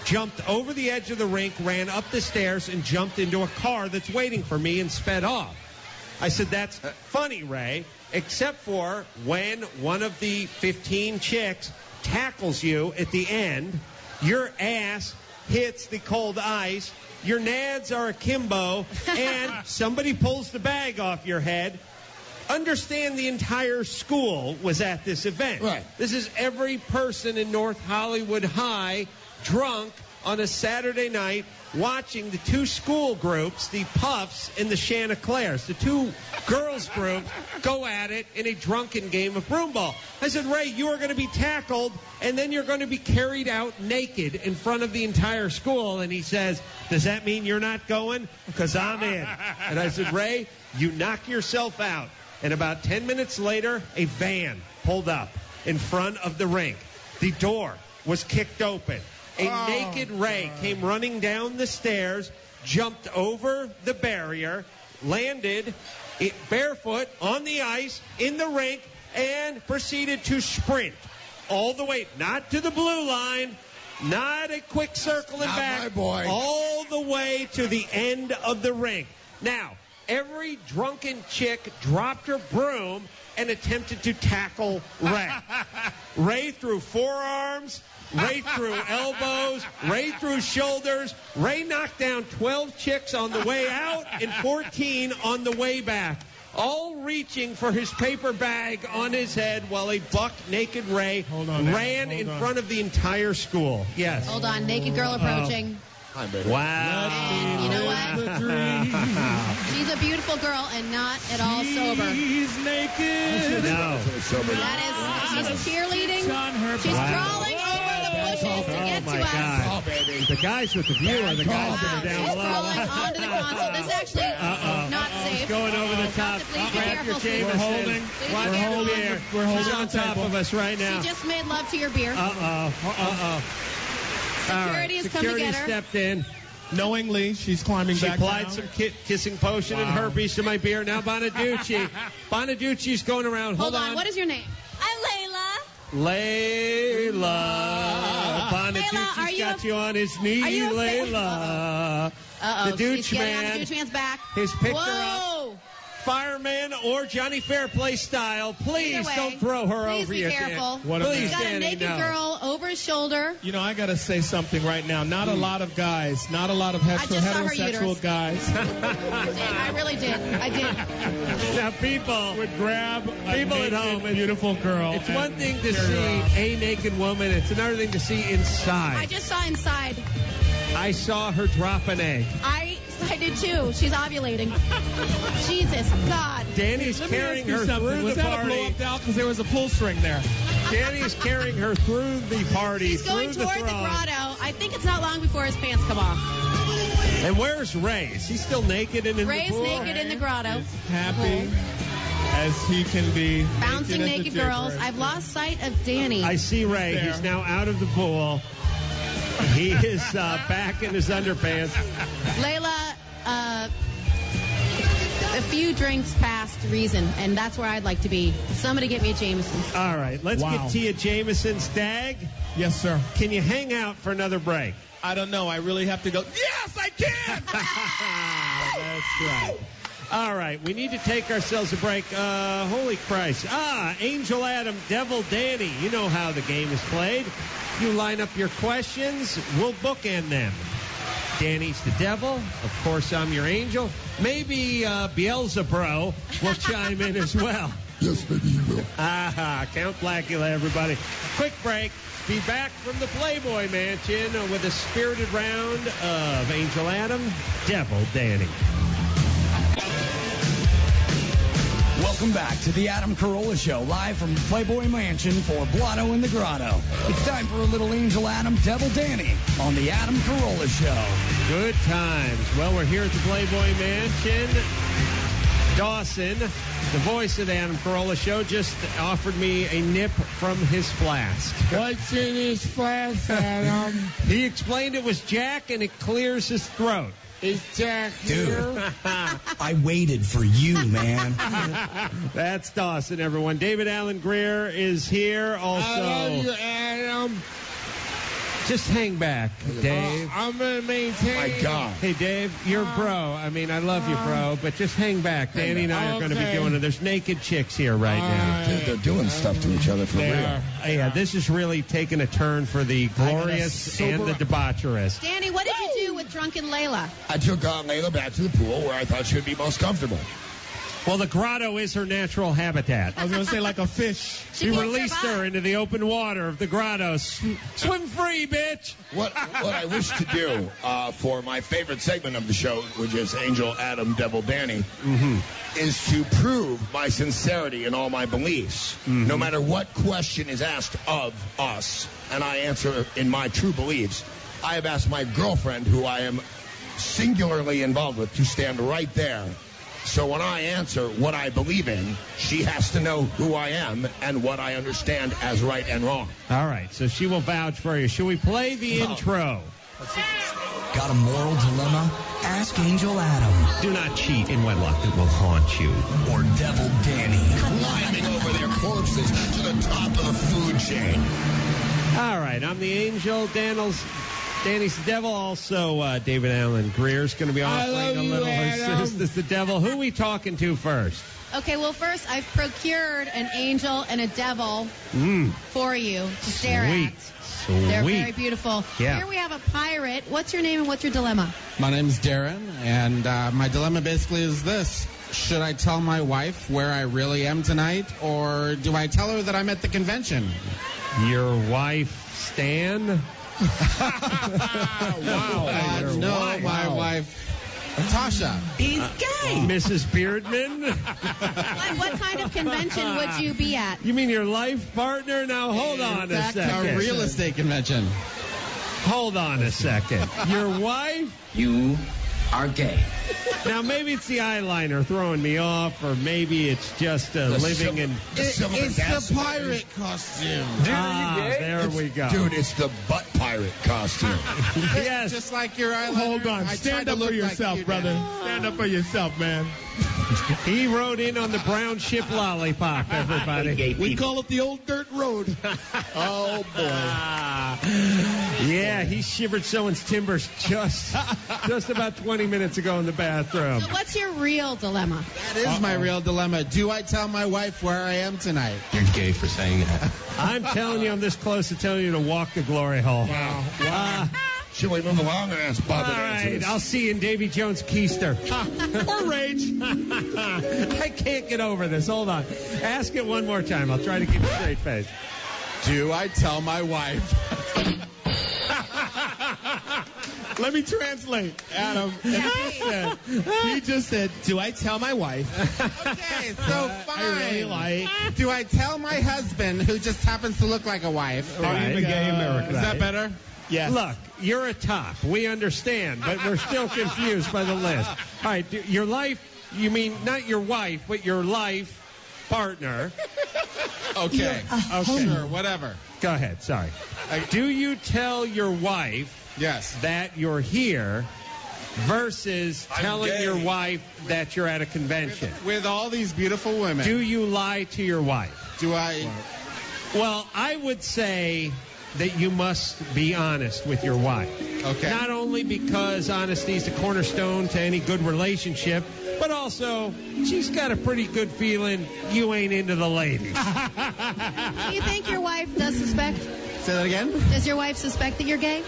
jumped over the edge of the rink, ran up the stairs, and jumped into a car that's waiting for me and sped off. I said, that's funny, Ray, except for when one of the fifteen chicks tackles you at the end, your ass hits the cold ice, your nads are akimbo, and somebody pulls the bag off your head. Understand the entire school was at this event. Right. This is every person in North Hollywood High drunk on a Saturday night watching the two school groups, the Puffs and the Chanticleers, the two girls groups, go at it in a drunken game of broomball. I said, Ray, you are going to be tackled, and then you're going to be carried out naked in front of the entire school. And he says, does that mean you're not going? Because I'm in. And I said, Ray, you knock yourself out. And about ten minutes later, a van pulled up in front of the rink. The door was kicked open. A oh, naked Ray God. came running down the stairs, jumped over the barrier, landed it barefoot on the ice in the rink, and proceeded to sprint all the way, not to the blue line, not a quick circle and not back, my boy. all the way to the end of the rink. Now, every drunken chick dropped her broom and attempted to tackle Ray. Ray threw forearms, Ray threw elbows, Ray threw shoulders. Ray knocked down twelve chicks on the way out and fourteen on the way back, all reaching for his paper bag on his head while a buck-naked Ray Hold on, ran Hold in on. front of the entire school. Yes. Hold on, naked girl approaching. Hi, baby. Wow. And you know what? She's a beautiful girl and not at all sober. She's naked. No. That is, she's cheerleading. She's Wow. crawling over the bushes to get Oh, my to us. God. Oh, baby. The guys with the view are the guys that are down She's below. crawling onto the console. This is actually Uh-oh. not safe. Going over the top. Please be Grab careful, your Steve. Jameson. We're holding. Please Watch be your careful. beer. We're holding She's on on the top table. of us right now. She just made love to your beer. Uh-oh. Uh-oh. All right. Security has come to Security get her. stepped in. Knowingly, she's climbing She back applied down. some ki- kissing potion and Wow. herpes to my beer. Now Bonaducci. Bonaducci's going around. Hold, Hold on. What is your name? I'm Layla. Layla. Bonaducci's are you got a- you on his knee, are you a fan? Layla. Uh-oh. The douche She's getting on man. the douche man's back. His picture Whoa. up. Fireman or Johnny Fairplay style. Please Either way, don't throw her please over be you. careful. What a Please, He's got a Danny, naked no. girl over his shoulder. You know, I got to say something right now. Not a lot of guys, not a lot of I hetero- just saw her heterosexual uterus. guys I did. I really did. I did. Now, people, would grab a People at naked, home, it's- beautiful girl. it's and one thing to carry her off. see a naked woman. It's another thing to see inside. I just saw inside. I saw her drop an egg. I I did too. She's ovulating. Jesus, God. Danny's Let me carrying ask you her something. through Was the that a blow party. up doll? Because there was a pull string there. Danny's carrying her through the party. He's going through toward the, the throng. grotto. I think it's not long before his pants come off. And where's Ray? Is he still naked and in Ray's the pool? naked in the grotto. Happy as he can be. Bouncing as a naked dick girls. right I've lost sight of Danny. I see Ray. There. He's now out of the pool. He is uh, back in his underpants. Layla, uh, a few drinks past reason, and that's where I'd like to be. Somebody get me a Jameson. All right, let's Wow. get Tia Jameson's Dag. Yes, sir. Can you hang out for another break? I don't know. I really have to go. Yes, I can. That's right. All right, we need to take ourselves a break. Uh, holy Christ. Ah, Angel Adam, Devil Danny. You know how the game is played. You line up your questions, we'll bookend them. Danny's the devil. Of course, I'm your angel. Maybe uh, Beelzebub will chime in as well. Yes, maybe he will. Ah, Count Blackula, everybody. Quick break. Be back from the Playboy Mansion with a spirited round of Angel Adam, Devil Danny. Welcome back to the Adam Carolla Show, live from Playboy Mansion for Blotto in the Grotto. It's time for a little Angel Adam, Devil Danny on the Adam Carolla Show. Good times. Well, we're here at the Playboy Mansion. Dawson, the voice of the Adam Carolla Show, just offered me a nip from his flask. What's in his flask, Adam? He explained it was Jack, and it clears his throat. Is Jack here? I waited for you, man. That's Dawson, everyone. David Allen Greer is here also. I love you, Adam. Just hang back, Dave. Uh, I'm going to maintain. My God. Hey, Dave, you're Uh, bro. I mean, I love you, bro, but just hang back. Danny and I are going to be Okay. doing it. There's naked chicks here right now. Dude, they're doing stuff to each other for They real. are. Uh, yeah, this is really taking a turn for the glorious sober and the up. debaucherous. Danny, what did you do with drunken Layla? I took uh, Layla back to the pool where I thought she would be most comfortable. Well, the grotto is her natural habitat. I was going to say like a fish. She We can't released survive. her into the open water of the grotto. Sw- Swim free, bitch! What what I wish to do uh, for my favorite segment of the show, which is Angel, Adam, Devil, Danny, is to prove my sincerity in all my beliefs. No matter what question is asked of us, and I answer in my true beliefs, I have asked my girlfriend, who I am singularly involved with, to stand right there. So when I answer what I believe in, she has to know who I am and what I understand as right and wrong. All right, so she will vouch for you. Should we play the intro? Got a moral dilemma? Ask Angel Adam. Do not cheat in wedlock. It will haunt you. Or Devil Danny. Climbing over their corpses to the top of the food chain. All right, I'm the angel. Daniel's, Danny's the devil. Also, uh, David Allen Greer's going to be I offering love a you, little Adam. assist as the devil. Who are we talking to first? Okay, well, first, I've procured an angel and a devil Mm, for you to stare sweet. at. They're Sweet. very beautiful. Yeah. Here we have a pirate. What's your name and what's your dilemma? My name's Darren, and uh, my dilemma basically is this. Should I tell my wife where I really am tonight, or do I tell her that I'm at the convention? Your wife, Stan? wow. Uh, your no, wife. my Wow. wife, Tasha. He's gay. Missus Beardman? What, what kind of convention would you be at? You mean your life partner? Now, hold on a Back to second. a real estate convention. Hold on a second. Your wife? You are gay. Now, maybe it's the eyeliner throwing me off, or maybe it's just uh, The living sil- in... the silver It's gas- the pirate costume. Ah, there we go. Dude, it's the butt pirate costume. Yes. Just like your eyeliner. Hold on. I Stand tried to up for look like yourself, you, brother. Dad. Stand up for yourself, man. He rode in on the brown ship lollipop, everybody. We call it the old dirt road. Oh, boy. Ah, yeah, he shivered someone's timbers just just about twenty minutes ago in the bathroom. So what's your real dilemma? That is my real dilemma. Do I tell my wife where I am tonight? You're gay for saying that. I'm telling you, I'm this close to telling you to walk the glory hole. Wow. Uh, Should we move along and ask Bob all to answer right, this? I'll see you in Davy Jones Keister. Or rage. I can't get over this. Hold on. Ask it one more time. I'll try to keep a straight face. Do I tell my wife? Let me translate, Adam. He just said, he just said, do I tell my wife? Okay, so fine. I really like. Do I tell my husband, who just happens to look like a wife? Are you the gay American? Is that better? Yes. Look, you're a top. We understand, but we're still confused by the list. All right, do- your life, you mean not your wife, but your life partner. Okay. Okay. Sure, whatever. Go ahead, sorry. Do you tell your wife Yes. that you're here versus I'm telling gay. your wife that you're at a convention? With all these beautiful women. Do you lie to your wife? Do I? Well, I would say that you must be honest with your wife. Okay. Not only because honesty is the cornerstone to any good relationship, but also she's got a pretty good feeling you ain't into the ladies. Do you think your wife does suspect? Say that again? Does your wife suspect that you're gay?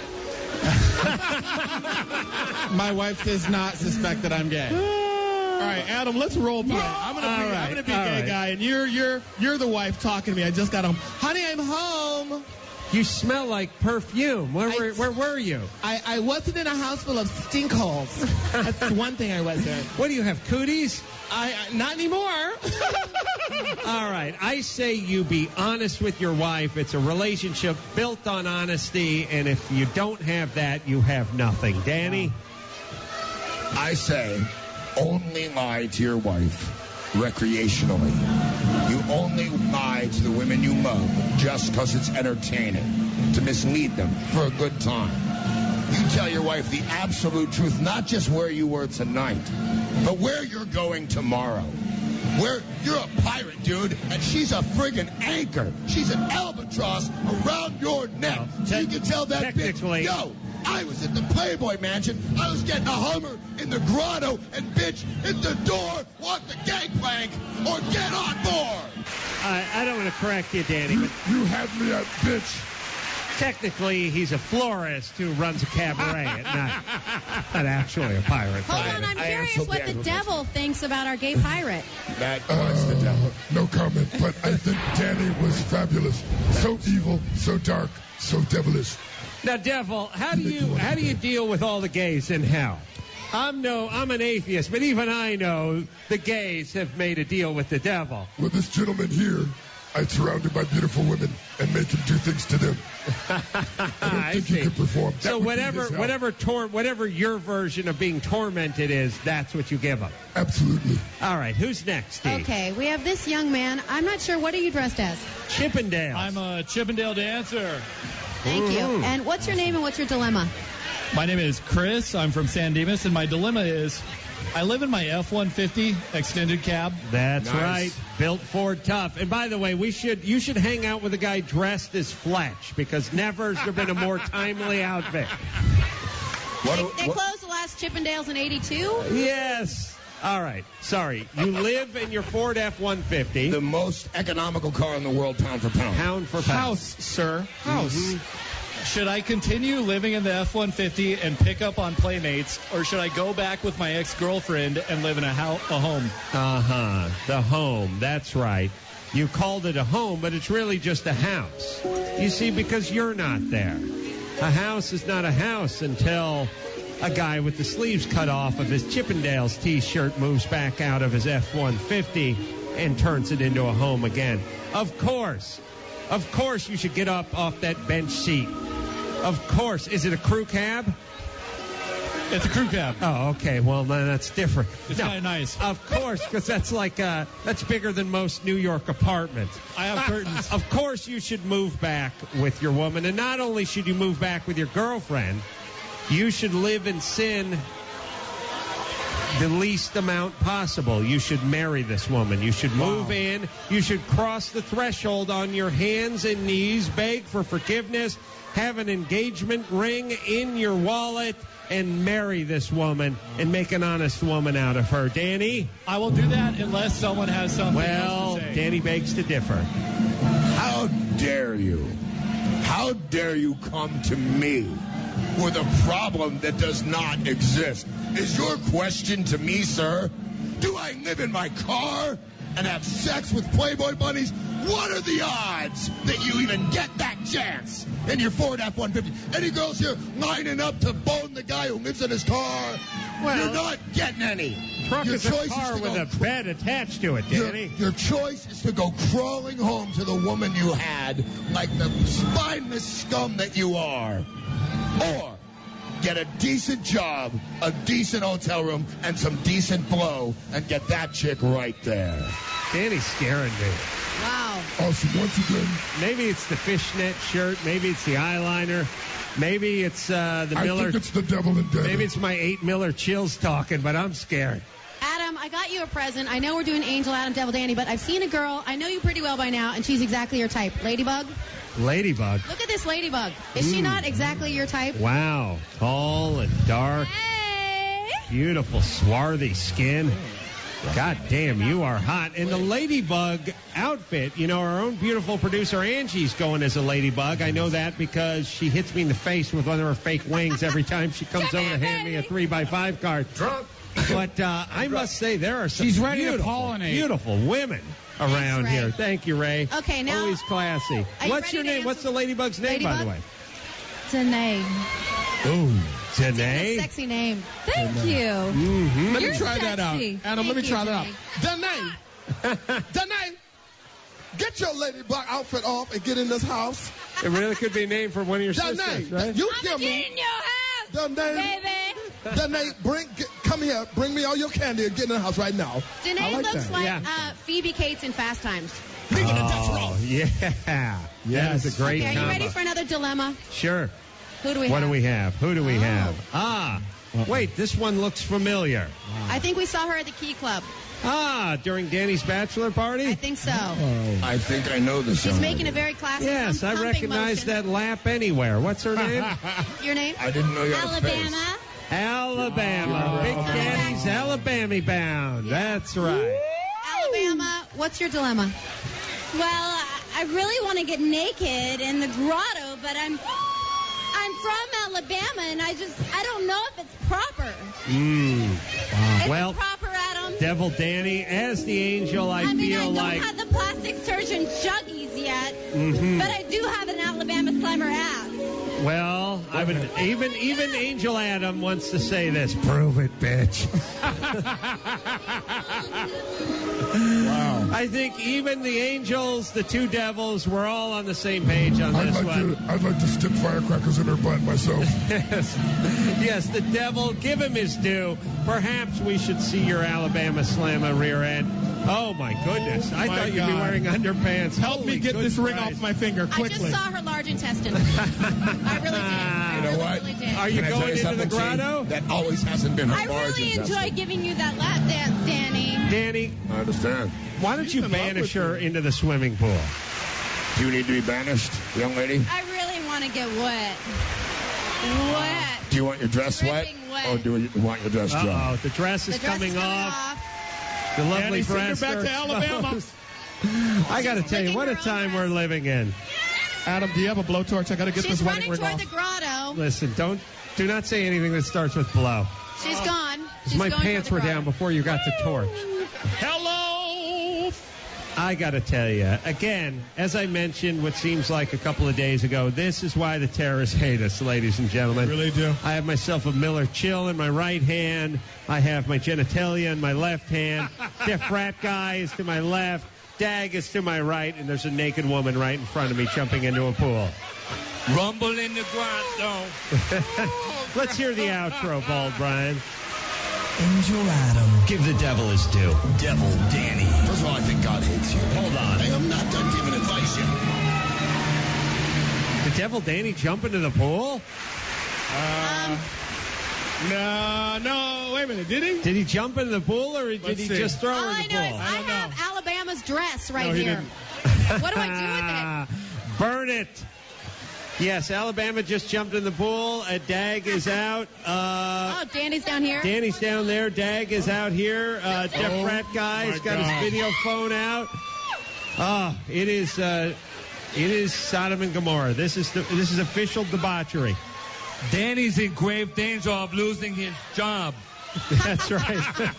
My wife does not suspect that I'm gay. All right, Adam, let's role play. I'm gonna be, All right, I'm gonna be a all gay right. guy, and you're you're you're the wife talking to me. I just got home. Honey, I'm home. You smell like perfume. Where were, where were you? I, I wasn't in a house full of stink holes. That's one thing I wasn't. What do you have, cooties? I, I not anymore. All right. I say you be honest with your wife. It's a relationship built on honesty, and if you don't have that, you have nothing. Danny? I say, only lie to your wife recreationally. You only lie to the women you love just because it's entertaining, to mislead them for a good time. You tell your wife the absolute truth, not just where you were tonight, but where you're going tomorrow. Where you're a pirate, dude, and she's a friggin' anchor. She's an albatross around your neck. Well, so you can tell that technically- bitch, yo, I was at the Playboy Mansion. I was getting a Hummer in the grotto, and bitch, hit the door, walk the gangplank, or get on board. I, I don't want to correct you, Danny, but You had me at bitch. technically he's a florist who runs a cabaret at night. Not actually a pirate. Hold on, I'm I am curious so what bad the with devil thinks about our gay pirate. That was the devil. No comment, but I think Danny was fabulous. So evil, so dark, so devilish. Now, Devil, how do you how do you deal with all the gays in hell? I'm no, I'm an atheist, but even I know the gays have made a deal with the devil. Well, this gentleman here, I'm surrounded by beautiful women and make him do things to them. I don't I think see. he could perform. That So would be whatever his hell. whatever tor- whatever your version of being tormented is, that's what you give them. Absolutely. All right, who's next, Steve? Okay, we have this young man. I'm not sure. What are you dressed as? Chippendale. I'm a Chippendale dancer. Thank you. And what's your name and what's your dilemma? My name is Chris. I'm from San Dimas, and my dilemma is I live in my F one fifty extended cab. That's Nice. right. Built Ford Tough. And by the way, we should you should hang out with a guy dressed as Fletch, because never has there been a more timely outfit. What, They, they what- closed the last Chippendales in eighty-two. Yes. All right. Sorry. You live in your Ford F one fifty. the most economical car in the world, pound for pound. Pound for pound. House, sir. House. Mm-hmm. Should I continue living in the F one fifty and pick up on playmates, or should I go back with my ex-girlfriend and live in a, ho- a home? Uh-huh. The home. That's right. You called it a home, but it's really just a house. You see, because you're not there. A house is not a house until a guy with the sleeves cut off of his Chippendales T-shirt moves back out of his F one fifty and turns it into a home again. Of course. Of course you should get up off that bench seat. Of course. Is it a crew cab? It's a crew cab. Oh, okay. Well, then that's different. It's No, kind of nice. Of course, because that's like uh, that's bigger than most New York apartments. I have curtains. Of course, you should move back with your woman, and not only should you move back with your girlfriend, you should live in sin the least amount possible. You should marry this woman. You should move Wow. in. You should cross the threshold on your hands and knees, beg for forgiveness, have an engagement ring in your wallet, and marry this woman and make an honest woman out of her. Danny? I will do that unless someone has something Well, else to say. Danny begs to differ. How dare you? How dare you come to me with a problem that does not exist? Is your question to me, sir, do I live in my car and have sex with Playboy bunnies? What are the odds that you even get that chance in your Ford F one fifty? Any girls here lining up to bone the guy who lives in his car? Well, You're not getting any. Truck Your is a choice car to with go a cr- bed attached to it, Your, Danny. your choice is to go crawling home to the woman you had, like the spineless scum that you are. Or get a decent job, a decent hotel room, and some decent blow, and get that chick right there. Danny's scaring me. Wow. Awesome. Once again, Maybe it's the fishnet shirt. Maybe it's the eyeliner. Maybe it's uh, the I Miller. think it's the devil in Danny. Maybe it's my eight Miller chills talking, but I'm scared. Adam, I got you a present. I know we're doing Angel, Adam, Devil, Danny, but I've seen a girl. I know you pretty well by now, and she's exactly your type. Ladybug? Ladybug. Look at this ladybug. Is she Mm. not exactly your type? Wow. Tall and dark. Hey! Beautiful, swarthy skin. God damn, you are hot. And the ladybug outfit, you know, our own beautiful producer Angie's going as a ladybug. I know that because she hits me in the face with one of her fake wings every time she comes over to hand me a three by five card. Drunk. But uh, I must say, there are some She's ready to beautiful, pollinate. beautiful women around Ray. here. Thank you, Ray. Okay, now- Always classy. Are you What's ready your to name? answer- What's the ladybug's name, by the Ladybug? way? Danae. Ooh, A Danae. sexy name. Thank you. Mm-hmm. Let You're me try that out. sexy. Adam, let me Thank try you, that out. Danae, Danae, get your ladybug outfit off and get in this house. It really could be a name for one of your Danae, sisters, right? you I'm hear gonna me? get in your house, Danae, baby. Danae, bring, get, come here, bring me all your candy and get in the house right now. Danae I like looks that. like Yeah. uh, Phoebe Cates in Fast Times. Leave it at that row. Oh, yeah. That is a great Okay, are you combo. ready for another dilemma? Sure. Who do we What have? do we have? Who do we Oh. have? Ah, wait, this one looks familiar. I think we saw her at the Key Club. Ah, during Danny's bachelor party? I think so. I think I know this. She's making a very classic Yes, hum- I humping recognize motion. that lap anywhere. What's her name? Your name? I didn't know you had a face. Alabama. Alabama. Big Daddy's Alabama bound. That's right. Alabama, what's your dilemma? Well, I I really want to get naked in the grotto, but I'm I'm from Alabama, and I just I don't know if it's proper. Mm. Is Well, it proper, Adam? Devil Danny, as the angel, I, I mean, feel I don't like. have the plastic surgeon juggies yet, Mhm. but I do have an Alabama Slammer ass. Well, I would even even Angel Adam wants to say this. Prove it, bitch. Wow. I think even the angels, the two devils, we're all on the same page on I'd this like one. to. I'd like to stick firecrackers in her butt myself. Yes. Yes, the devil, give him his due. Perhaps we should see your Alabama Slammer rear end. Oh, my goodness. I My thought you'd be God. wearing underpants. Help Holy me get good this ring Christ. off my finger I quickly. just saw her large intestine. I really did. I You know what? really did. Are you Can I tell going into the something, Gene? grotto? That always hasn't been her I large really intestine. enjoy giving you that lap dance, Danny. Danny, I understand. why don't you in love banish with her into the swimming pool? Do you need to be banished, young lady? I really want to get wet. Wet. Do you want your dress wet? Dripping wet. Or do you want your dress dry? Uh-oh, the dress is The dress coming is coming off. off. The lovely Danny, send her breasts back are to Alabama. exposed. I got to tell you, what a time we're living in. Adam, do you have a blowtorch? I got to get She's this wedding running ring toward off. the grotto. Listen, don't, do not say anything that starts with blow. She's gone. She's My going pants were toward the down grotto. before you got the torch. Hello. I got to tell you, again, as I mentioned what seems like a couple of days ago, this is why the terrorists hate us, ladies and gentlemen. Really do. I have myself a Miller Chill in my right hand. I have my genitalia in my left hand. The frat guy is to my left. Dag is to my right. And there's a naked woman right in front of me jumping into a pool. Rumble in the grotto. Let's hear the outro, Bald Brian. Angel Adam. Give the devil his due. Devil Danny. First of all, I think God hates you. Hold on. I am not done giving advice yet. Did Devil Danny jump into the pool? Uh, no, no, wait a minute. Did he? Did he jump into the pool, or did Let's he see. just throw All her I in the know pool? is I have Alabama's dress right No, he here. didn't. What do I do with it? Burn it. Yes, Alabama just jumped in the pool. Uh, Dag is out. Uh, Oh, Danny's down here. Danny's down there. Dag is out here. Uh, Jeff Oh, Rat Guy's my got God. his video phone out. Oh, it is. Uh, it is Sodom and Gomorrah. This is the, this is official debauchery. Danny's in grave danger of losing his job. That's right.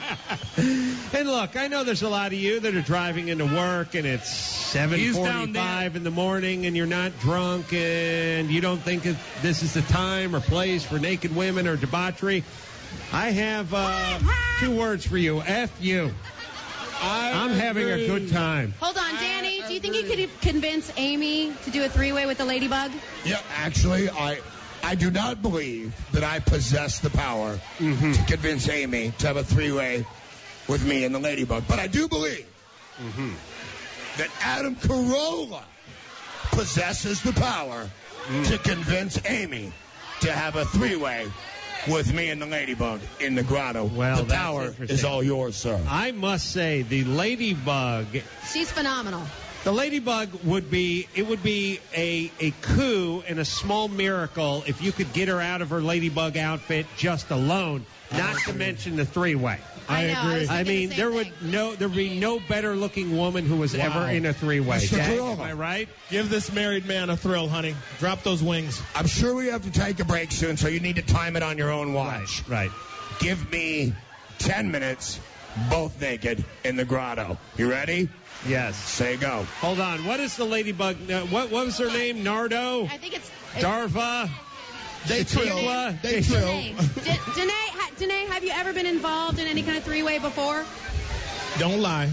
And look, I know there's a lot of you that are driving into work and it's seven He's down forty-five in the morning and you're not drunk and you don't think that this is the time or place for naked women or debauchery. I have uh, two words for you. F you. I'm having a good time. Hold on, Danny. Do you think you could convince Amy to do a three-way with the ladybug? Yeah, actually, I I do not believe that I possess the power Mm-hmm. to convince Amy to have a three-way with me and the ladybug. But I do believe Mm-hmm. that Adam Carolla possesses the power Mm. to convince Amy to have a three-way with me and the ladybug in the grotto. Well, the that's power interesting. is all yours, sir. I must say, the ladybug, She's phenomenal. the ladybug would be, it would be a, a coup and a small miracle if you could get her out of her ladybug outfit just alone, not to mention the three-way. I know, I was I thinking mean, the there same would thing. no, there would be no better-looking woman who was Wow. ever in a three-way. Mister Jack, Carolla. am I right? Give this married man a thrill, honey. Drop those wings. I'm sure we have to take a break soon, so you need to time it on your own watch. Right. Give me ten minutes, both naked, in the grotto. You ready? Yes. Say go. Hold on. What is the ladybug? Uh, what, what was her name? Nardo? I think it's... Darva? They Tequila? They trill. Danae. D- Danae, ha- Danae, have you ever been involved in any kind of three-way before? Don't lie.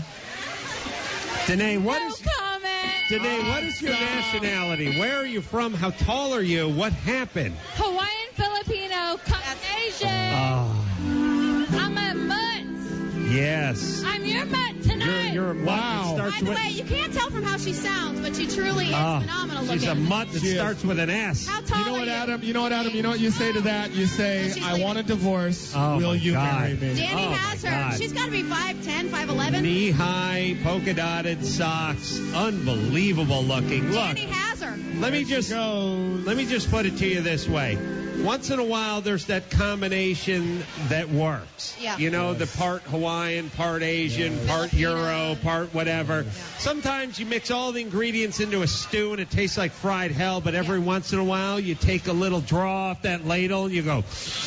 Danae, what No is... comment. Danae, what is your nationality? Where are you from? How tall are you? What happened? Hawaiian, Filipino, Caucasian. Oh, I'm a mutt. yes. I'm your mutt too. tonight. You're, you're a mutt that By starts the with... way, you can't tell from how she sounds, but she truly is Oh, phenomenal looking. she's a mutt that starts with an S. How tall You know are what, you? Adam? You know what, Adam? You know what you say to that? You say, I want a divorce. Oh, Will my you God. marry me? Danny Oh, my has her. God. She's got to be five ten, five eleven. Knee-high, polka-dotted socks. Unbelievable looking. Look, Danny has her. let me just let me just put it to you this way. Once in a while, there's that combination that works. Yeah. You know, the part Hawaiian, part Asian, part Euro, part whatever. Sometimes you mix all the ingredients into a stew and it tastes like fried hell, but every once in a while you take a little draw off that ladle and you go,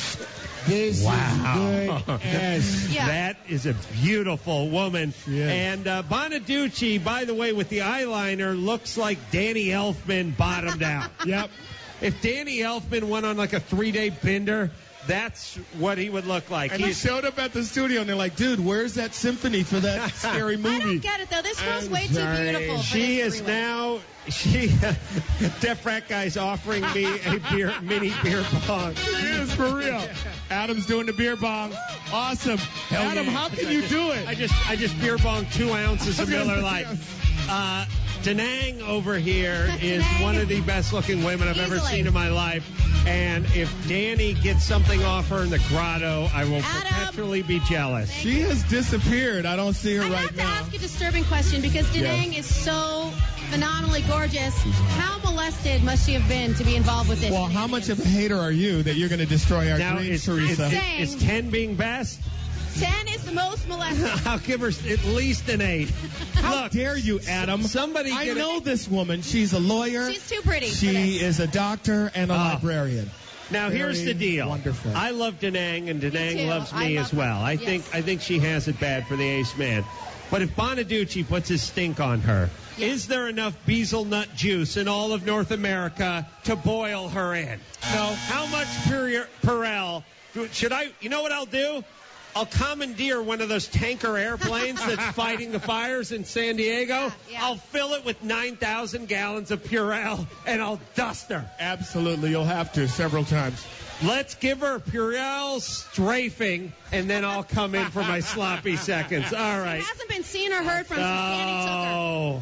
This wow. is good as. Yeah. That is a beautiful woman. Yes. And uh, Bonaducci, by the way, with the eyeliner, looks like Danny Elfman bottomed out. Yep. If Danny Elfman went on like a three-day bender, that's what he would look like. And he He's- showed up at the studio, and they're like, dude, where's that symphony for that scary I movie? don't get it, though. This girl's I'm way sorry. too beautiful. For She this is three-way. now, she, Deaf Rat Guy's offering me a beer, mini beer pong. It is for real. Adam's doing the beer bong. Awesome. Adam, yeah. how can you do it? I just, I just beer bonged two ounces of Miller Lite. Uh, Danang over here is Danang. one of the best looking women I've ever Easily. seen in my life. And if Danny gets something off her in the grotto, I will Adam. perpetually be jealous. She has disappeared. I don't see her I right have to now. ask a disturbing question because Danang is so phenomenally gorgeous. How molested must she have been to be involved with this? Well, how much of a hater are you that you're going to destroy our Now, dreams, is, Teresa? is, Saying- is ten being best? ten is the most molested. I'll give her at least an eight. How Look, dare you, Adam? somebody I get a- know this woman. She's a lawyer. She's too pretty. for She this. is a doctor and a Oh. librarian. Now here's Very the deal. wonderful. I love Danang, and Danang too. loves I me love as well. her. I Yes. think I think she has it bad for the ace man. But if Bonaducci puts his stink on her, Yeah. is there enough bezelnut juice in all of North America to boil her in? No. How much Pure- Perel should I? You know what I'll do? I'll commandeer one of those tanker airplanes that's fighting the fires in San Diego. Yeah, yeah. I'll fill it with nine thousand gallons of Purell, and I'll dust her. Absolutely. You'll have to several times. Let's give her Purell strafing, and then I'll come in for my sloppy seconds. All right. She hasn't been seen or heard from since Danny took her. Oh.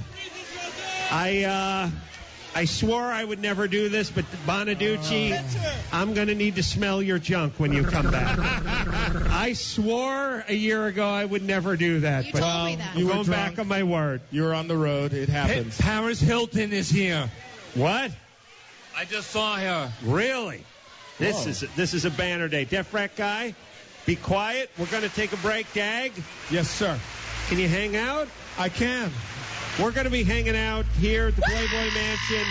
I, uh... I swore I would never do this, but Bonaducci, I'm going to need to smell your junk when you come back. I swore a year ago I would never do that. You but told me that. I'm You were going drunk. back on my word. You were on the road. It happens. Paris Hilton is here. What? I just saw her. Really? This Whoa. is this is a banner day. Deaf Rat Guy, be quiet. We're going to take a break. Dag, Yes, sir. can you hang out? I can. We're going to be hanging out here at the Playboy Mansion.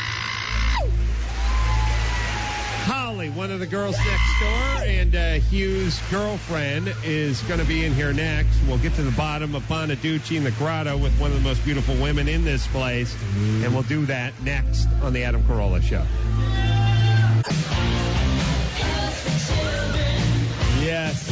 Holly, one of the girls next door, and uh, Hugh's girlfriend is going to be in here next. We'll get to the bottom of Bonaducci in the grotto with one of the most beautiful women in this place, and we'll do that next on the Adam Carolla Show. Yes.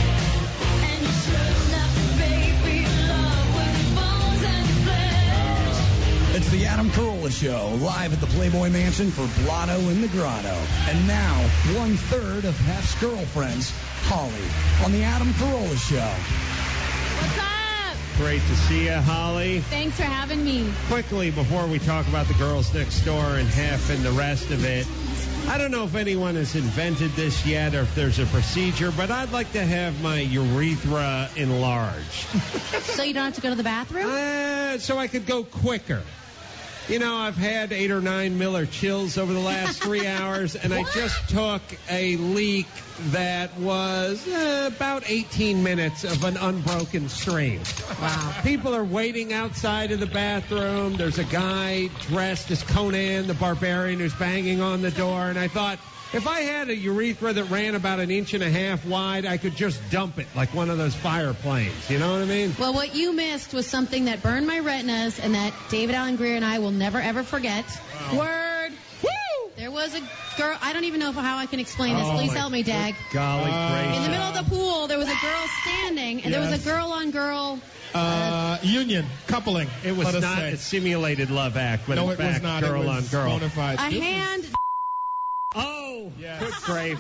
It's the Adam Carolla Show, live at the Playboy Mansion for Blotto in the Grotto. And now, one third of Hef's girlfriends, Holly, on the Adam Carolla Show. What's up? Great to see you, Holly. Thanks for having me. Quickly, before we talk about the girls next door and Hef and the rest of it, I don't know if anyone has invented this yet or if there's a procedure, but I'd like to have my urethra enlarged. So you don't have to go to the bathroom? Uh, so I could go quicker. You know, I've had eight or nine Miller chills over the last three hours, and I just took a leak that was uh, about eighteen minutes of an unbroken stream. Wow. People are waiting outside of the bathroom. There's a guy dressed as Conan the Barbarian who's banging on the door, and I thought, if I had a urethra that ran about an inch and a half wide, I could just dump it like one of those fire planes. You know what I mean? Well, what you missed was something that burned my retinas and that David Allen Greer and I will never, ever forget. Word. Woo! There was a girl. I don't even know how I can explain this. Oh, Please my help me, Dag. Golly Uh, gracious. In the middle of the pool, there was a girl standing, and there was Yes. a girl on girl. Uh, union, coupling. It was let us not say. a simulated love act, but No, in it was fact, not. girl It on was girl. bona fide. A hand. Oh, Yes. good gravy.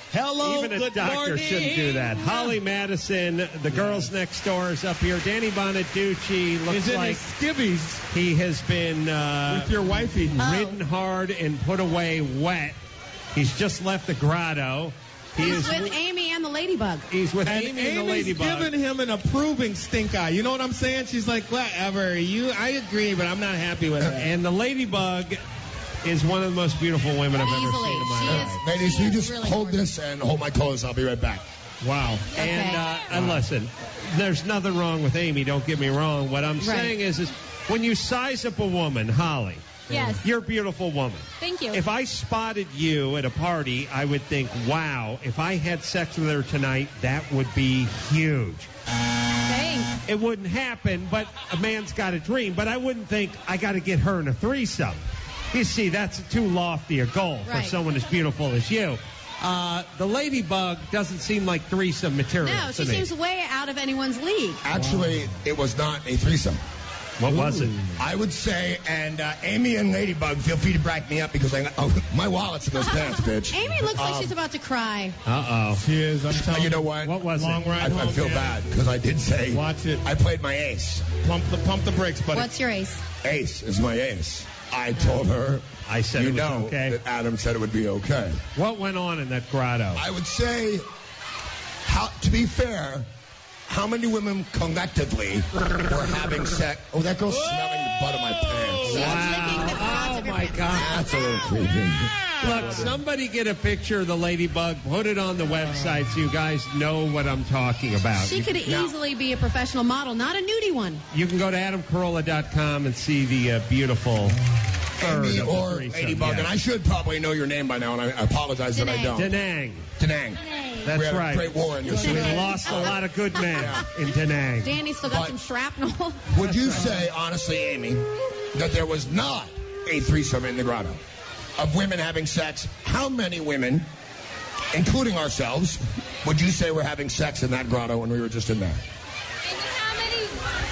Hello, Even a good doctor morning. shouldn't do that. Holly Madison, the girls next door, is up here. Danny Bonaducci looks He's in like his skivvies he has been uh, with your wifey. ridden hard and put away wet. He's just left the grotto. He He's is with Amy and the Ladybug. He's with And Amy and the Amy's Ladybug. giving him an approving stink eye. You know what I'm saying? She's like, whatever. You, I agree, but I'm not happy with it. And the Ladybug is one of the most beautiful women I've ever Easily. seen in my She life. is- Ladies, she you is just really hold gorgeous. this and hold my clothes. I'll be right back. Wow. Okay. And, uh, and listen, there's nothing wrong with Amy. Don't get me wrong. What I'm Right. saying is, is when you size up a woman, Holly, Yes. you're a beautiful woman. Thank you. If I spotted you at a party, I would think, wow, if I had sex with her tonight, that would be huge. Thanks. It wouldn't happen, but a man's got a dream. But I wouldn't think I got to get her in a threesome. You see, that's too lofty a goal Right. for someone as beautiful as you. Uh, the Ladybug doesn't seem like threesome material No, to she me. seems way out of anyone's league. Actually, it was not a threesome. What was it? I would say, and uh, Amy and Ladybug, feel free to back me up because I, oh, my wallet's in those pants, bitch. Amy looks like Um, she's about to cry. Uh-oh. She is. I'm telling You know what? What was Long it? ride I, I home, feel man. bad because I did say Watch it. I played my ace. Pump the pump the brakes, buddy. What's your ace? Ace is my ace. I told her. I said you it was know okay. that Adam said it would be okay. What went on in that grotto? I would say, how to be fair, how many women collectively were having sex? Oh, that girl's smelling the butt of my pants. Wow. Oh, my God. That's a little creepy. Look, somebody get a picture of the Ladybug, put it on the website so you guys know what I'm talking about. She You- could easily be a professional model, not a nudie one. You can go to adam carolla dot com and see the uh, beautiful third Amy of the or threesome, Ladybug, yeah. and I should probably know your name by now, and I apologize that I Danang. don't. Danang. Danang. That's we had right. a great war in your We city. lost a lot of good men in Danang. Danny still got But- some shrapnel. Would you say, honestly, Amy, that there was not a threesome in the grotto of women having sex? How many women, including ourselves, would you say were having sex in that grotto when we were just in there? How many?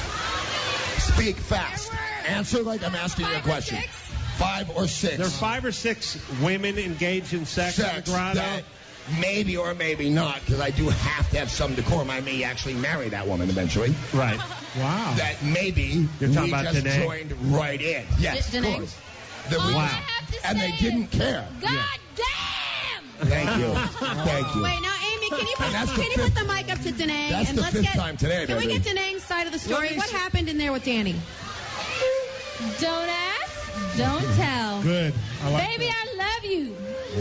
Speak fast. Answer like I'm asking you a Five or question. six? Five or six. There are five or six women engaged in sex, in the sex grotto. that maybe or maybe not, because I do have to have some decorum. I may actually marry that woman eventually. Right. Wow. That maybe You're we talking about just Danang? joined right in. Yes, D- of Danang? course. That All we- I Wow. have to And say they didn't is, care. God damn! Thank you. Thank you. Wait, now, Amy, can you put, And that's the can you put fifth- the mic up to Danang? That's and the let's fifth get, time today, Can we baby. get Danang's side of the story? Let me What see- happened in there with Danny? Don't ask, don't tell. Good. I like Baby, I love you.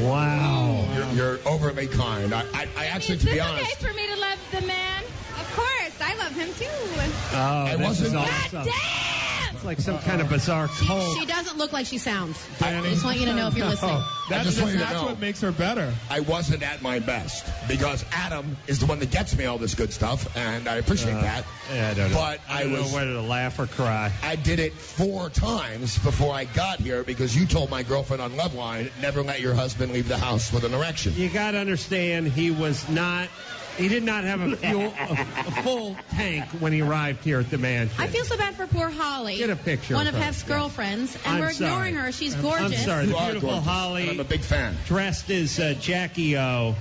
Wow. You're, you're overly kind. I, I, I actually, Is to this be okay honest, for me to love the man? Of course, I love him too. Oh, I this wasn't- is God awesome. damn! It's like some kind of bizarre cult. She doesn't look like she sounds. Danny. I just want you to know if you're listening. I That's, just want you to that's know. what makes her better. I wasn't at my best because Adam is the one that gets me all this good stuff, and I appreciate Uh, that. Yeah, I don't know. But I, I don't was. know whether to laugh or cry. I did it four times before I got here because you told my girlfriend on Loveline, never let your husband leave the house with an erection. You got to understand, he was not. He did not have a fuel, a, a full tank when he arrived here at the mansion. I feel so bad for poor Holly. Get a picture One of of her. Hef's girlfriends, and I'm we're ignoring sorry. her. She's I'm- gorgeous. I'm sorry. The You are beautiful gorgeous, Holly, and I'm a big fan. dressed as uh, Jackie O.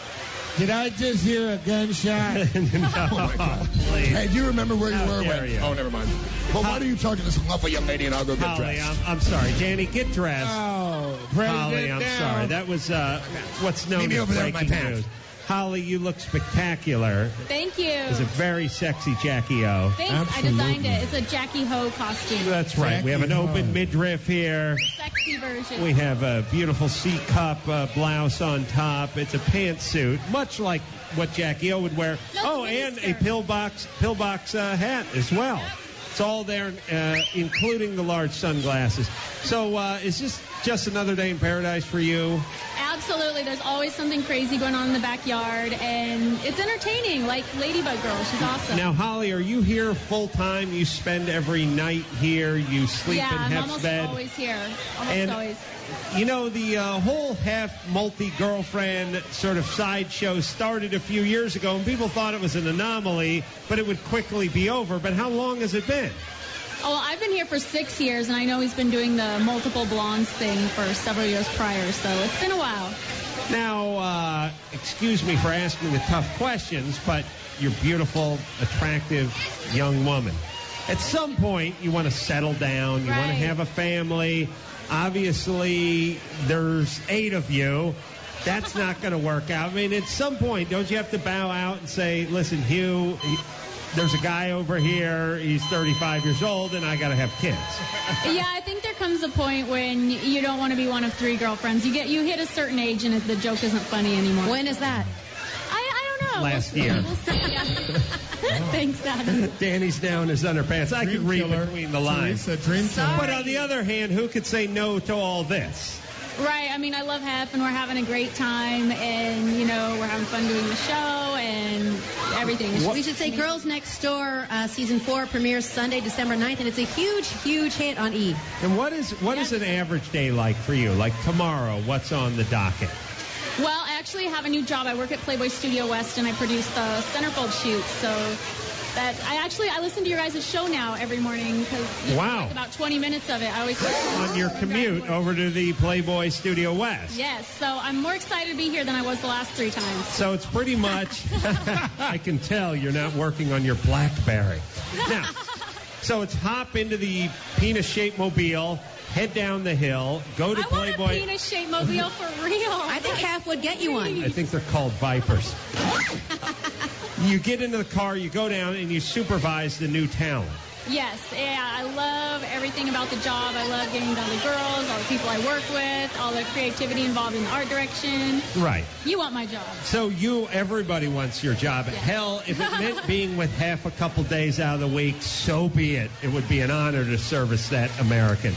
Did I just hear a gunshot? no, Oh, my God. please. Hey, do you remember where How you were dare when? you. Oh, never mind. Well, why don't you talk to this lovely young lady and I'll go get Holly, dressed? I'm, I'm sorry. Danny, get dressed. Oh, President Holly, I'm down. sorry. That was uh, what's known Meet me as over there with my breaking pants. news. Holly, you look spectacular. Thank you. It's a very sexy Jackie O. Thanks, I designed it. It's a Jackie Ho costume. That's right. We have an Jackie open O. midriff here. Sexy version. We have a beautiful C-cup uh, blouse on top. It's a pantsuit, much like what Jackie O would wear. No, Oh, mini and a skirt. pillbox pillbox uh, hat as well. It's all there, uh, including the large sunglasses. So uh, is this just another day in paradise for you? Absolutely. There's always something crazy going on in the backyard, and it's entertaining, like Ladybug Girl. She's awesome. Now, Holly, are you here full time? You spend every night here? You sleep yeah, in I'm Hef's almost bed? always here. Almost And- always. You know, the uh, whole Hef multi-girlfriend sort of sideshow started a few years ago, and people thought it was an anomaly, but it would quickly be over. But how long has it been? Oh, well, I've been here for six years, and I know he's been doing the multiple blondes thing for several years prior, so it's been a while. Now, uh, excuse me for asking the tough questions, but you're a beautiful, attractive young woman. At some point, you want to settle down. You Right. want to have a family. Obviously, there's eight of you. That's not going to work out. I mean, at some point, don't you have to bow out and say, listen, Hugh, he- there's a guy over here. He's thirty-five years old, and I got to have kids. Yeah, I think there comes a point when y- you don't want to be one of three girlfriends. You get you hit a certain age and it, the joke isn't funny anymore. When is that? I, I don't know. Last We'll- year. We'll see. Yeah. Thanks, Dad. Danny's down his underpants. I can read between the lines. Teresa, dream killer. But on the other hand, who could say no to all this? Right. I mean, I love Hef, and we're having a great time, and, you know, we're having fun doing the show and everything. We should say Girls Next Door uh, Season four premieres Sunday, December ninth, and it's a huge, huge hit on E! And what is what is an average day like for you? Like tomorrow, what's on the docket? Well, I actually have a new job. I work at Playboy Studio West, and I produce the centerfold shoot. So that I actually I listen to your guys' show now every morning because Wow. like about twenty minutes of it. I always On your commute over to the Playboy Studio West. Yes. So I'm more excited to be here than I was the last three times. So it's pretty much, I can tell you're not working on your BlackBerry. Now, so it's hop into the penis-shaped mobile, head down the hill, go to I want a Playboy. penis-shaped mobile for real. I think Hef would get you one. I think they're called Vipers. You get into the car, you go down, and you supervise the new talent. Yes, yeah, I love everything about the job. I love getting to know the girls, all the people I work with, all the creativity involved in the art direction. Right. You want my job. So you, everybody wants your job. Hell, if it meant being with half a couple days out of the week, so be it. It would be an honor to service that American.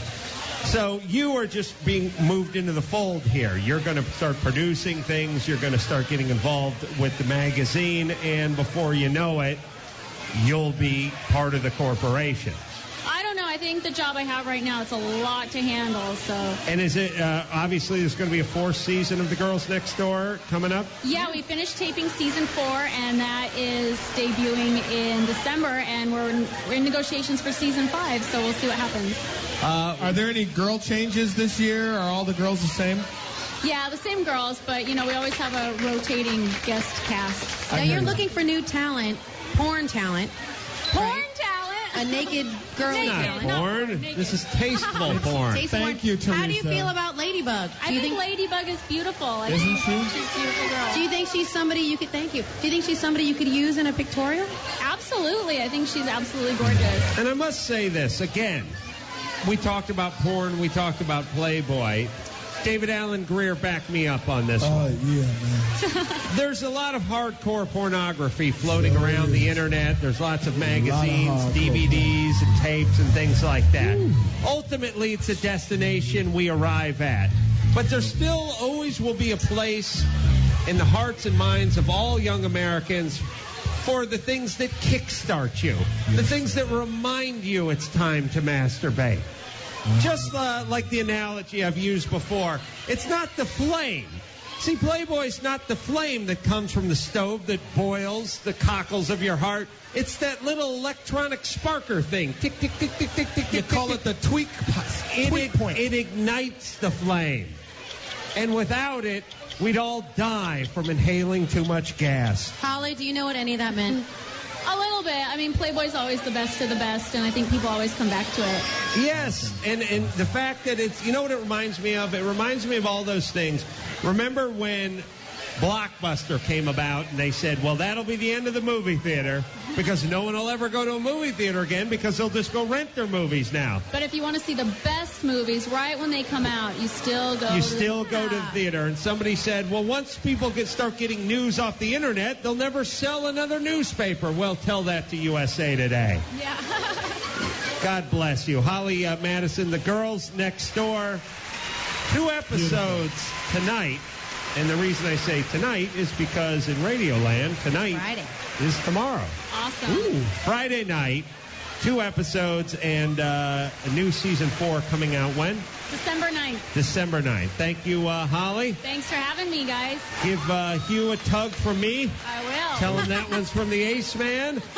So you are just being moved into the fold here. You're going to start producing things. You're going to start getting involved with the magazine. And before you know it, you'll be part of the corporation. I don't know. I think the job I have right now, it's a lot to handle. So And is it, uh, obviously, there's going to be a fourth season of The Girls Next Door coming up? yeah, we finished taping season four, and that is debuting in December, and we're in, we're in negotiations for season five. So we'll see what happens. Uh, are there any girl changes this year? Are all the girls the same? Yeah, the same girls, but you know we always have a rotating guest cast. Now you're looking for new talent, porn talent. Porn right? talent. A naked girl Naked, talent. not Porn? This is tasteful porn. Tasteful Thank porn. you, Teresa. How do you feel about Ladybug? I Do you think, think Ladybug is beautiful. I Isn't think she? She's a beautiful girl. Do you think she's somebody you could thank you? Do you think she's somebody you could use in a pictorial? Absolutely. I think she's absolutely gorgeous. And I must say this again. We talked about porn. We talked about Playboy. David Allen Greer backed me up on this Oh, one. yeah, man. There's a lot of hardcore pornography floating around the internet. There's lots of magazines, hardcore D V Ds, and tapes and things like that. Ultimately, it's a destination we arrive at. But there still always will be a place in the hearts and minds of all young Americans for the things that kickstart you, the things that remind you it's time to masturbate. Just uh, like the analogy I've used before, it's not the flame. See, Playboy's not the flame that comes from the stove that boils the cockles of your heart. It's that little electronic sparker thing. Tick, tick, tick, tick, tick, tick. You tick, call tick, it the tweak, it, tweak point. It ignites the flame. And without it, we'd all die from inhaling too much gas. Holly, do you know what any of that meant? A little bit. I mean, Playboy's always the best of the best, and I think people always come back to it. Yes, and, and the fact that it's, you know what it reminds me of? It reminds me of all those things. Remember when Blockbuster came about and they said, well, that'll be the end of the movie theater because no one will ever go to a movie theater again because they'll just go rent their movies now. But if you want to see the best movies right when they come out, you still go You to still the go to the theater. And somebody said, well, once people get start getting news off the internet, they'll never sell another newspaper. Well, tell that to U S A Today. Yeah. God bless you. Holly uh, Madison, The Girls Next Door. Two episodes tonight. And the reason I say tonight is because in Radioland, tonight Friday. is tomorrow. Awesome. Ooh. Friday night, two episodes, and uh, a new season four coming out when? December ninth. December ninth. Thank you, uh, Holly. Thanks for having me, guys. Give uh, Hugh a tug from me. I will. Tell him that one's from the Ace Man.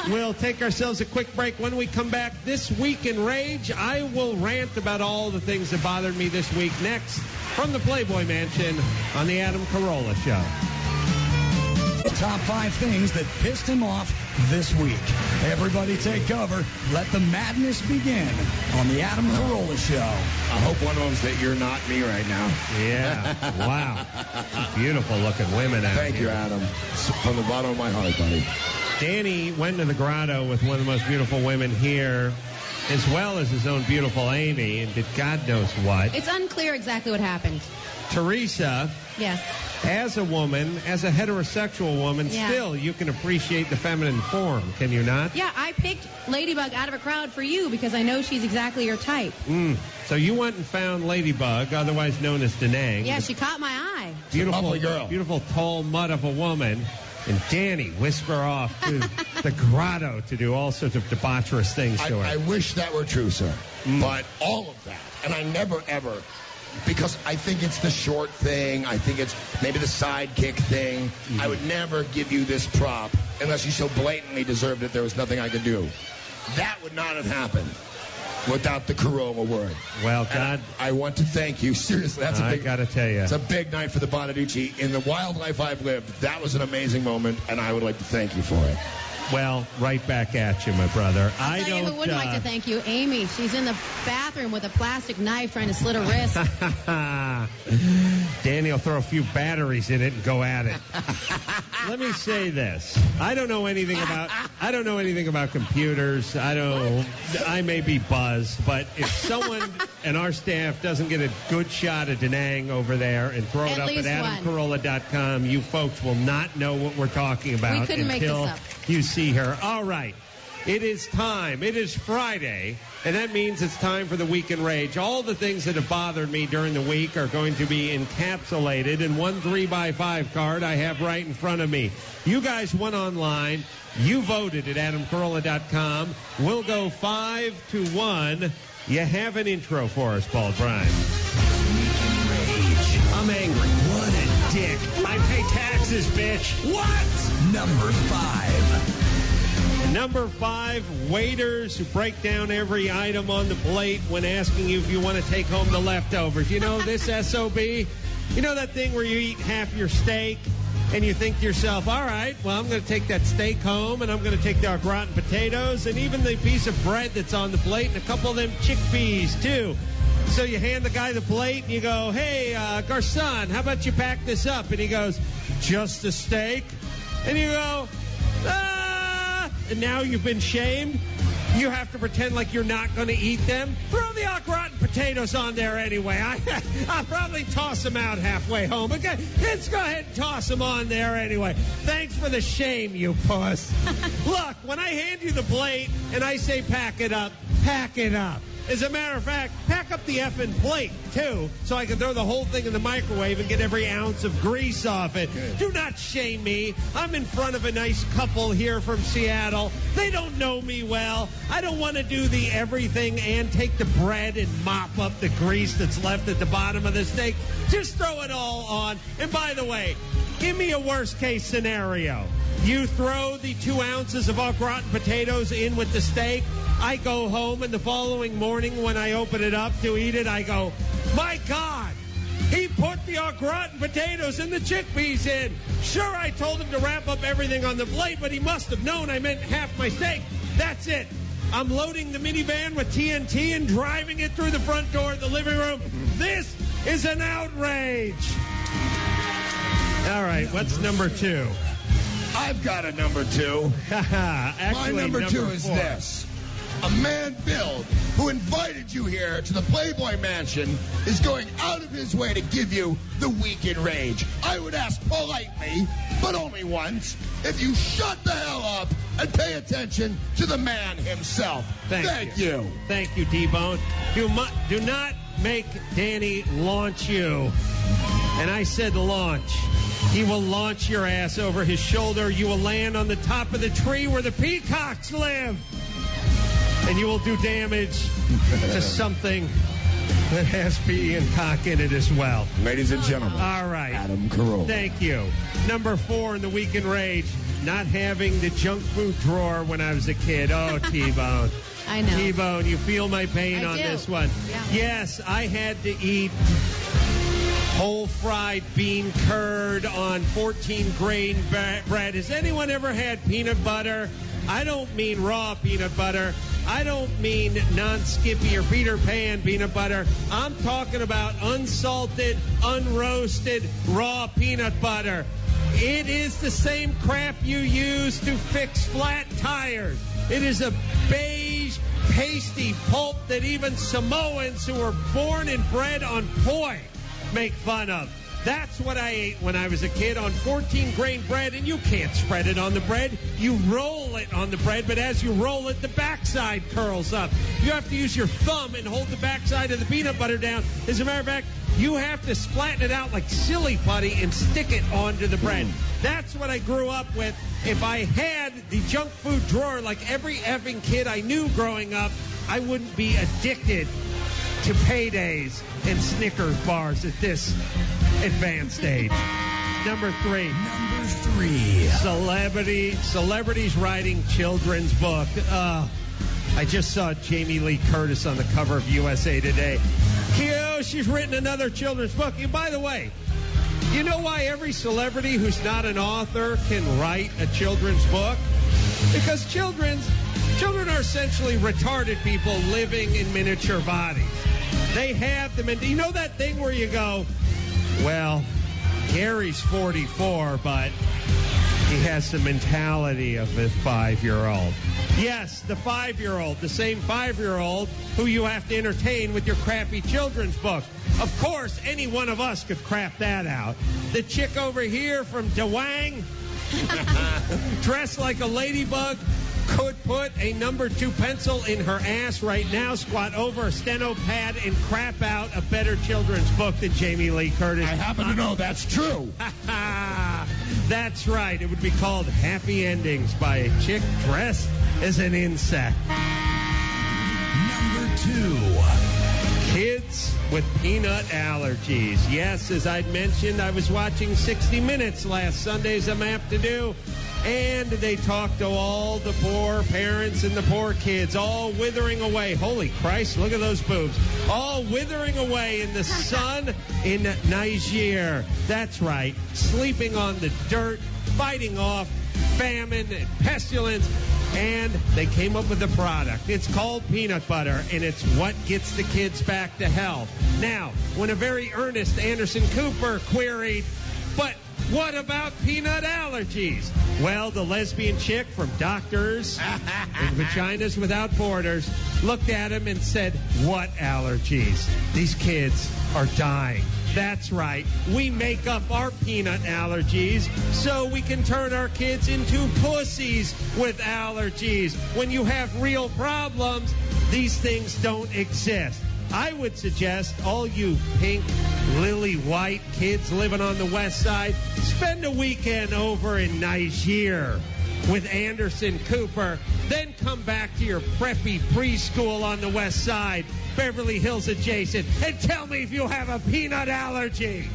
We'll take ourselves a quick break. When we come back, This Week in Rage, I will rant about all the things that bothered me this week. Next, from the Playboy Mansion on the Adam Carolla Show. Top five things that pissed him off this week. Everybody take cover. Let the madness begin on the Adam Carolla Show. I hope one of them's that you're not me right now. Yeah. Wow. Beautiful looking women out Thank here. you, Adam. From the bottom of my heart, buddy. Danny went to the grotto with one of the most beautiful women here, as well as his own beautiful Amy, and did God knows what. It's unclear exactly what happened. Teresa, Yes. as a woman, as a heterosexual woman, Yeah. still you can appreciate the feminine form, can you not? Yeah, I picked Ladybug out of a crowd for you because I know she's exactly your type. Mm. So you went and found Ladybug, otherwise known as Denang. Yeah, she caught my eye. Beautiful lovely girl. Beautiful tall mud of a woman. And Danny whisper off to the grotto to do all sorts of debaucherous things I, to her. I wish that were true, sir. Mm. But all of that, and I never ever, because I think it's the short thing, I think it's maybe the sidekick thing. Mm. I would never give you this prop unless you so blatantly deserved it there was nothing I could do. That would not have happened without the Carolla word. Well, And God, I, I want to thank you. Seriously, that's a I big, got to tell you. it's a big night for the Bonaducci. In the wild life I've lived, that was an amazing moment, and I would like to thank you for it. Well, right back at you, my brother. I'll I tell don't. you who wouldn't uh, like to thank you. Amy. She's in the bathroom with a plastic knife trying to slit her wrist. Danny will throw a few batteries in it and go at it. Let me say this. I don't know anything about I don't know anything about computers. I don't I may be buzzed, but if someone in our staff doesn't get a good shot of Denang over there and throw At it up at least adam one. carolla dot com, you folks will not know what we're talking about We couldn't make until this up. you see her. All right. It is time. It is Friday, and that means it's time for the Week in Rage. All the things that have bothered me during the week are going to be encapsulated in one three by five card I have right in front of me. You guys went online. You voted at adam carolla dot com. We'll go five to one. You have an intro for us, Paul Bryan. Rage. I'm angry. What a dick. I pay taxes, bitch. What? Number five. Number five, waiters who break down every item on the plate when asking you if you want to take home the leftovers. You know this S O B? You know that thing where you eat half your steak and you think to yourself, all right, well, I'm going to take that steak home and I'm going to take the au gratin potatoes and even the piece of bread that's on the plate and a couple of them chickpeas, too. So you hand the guy the plate and you go, hey, uh, Garcon, how about you pack this up? And he goes, just a steak? And you go, ah. And now you've been shamed. You have to pretend like you're not going to eat them. Throw the au gratin potatoes on there anyway. I, I'll probably toss them out halfway home. Okay, let's go ahead and toss them on there anyway. Thanks for the shame, you puss. Look, when I hand you the plate and I say pack it up, pack it up. As a matter of fact, pack up the effing plate, too, so I can throw the whole thing in the microwave and get every ounce of grease off it. Good. Do not shame me. I'm in front of a nice couple here from Seattle. They don't know me well. I don't want to do the everything and take the bread and mop up the grease that's left at the bottom of the steak. Just throw it all on. And by the way, give me a worst-case scenario. You throw the two ounces of au gratin potatoes in with the steak. I go home, and the following morning when I open it up to eat it, I go, my God, he put the au gratin potatoes and the chickpeas in. Sure, I told him to wrap up everything on the plate, but he must have known I meant half my steak. That's it. I'm loading the minivan with T N T and driving it through the front door of the living room. This is an outrage. All right, what's number two? I've got a number two. Actually, My number, number two is four. this. A man, Bill, who invited you here to the Playboy Mansion, is going out of his way to give you the Week in Rage. I would ask politely, but only once, if you shut the hell up and pay attention to the man himself. Thank, Thank you. you. Thank you, T-Bone. Do, mu- do not make Danny launch you. And I said launch. He will launch your ass over his shoulder. You will land on the top of the tree where the peacocks live. And you will do damage to something that has pea and cock in it as well. Ladies and gentlemen. All right. Adam Carolla. Thank you. Number four in the Week in Rage, not having the junk food drawer when I was a kid. Oh, T-Bone. I know. T-Bone, you feel my pain I on do. this one. Yeah. Yes, I had to eat whole fried bean curd on fourteen grain ba- bread. Has anyone ever had peanut butter? I don't mean raw peanut butter. I don't mean non-Skippy or Peter Pan peanut butter. I'm talking about unsalted, unroasted, raw peanut butter. It is the same crap you use to fix flat tires. It is a beige, pasty pulp that even Samoans who were born and bred on poi make fun of. That's what I ate when I was a kid on fourteen grain bread, and you can't spread it on the bread. You roll it on the bread, but as you roll it, the backside curls up. You have to use your thumb and hold the backside of the peanut butter down. As a matter of fact, you have to splatten it out like silly putty and stick it onto the bread. That's what I grew up with. If I had the junk food drawer like every effing kid I knew growing up, I wouldn't be addicted to paydays and Snickers bars at this advanced age. Number three. Number three. Celebrity, celebrities writing children's book. Uh, I just saw Jamie Lee Curtis on the cover of U S A Today. Q, she's written another children's book. And by the way, you know why every celebrity who's not an author can write a children's book? Because children's children are essentially retarded people living in miniature bodies. They have them, and you know that thing where you go, well, Gary's forty-four, but he has the mentality of a five-year-old. Yes, the five-year-old, the same five-year-old who you have to entertain with your crappy children's book. Of course, any one of us could crap that out. The chick over here from DeWang, dressed like a ladybug, could put a number two pencil in her ass right now, squat over a steno pad, and crap out a better children's book than Jamie Lee Curtis. I happen to know that's true. That's right. It would be called Happy Endings by a chick dressed as an insect. Number two. Kids with peanut allergies. Yes, as I'd mentioned, I was watching sixty minutes last Sunday, as I'm apt to do. And they talked to all the poor parents and the poor kids, all withering away. Holy Christ, look at those boobs. All withering away in the sun in Niger. That's right, sleeping on the dirt, fighting off famine and pestilence. And they came up with a product. It's called peanut butter, and it's what gets the kids back to health. Now, when a very earnest Anderson Cooper queried, but what about peanut allergies? Well, the lesbian chick from Doctors and Vaginas Without Borders looked at him and said, what allergies? These kids are dying. That's right. We make up our peanut allergies so we can turn our kids into pussies with allergies. When you have real problems, these things don't exist. I would suggest all you pink, lily white kids living on the west side, spend a weekend over in Niger with Anderson Cooper, then come back to your preppy preschool on the west side, Beverly Hills adjacent, and tell me if you have a peanut allergy.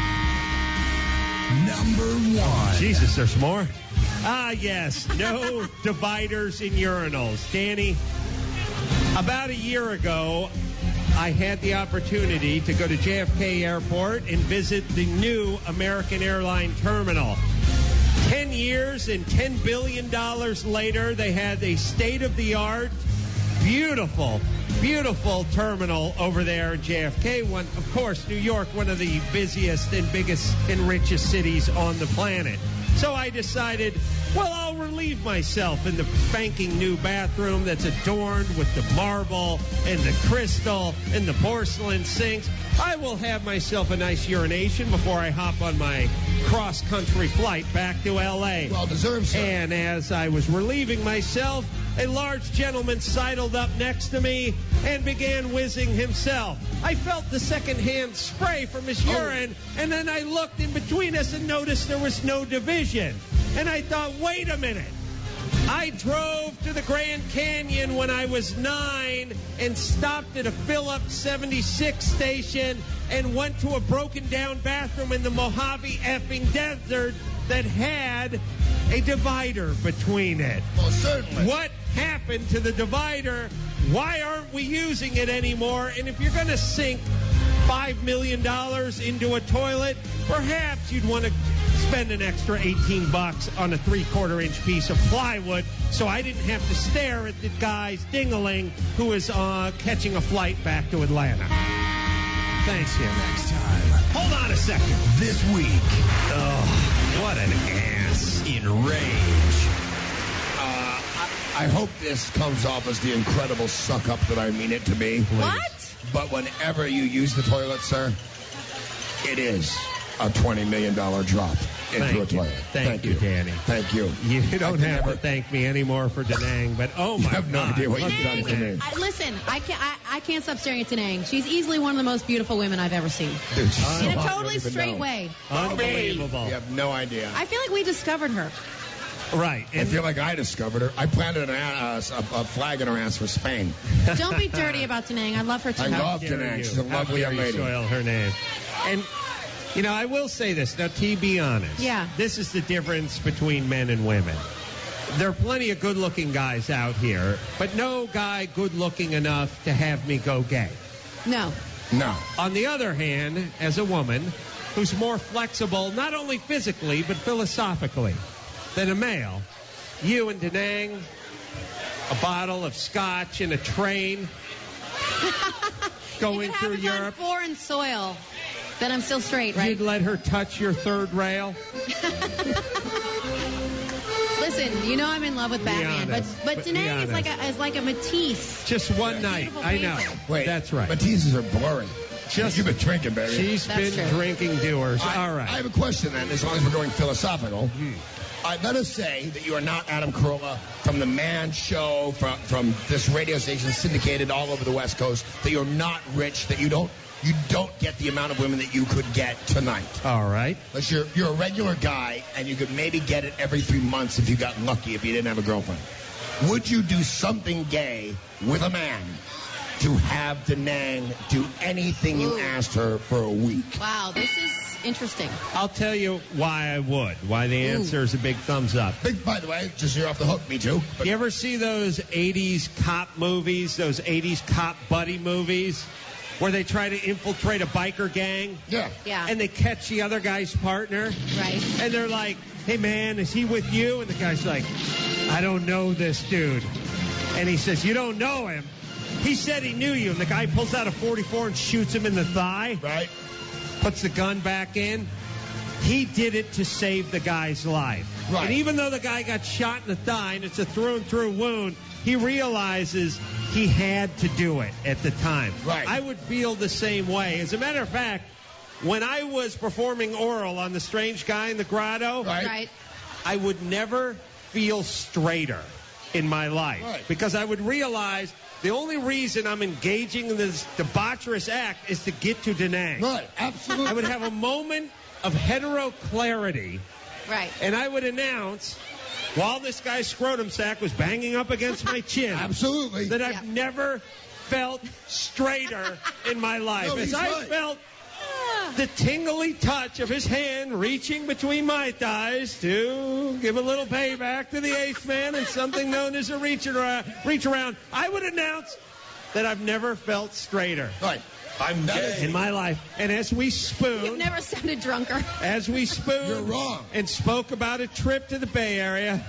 Number one. Jesus, there's more? Ah, yes. No dividers in urinals. Danny, about a year ago, I had the opportunity to go to J F K Airport and visit the new American Airline terminal. Ten years and ten billion dollars later, they had a state-of-the-art, beautiful, beautiful terminal over there in J F K. One, of course, New York, one of the busiest and biggest and richest cities on the planet. So I decided, well, I'll relieve myself in the spanking new bathroom that's adorned with the marble and the crystal and the porcelain sinks. I will have myself a nice urination before I hop on my cross-country flight back to L A. Well deserved, sir. And as I was relieving myself, a large gentleman sidled up next to me and began whizzing himself. I felt the secondhand spray from his urine, oh. and then I looked in between us and noticed there was no division. And I thought, wait a minute. I drove to the Grand Canyon when I was nine and stopped at a Phillips seventy-six station and went to a broken-down bathroom in the Mojave effing desert that had a divider between it. Well, certainly. What happened to the divider? Why aren't we using it anymore? And if you're going to sink five million dollars into a toilet, perhaps you'd want to spend an extra eighteen bucks on a three-quarter inch piece of plywood so I didn't have to stare at the guy's ding-a-ling who is uh, catching a flight back to Atlanta. Thanks, you. Next time. Hold on a second. This week. Oh, what an ass. In rage. Uh, I, I hope this comes off as the incredible suck-up that I mean it to be. What? But whenever you use the toilet, sir, it is a twenty million dollars drop into Thank a toilet. you. Thank, Thank you, Danny. Thank you. You don't have never... to thank me anymore for Da Nang, but oh my You have no God. idea what Look you've at done for me. I, listen, I can't, I, I can't stop staring at Tanang. She's easily one of the most beautiful women I've ever seen. Dude, she's so In a hot, you totally don't even straight know. way. Unbelievable. You have no idea. I feel like we discovered her. Right. I feel like I discovered her. I planted an ass, a, a flag in her ass for Spain. Don't be dirty about Tanang. I love her too. I How love dare Tanang. you. She's a How lovely dare young you lady. soil her name. And, you know, I will say this. Now, T, be honest. Yeah. This is the difference between men and women. There are plenty of good-looking guys out here, but no guy good-looking enough to have me go gay. No. No. On the other hand, as a woman who's more flexible, not only physically, but philosophically, than a male, you and Da Nang, a bottle of scotch in a train, going if it through happens Europe. on foreign soil, then I'm still straight, right? You'd let her touch your third rail? Listen, you know I'm in love with Batman, honest. but but But be Tanang is like a honest. is like a Matisse. Just one night. Beautiful I know. painting. Wait. That's right. Matisses are blurry. Just- You've been drinking, baby. She's That's been true. drinking doers. I, All right. I have a question then, as long as we're going philosophical. Hmm. Uh, let us say that you are not Adam Carolla from the Man Show, from, from this radio station syndicated all over the West Coast, that you're not rich, that you don't you don't get the amount of women that you could get tonight. All right. But you're, you're a regular guy, and you could maybe get it every three months if you got lucky, if you didn't have a girlfriend. Would you do something gay with a man to have Da Nang do anything you Ooh. asked her for a week? Wow, this is interesting. I'll tell you why I would. Why the answer is a big thumbs up. Big, by the way, just so you're off the hook, me too. But You ever see those eighties cop movies, those eighties cop buddy movies, where they try to infiltrate a biker gang? yeah. Yeah. And they catch the other guy's partner? Right. And they're like, hey, man, is he with you? And the guy's like, I don't know this dude. And he says, you don't know him? He said he knew you. And the guy pulls out a forty-four and shoots him in the thigh. Right? Puts the gun back in. He did it to save the guy's life. Right. And even though the guy got shot in the thigh and it's a through and through wound, he realizes he had to do it at the time. Right. I would feel the same way. As a matter of fact, when I was performing oral on the strange guy in the grotto, Right. Right. I would never feel straighter in my life. Right. Because I would realize the only reason I'm engaging in this debaucherous act is to get to Da Nang. Right. Absolutely. I would have a moment of hetero clarity, Right. and I would announce, while this guy's scrotum sack was banging up against my chin, Absolutely. that I've Yeah. never felt straighter in my life. No, As he's I right. felt the tingly touch of his hand reaching between my thighs to give a little payback to the eighth man and something known as a reach around, reach around, I would announce that I've never felt straighter Right. I'm gay. in my life. And as we spoon, You've never sounded drunker. as we spoon You're wrong. and spoke about a trip to the Bay Area,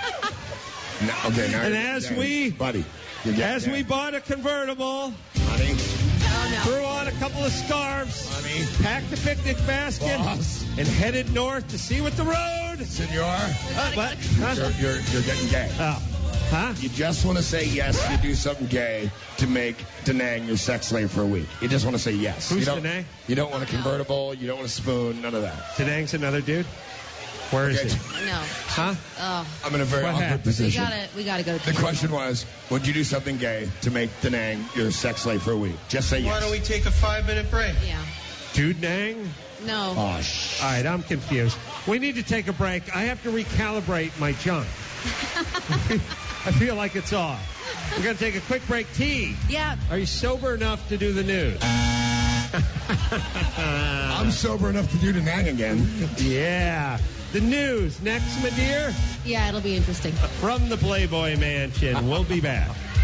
No, okay, now and you're as getting we gay. buddy, you're getting as gay. we bought a convertible, honey, Oh, threw on a couple of scarves, honey, packed a picnic basket, Boss. and headed north to see what the road. senor, Uh, what? Huh? you're, you're, you're getting gay. Oh. Huh? You just want to say yes to do something gay to make Da Nang your sex slave for a week. You just want to say yes. Who's you don't, Da Nang? You don't want a convertible. You don't want a spoon. None of that. Da Nang's another dude? Where is Okay. he? No. Huh? Oh. I'm in a very What awkward happened? We position. gotta we gotta go to The question was, would you do something gay to make Da Nang your sex slave for a week? Just say yes. Why don't we take a five-minute break? Yeah. Dude Nang? No. Oh, sh- All right, I'm confused. We need to take a break. I have to recalibrate my junk. I feel like it's off. We're going to take a quick break. T. Yeah. Are you sober enough to do the news? I'm sober enough to do the nang again. Yeah. The news next, my dear. Yeah, it'll be interesting. From the Playboy Mansion. We'll be back.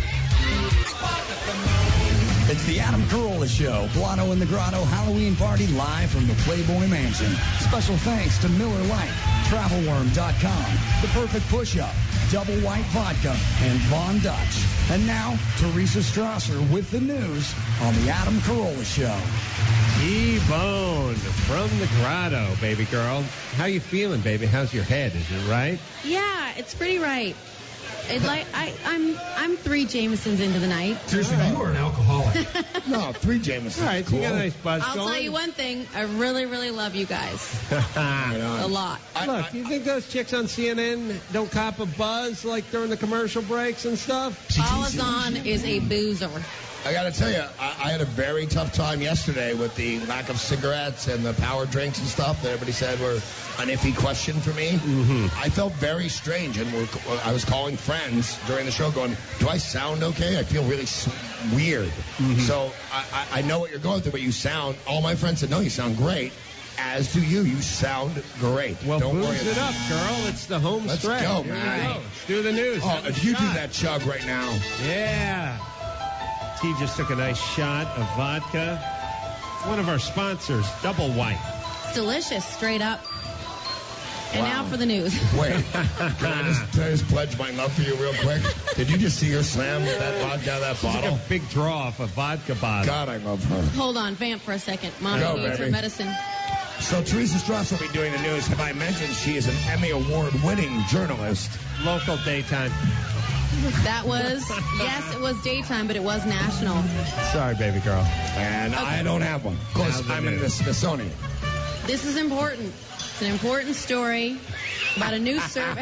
It's the Adam Carolla Show. Blotto in the Grotto Halloween party live from the Playboy Mansion. Special thanks to Miller Lite, Travel Worm dot com, The Perfect Push-Up, Double White Vodka, and Von Dutch. And now, Teresa Strasser with the news on the Adam Carolla Show. T-Bone from the Grotto, baby girl. How you feeling, baby? How's your head? Is it right? Yeah, it's pretty right. It like I, I'm I'm three Jamesons into the night. Seriously, you are an alcoholic. No, three Jamesons. All right, cool. you got a nice buzz I'll going. tell you one thing. I really, really love you guys. A lot. Look, you think those chicks on C N N don't cop a buzz like during the commercial breaks and stuff? Alazan is a boozer. I got to tell you, I, I had a very tough time yesterday with the lack of cigarettes and the power drinks and stuff that everybody said were an iffy question for me. Mm-hmm. I felt very strange, and we're, I was calling friends during the show going, do I sound okay? I feel really s- weird. Mm-hmm. So I, I, I know what you're going through, but you sound, all my friends said, no, you sound great. As do you. You sound great. Well, Don't booze worry it about up, girl. It's the home Let's stretch. go, Here we man. go. Let's do the news. Oh, Have a if you shot. do that chug right now. Yeah. T just took a nice shot of vodka. One of our sponsors, Double White. Delicious, straight up. And Wow. now for the news. Wait, can I, just, can I just pledge my love for you real quick? Did you just see her slam that vodka out of that She's like bottle? a big draw off a vodka bottle. God, I love her. Hold on, vamp for a second. Mommy Go, needs her baby. medicine. So Teresa Strauss will be doing the news. Have I mentioned she is an Emmy Award-winning journalist? Local daytime. That was, yes, it was daytime, but it was national. Sorry, baby girl. And Okay. I don't have one. Of course, Now the I'm in the news. Smithsonian. This is important. It's an important story about a new survey.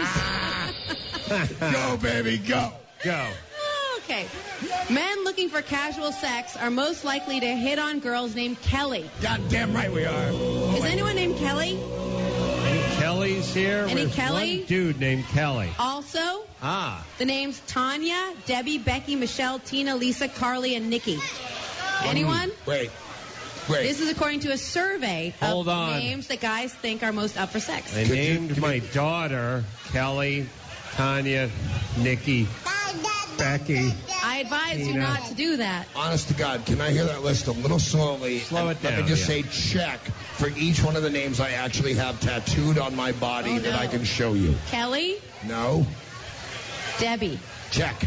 Go, baby, go. Go. Okay. Men looking for casual sex are most likely to hit on girls named Kelly. God damn right we are. Is anyone named Kelly? Any Kellys here? Any There's Kelly? one dude named Kelly. Also, Ah. the names Tanya, Debbie, Becky, Michelle, Tina, Lisa, Carly, and Nikki. Anyone? Wait, wait. This is according to a survey of Hold on. names that guys think are most up for sex. They named my daughter Kelly, Tanya, Nikki, Becky. I advise you Tina. not to do that. Honest to God, can I hear that list a little slowly? Slow And it Let down, me just yeah. say check for each one of the names I actually have tattooed on my body Oh, that no. I can show you. Kelly, No? Debbie, Check.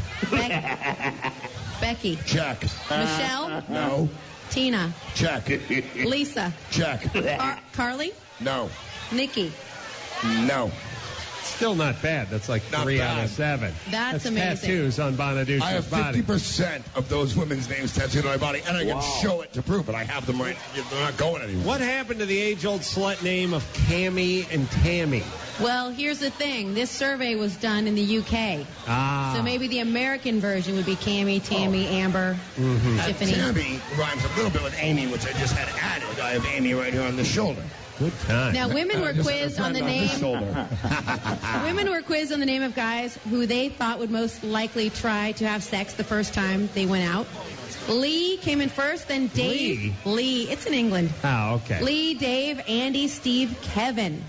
Be- Becky, Check. Michelle, No? Tina, Check. Lisa, Check. Car- Carly, No. Nikki. No. Still not bad. That's like Not three bad. out of seven. That's amazing. tattoos on Bonaduce's I have body. fifty percent of those women's names tattooed on my body, and I can Wow. show it to prove it. I have them right. They're not going anywhere. What happened to the age-old slut name of Cammy and Tammy? Well, here's the thing. This survey was done in the U K. Ah. So maybe the American version would be Cammy, Tammy, Amber, Mhm. Tiffany. Tammy rhymes a little bit with Amy, which I just had added. I have Amy right here on the shoulder. Good time. Now, women were Uh, just quizzed a on the friend name. this shoulder. Women were quizzed on the name of guys who they thought would most likely try to have sex the first time they went out. Lee came in first, then Dave. Lee? Lee. It's in England. Oh, okay. Lee, Dave, Andy, Steve, Kevin.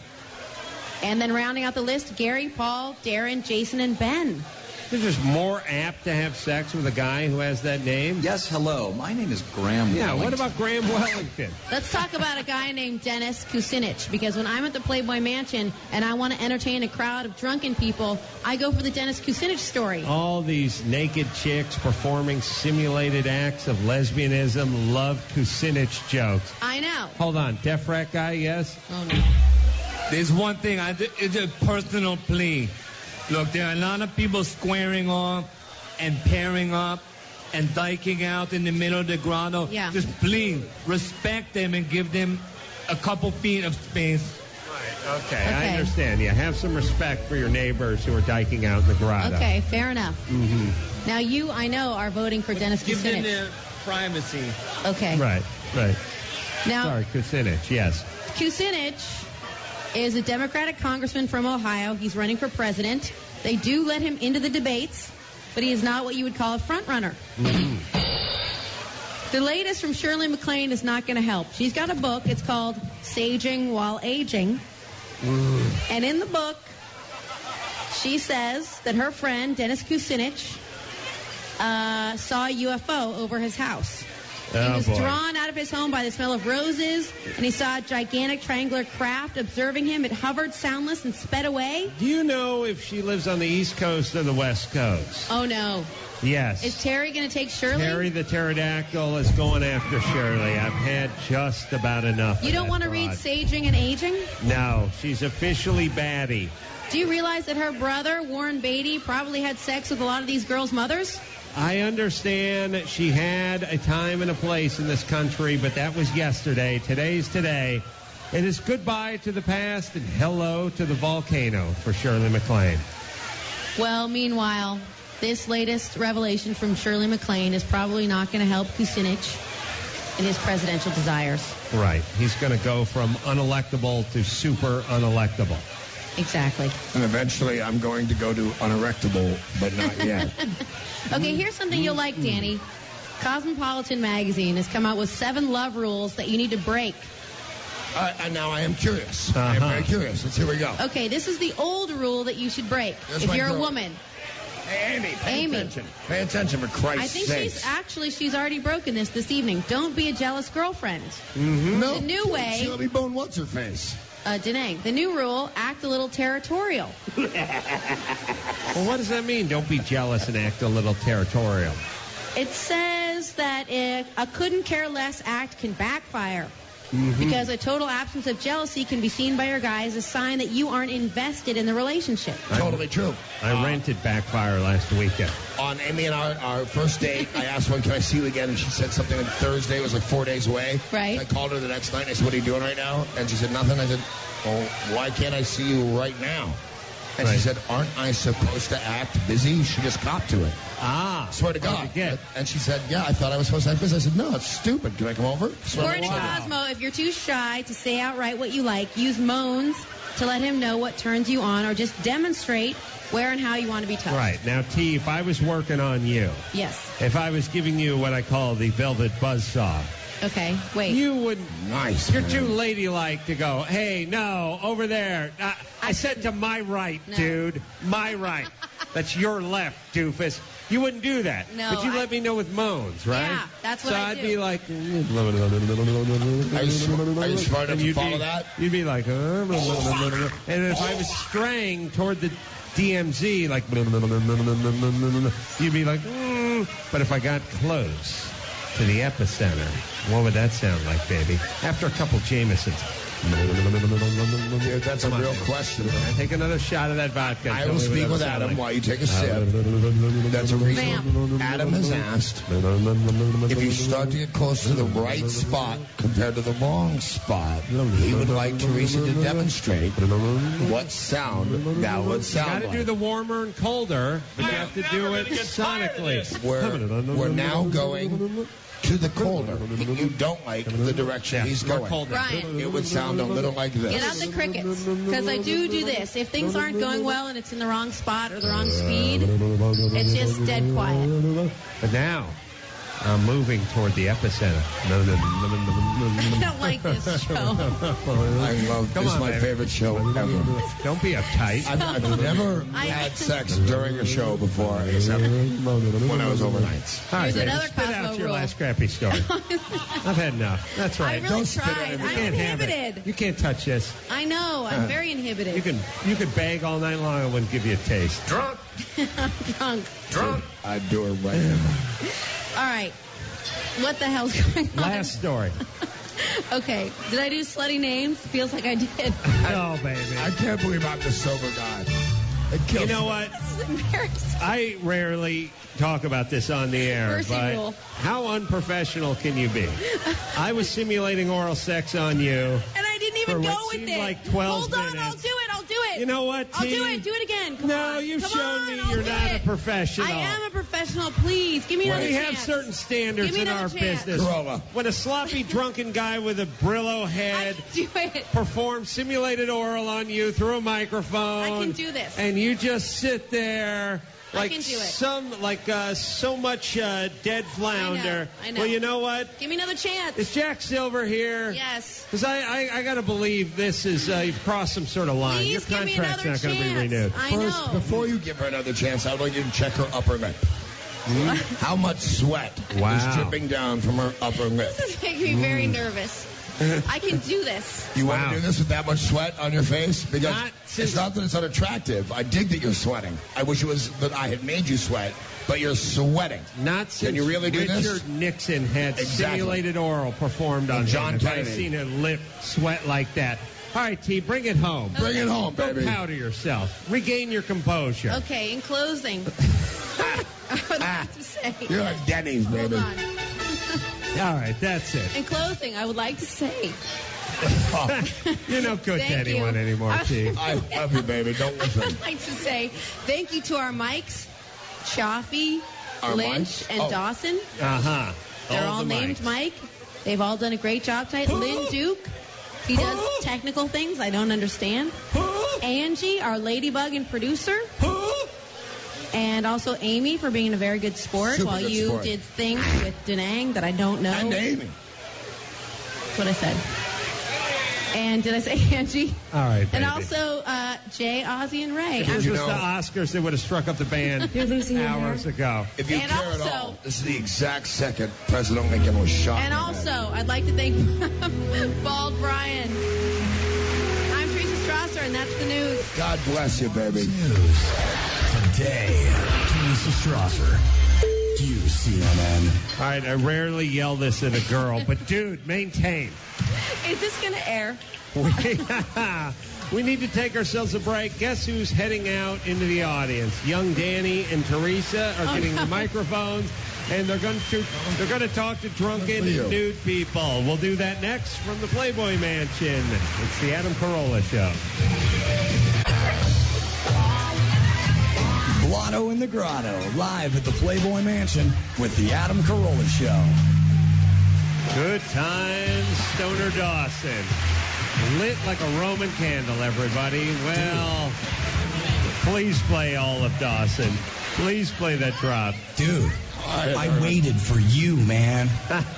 And then rounding out the list, Gary, Paul, Darren, Jason, and Ben. They're just more apt to have sex with a guy who has that name. Yes, hello. My name is Graham Yeah, Wellington. what about Graham Wellington? Let's talk about a guy named Dennis Kucinich, because when I'm at the Playboy Mansion and I want to entertain a crowd of drunken people, I go for the Dennis Kucinich story. All these naked chicks performing simulated acts of lesbianism love Kucinich jokes. I know. Hold on, deaf rat guy, yes? Oh, no. There's one thing, I, it's a personal plea. Look, there are a lot of people squaring off and pairing up and diking out in the middle of the grotto. Yeah. Just please respect them and give them a couple feet of space. Right, okay, I Okay. understand. Yeah, have some respect for your neighbors who are diking out in the grotto. Okay, fair enough. Mm-hmm. Now, you, I know, are voting for Dennis Give them Kucinich. their privacy. Okay. Right, right. Now, Sorry, Kucinich, yes. Kucinich is a Democratic congressman from Ohio. He's running for president. They do let him into the debates, but he is not what you would call a front runner. Mm. The latest from Shirley MacLaine is not going to help. She's got a book. It's called Saging While Aging. Mm. And in the book, she says that her friend, Dennis Kucinich, uh, saw a U F O over his house. Oh, he was boy. drawn out of his home by the smell of roses, and he saw a gigantic triangular craft observing him. It hovered soundless and sped away. Do you know if she lives on the East Coast or the West Coast? Oh, no. Yes. Is Terry going to take Shirley? Terry the pterodactyl is going after Shirley. I've had just about enough. You of don't that want to read broad. Saging and Aging? No, she's officially baddie. Do you realize that her brother, Warren Beatty, probably had sex with a lot of these girls' mothers? I understand that she had a time and a place in this country, but that was yesterday. Today's today. It is goodbye to the past and hello to the volcano for Shirley MacLaine. Well, meanwhile, this latest revelation from Shirley MacLaine is probably not going to help Kucinich in his presidential desires. Right. He's going to go from unelectable to super unelectable. Exactly. And eventually I'm going to go to unerectable, but not yet. Okay, here's something you'll like, Danny. Cosmopolitan Magazine has come out with seven love rules that you need to break. Uh, and now I am curious. I am Uh-huh. very curious. Let's here we go. Okay, this is the old rule that you should break That's if my you're a girl. woman. Hey, Amy, pay Amy. attention. Pay attention, for Christ's I think sakes. she's actually, she's already broken this this evening. Don't be a jealous girlfriend. Mm-hmm. No. The new way, Shirley Bone, what's her face? uh, Danae, the new rule, act a little territorial. Well, what does that mean? Don't be jealous and act a little territorial. It says that if a couldn't care less act can backfire. Mm-hmm. Because a total absence of jealousy can be seen by your guy as a sign that you aren't invested in the relationship. Totally true. I rented Backfire last weekend. On Amy and our, our first date, I asked when can I see you again, and she said something on Thursday. It was like four days away. Right. I called her the next night, and I said, what are you doing right now? And she said, nothing. I said, well, why can't I see you right now? And Right. she said, aren't I supposed to act busy? She just copped to it. Ah. Swear to What'd God. you get? And she said, yeah, I thought I was supposed to act busy. I said, no, it's stupid. Can I come over? Swear to According to God. Cosmo, if you're too shy to say outright what you like, use moans to let him know what turns you on, or just demonstrate where and how you want to be touched. Right. Now, T, if I was working on you, Yes. if I was giving you what I call the velvet buzzsaw, Okay, wait. you wouldn't. Nice. You're man. too ladylike to go, hey, no, over there. Uh, I said to my right, No. dude. My right. That's your left, doofus. You wouldn't do that. No, But you I- let me know with moans, right? Yeah, that's what so I I'd do. be like, Are you, sm- are you smart enough and to you'd follow be, that? You'd be like, uh, and if I was straying toward the D M Z, like, you'd be like, mm. But if I got close to the epicenter, what would that sound like, baby? After a couple Jamesons. Dude, that's a real question, man. Take another shot of that vodka. I Tell will me what speak that with sound Adam like. while you take a sip. That's a reason. Adam has asked if you start to get close to the right spot compared to the wrong spot, he would like Teresa to demonstrate what sound that would You sound got to like. do the warmer and colder, but you have to do it sonically. We're, we're now going to the colder. You don't like the direction he's more going. colder. Brian, It would sound a little like this. get out the crickets. Because I do do this. If things aren't going well and it's in the wrong spot or the wrong speed, it's just dead quiet. But now, I'm moving toward the epicenter. I don't like this show. I love Come this. Is on, my baby. favorite show ever. Don't be uptight. I've, I've never I- had sex during a show before, except when I was overnights. All right, Here's baby, another spit Cosmo out your rule. last crappy story. I've had enough. That's I right. really Don't spit tried. out everything. I'm You can't have it. inhibited. You can't touch this. I know. I'm very inhibited. You can you could beg all night long. I wouldn't give you a taste. Drunk. I'm drunk. Drunk. I'd do it right now. All right. What the hell's going on? Last story. Okay. Did I do slutty names? Feels like I did. Oh, baby. I can't believe I'm the sober guy. It kills You know me. what? This is embarrassing. I rarely talk about this on the air, Mercy but rule. how unprofessional can you be? I was simulating oral sex on you. And I didn't even For go what with seemed it. like twelve Hold on, I'll minutes. do it. I'll do it. You know what, I'll T? do it. Do it again. Come No, on. you've Come shown on, me I'll you're do not it. a professional. I am a professional. Please, give me another We chance. have certain standards Give me in another our chance. business. Corolla. When a sloppy, drunken guy with a Brillo head Do it. performs simulated oral on you through a microphone, I can do this. and you just sit there like can do it. some, like uh, so much uh, dead flounder. I know. Well, you know what? Give me another chance. Is Jack Silver here? Yes. Because I, I, I got to believe this is, uh, you've crossed some sort of line. Please Your give me contract's another not going to be chance. renewed. I First, know. before you give her another chance, I'd like you to check her upper lip. How much sweat Wow. is dripping down from her upper lip? This is making me very nervous. I can do this. You Wow. want to do this with that much sweat on your face? Because Not it's not that it's unattractive. I dig that you're sweating. I wish it was that I had made you sweat, but you're sweating. Not since Can you really do Richard this? Nixon had Exactly. simulated oral performed on And John him. Have I Kennedy. seen a lip sweat like that. All right, T, bring it home. Bring it home, Don't baby. powder yourself. Regain your composure. Okay, in closing, I would like to say. You're like Denny's, baby. Hold on. All right, that's it. In closing, I would like to say. You're no good to Thank anyone you. anymore, T. I love you, baby. Don't listen. I'd like to say thank you to our mics, Chaffee, Our Lynch, mics? and Oh. Dawson. Uh-huh. They're all, the named mics. Mike. They've all done a great job tonight. Lynn Duke, he does technical things I don't understand. Angie, our ladybug and producer. And also Amy for being a very good sport Super while good you sport. did things with Denang that I don't know. And Amy. That's what I said. And did I say Angie? All right, baby. And also uh, Jay, Ozzy, and Ray. If it I'm- was You the know- Oscars, they would have struck up the band You're losing your hours hair. ago. If you And care at also- all, this is the exact second President Lincoln was shot. And also, I'd like to thank Bald Brian. I'm Teresa Strasser, and that's the news. God bless you, baby. News. Today, Teresa Strasser, Q C N N. All right, I rarely yell this at a girl, but dude, maintain. Is this going to air? We, we need to take ourselves a break. Guess who's heading out into the audience? Young Danny and Teresa are Oh, getting no. the microphones, and they're going to they're going to talk to drunken Good for you. and nude people. We'll do that next from the Playboy Mansion. It's the Adam Carolla Show. Blotto in the Grotto, live at the Playboy Mansion with the Adam Carolla Show. Good times, Stoner Dawson. Lit like a Roman candle, everybody. Well, please play all of Dawson. Please play that drop. Dude, I waited for you, man.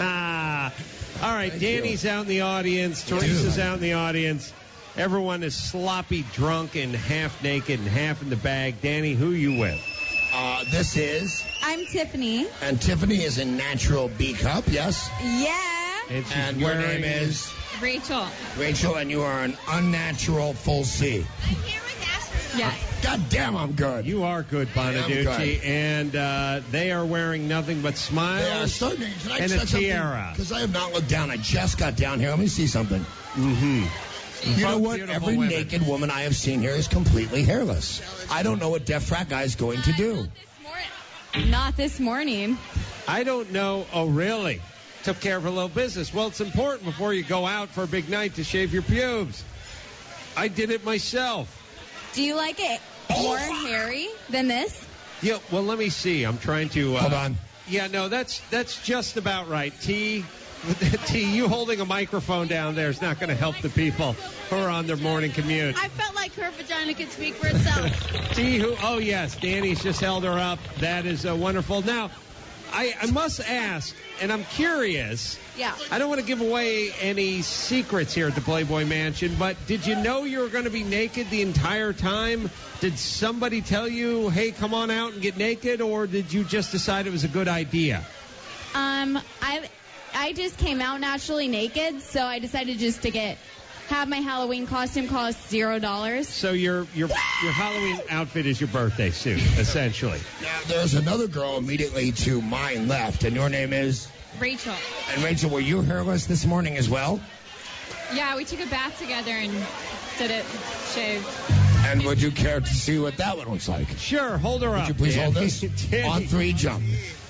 All right, Danny's out in the audience. Teresa's out in the audience. Everyone is sloppy, drunk, and half naked and half in the bag. Danny, who you with? Uh, this is, I'm Tiffany. and Tiffany is in natural B cup, yes? Yeah. And, she's And your wearing name is Rachel. Rachel, and you are an unnatural full C. Yeah. God damn, I'm good. You are good, I am Bonaducci. good. And uh, they are wearing nothing but They are smiles starting. Can I and a check something? tiara. Because I have not looked down. I just got down here. Let me see something. Mm-hmm. You know Both what? beautiful Every women. naked woman I have seen here is completely hairless. I don't know what deaf frat guy is going to do. Not this morning. I don't know. Oh, really? Took care of a little business. Well, it's important before you go out for a big night to shave your pubes. I did it myself. Do you like it more hairy than this? Yeah, well, let me see. I'm trying to. Uh, Hold on. Yeah, no, that's that's just about right. T, T, you holding a microphone down there is not going to help the people who are on their morning commute. I felt like her vagina could speak for itself. T, who? Oh, yes, Danny's just held her up. That is uh, wonderful. Now, I, I must ask, and I'm curious. Yeah. I don't want to give away any secrets here at the Playboy Mansion, but did you know you were going to be naked the entire time? Did somebody tell you, hey, come on out and get naked, or did you just decide it was a good idea? Um, I I just came out naturally naked, so I decided just to get have my Halloween costume cost zero dollars. So your your your Halloween outfit is your birthday suit, essentially. Now, there's another girl immediately to my left, and your name is? Rachel. And Rachel, were you hairless this morning as well? Yeah, we took a bath together and did it shaved. And would you care to see what that one looks like? Sure, hold her Would up. you please Danny. hold this? Danny. On three, jump.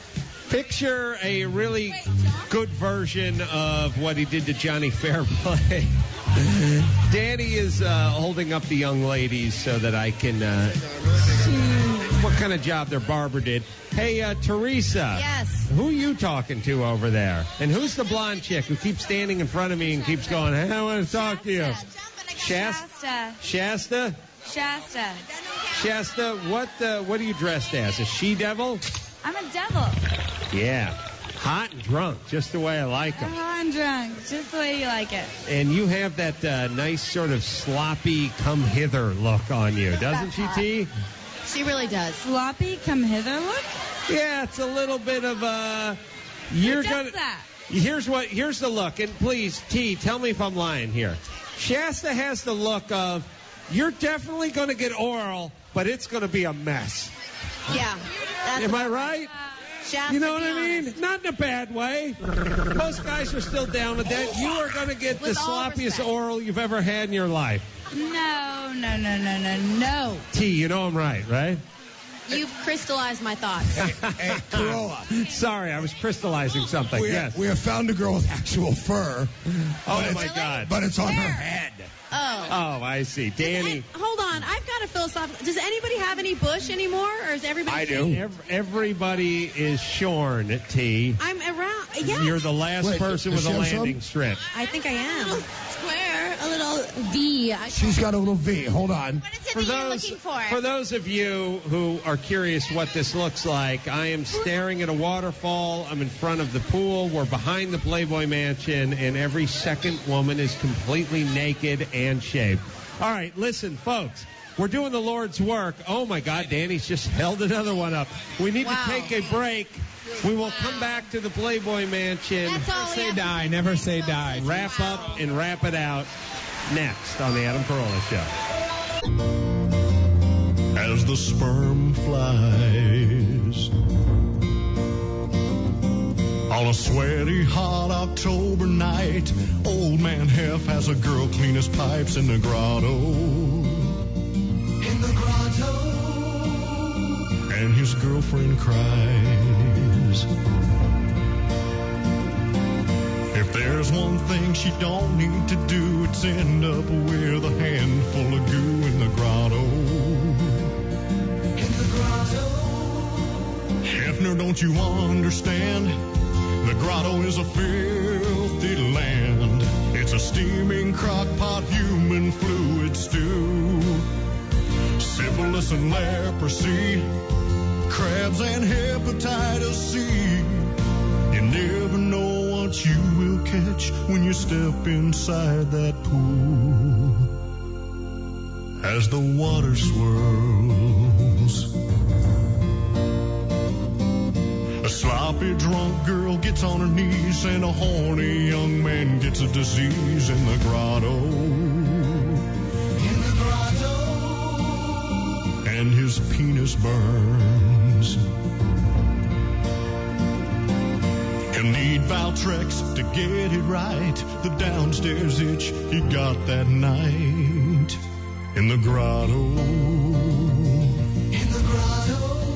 Picture a really good version of what he did to Johnny Fairplay. Danny is uh, holding up the young ladies so that I can uh, see what kind of job their barber did. Hey, uh, Teresa. Yes. Who are you talking to over there? And who's the blonde chick who keeps standing in front of me and keeps going, hey, I want to talk to you? Shasta. Shasta? Shasta. Shasta, what uh, what are you dressed as? A she-devil? I'm a devil. Yeah. Hot and drunk, just the way I like them. I'm drunk, just the way you like it. And you have that uh, nice sort of sloppy come-hither look on you, doesn't she, T? She really does. Sloppy come hither look? Yeah, it's a little bit of a... You're Who does gonna. that? Here's what. Here's the look, and please, T, tell me if I'm lying here. Shasta has the look of, you're definitely going to get oral, but it's going to be a mess. Yeah. That's Am I right? Shasta, You know what be I mean? honest. Not in a bad way. Most guys are still down with that. You are going to get With the all sloppiest respect. oral you've ever had in your life. No, no, no, no, no, no. T, you know I'm right, right? You've crystallized my thoughts. Hey, Corolla. Sorry, I was crystallizing something. We, yes. we have found a girl with actual fur. Oh, but my it's- God. But it's on her head. Oh. Oh, I see. Danny. Hold on. I've got a philosophical. Does anybody have any bush anymore, or is everybody? I do. Ev- everybody is shorn, T. I'm around. Yeah. You're the last Wait, person does with a she have landing some? strip. I think I am. Square, a little V. I- She's got a little V. Hold on. What is it For that you're those, looking for? for those of you who are curious what this looks like, I am staring at a waterfall. I'm in front of the pool. We're behind the Playboy Mansion, and every second woman is completely naked and shaved. All right, listen, folks. We're doing the Lord's work. Oh, my God, Danny's just held another one up. We need Wow. to take a break. We will come back to the Playboy Mansion. That's all we Say have to die, never say die. Wrap up and wrap it out next on the Adam Carolla Show. As the sperm flies on a sweaty, hot October night, old man Hef has a girl clean his pipes in the grotto. In the grotto. And his girlfriend cries. If there's one thing she don't need to do, it's end up with a handful of goo in the grotto. In the grotto. Hefner, don't you understand? The grotto is a filthy land. It's a steaming crock-pot human fluid stew. Syphilis and leprosy, crabs and hepatitis C. You never know what you will catch when you step inside that pool. As the water swirls, a sloppy drunk girl gets on her knees, and a horny young man gets a disease in the grotto. In the grotto. And his penis burns. He'll need Valtrex to get it right. The downstairs itch he got that night. In the grotto. In the grotto.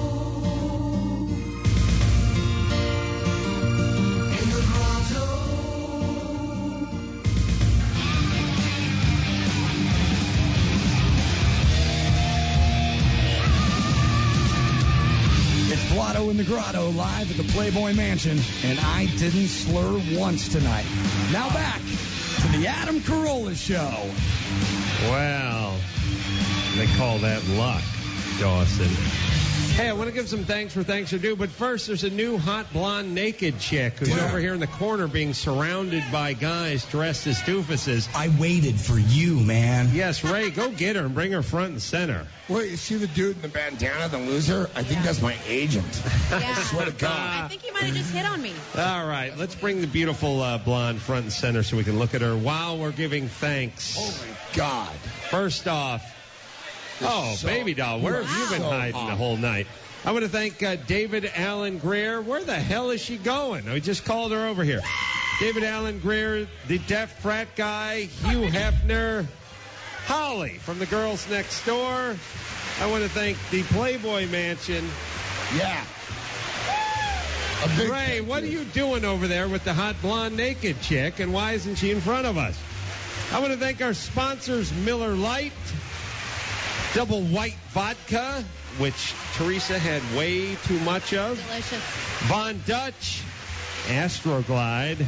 It's Blotto in the Grotto live at the Playboy Mansion, and I didn't slur once tonight. Now back to the Adam Carolla Show. Well, they call that luck, Dawson. Hey, I want to give some thanks where thanks are due, but first there's a new hot blonde naked chick who's over here in the corner being surrounded by guys dressed as doofuses. I waited for you, man. Yes, Ray, go get her and bring her front and center. Wait, you see the dude in the bandana, the loser? I think that's my agent. I swear to God. I think he might have just hit on me. All right, let's bring the beautiful uh, blonde front and center so we can look at her while we're giving thanks. Oh, my God. First off, oh, so- baby doll, where have you been so hiding hot. the whole night? I want to thank uh, David Allen Greer. Where the hell is she going? I just called her over here. David Allen Greer, the deaf frat guy, Hugh Hefner, Holly from the Girls Next Door. I want to thank the Playboy Mansion. Yeah. Ray, what are you doing over there with the hot blonde naked chick, and why isn't she in front of us? I want to thank our sponsors, Miller Lite, Double White Vodka, which Teresa had way too much of. Delicious. Von Dutch, Astroglide,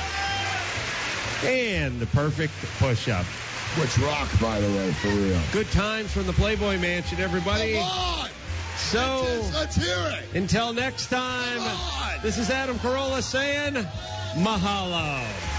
and the Perfect Push-Up. Which rock, by the way, for real. Good times from the Playboy Mansion, everybody. Come on! So, let's, let's hear it. Until next time, this is Adam Carolla saying mahalo.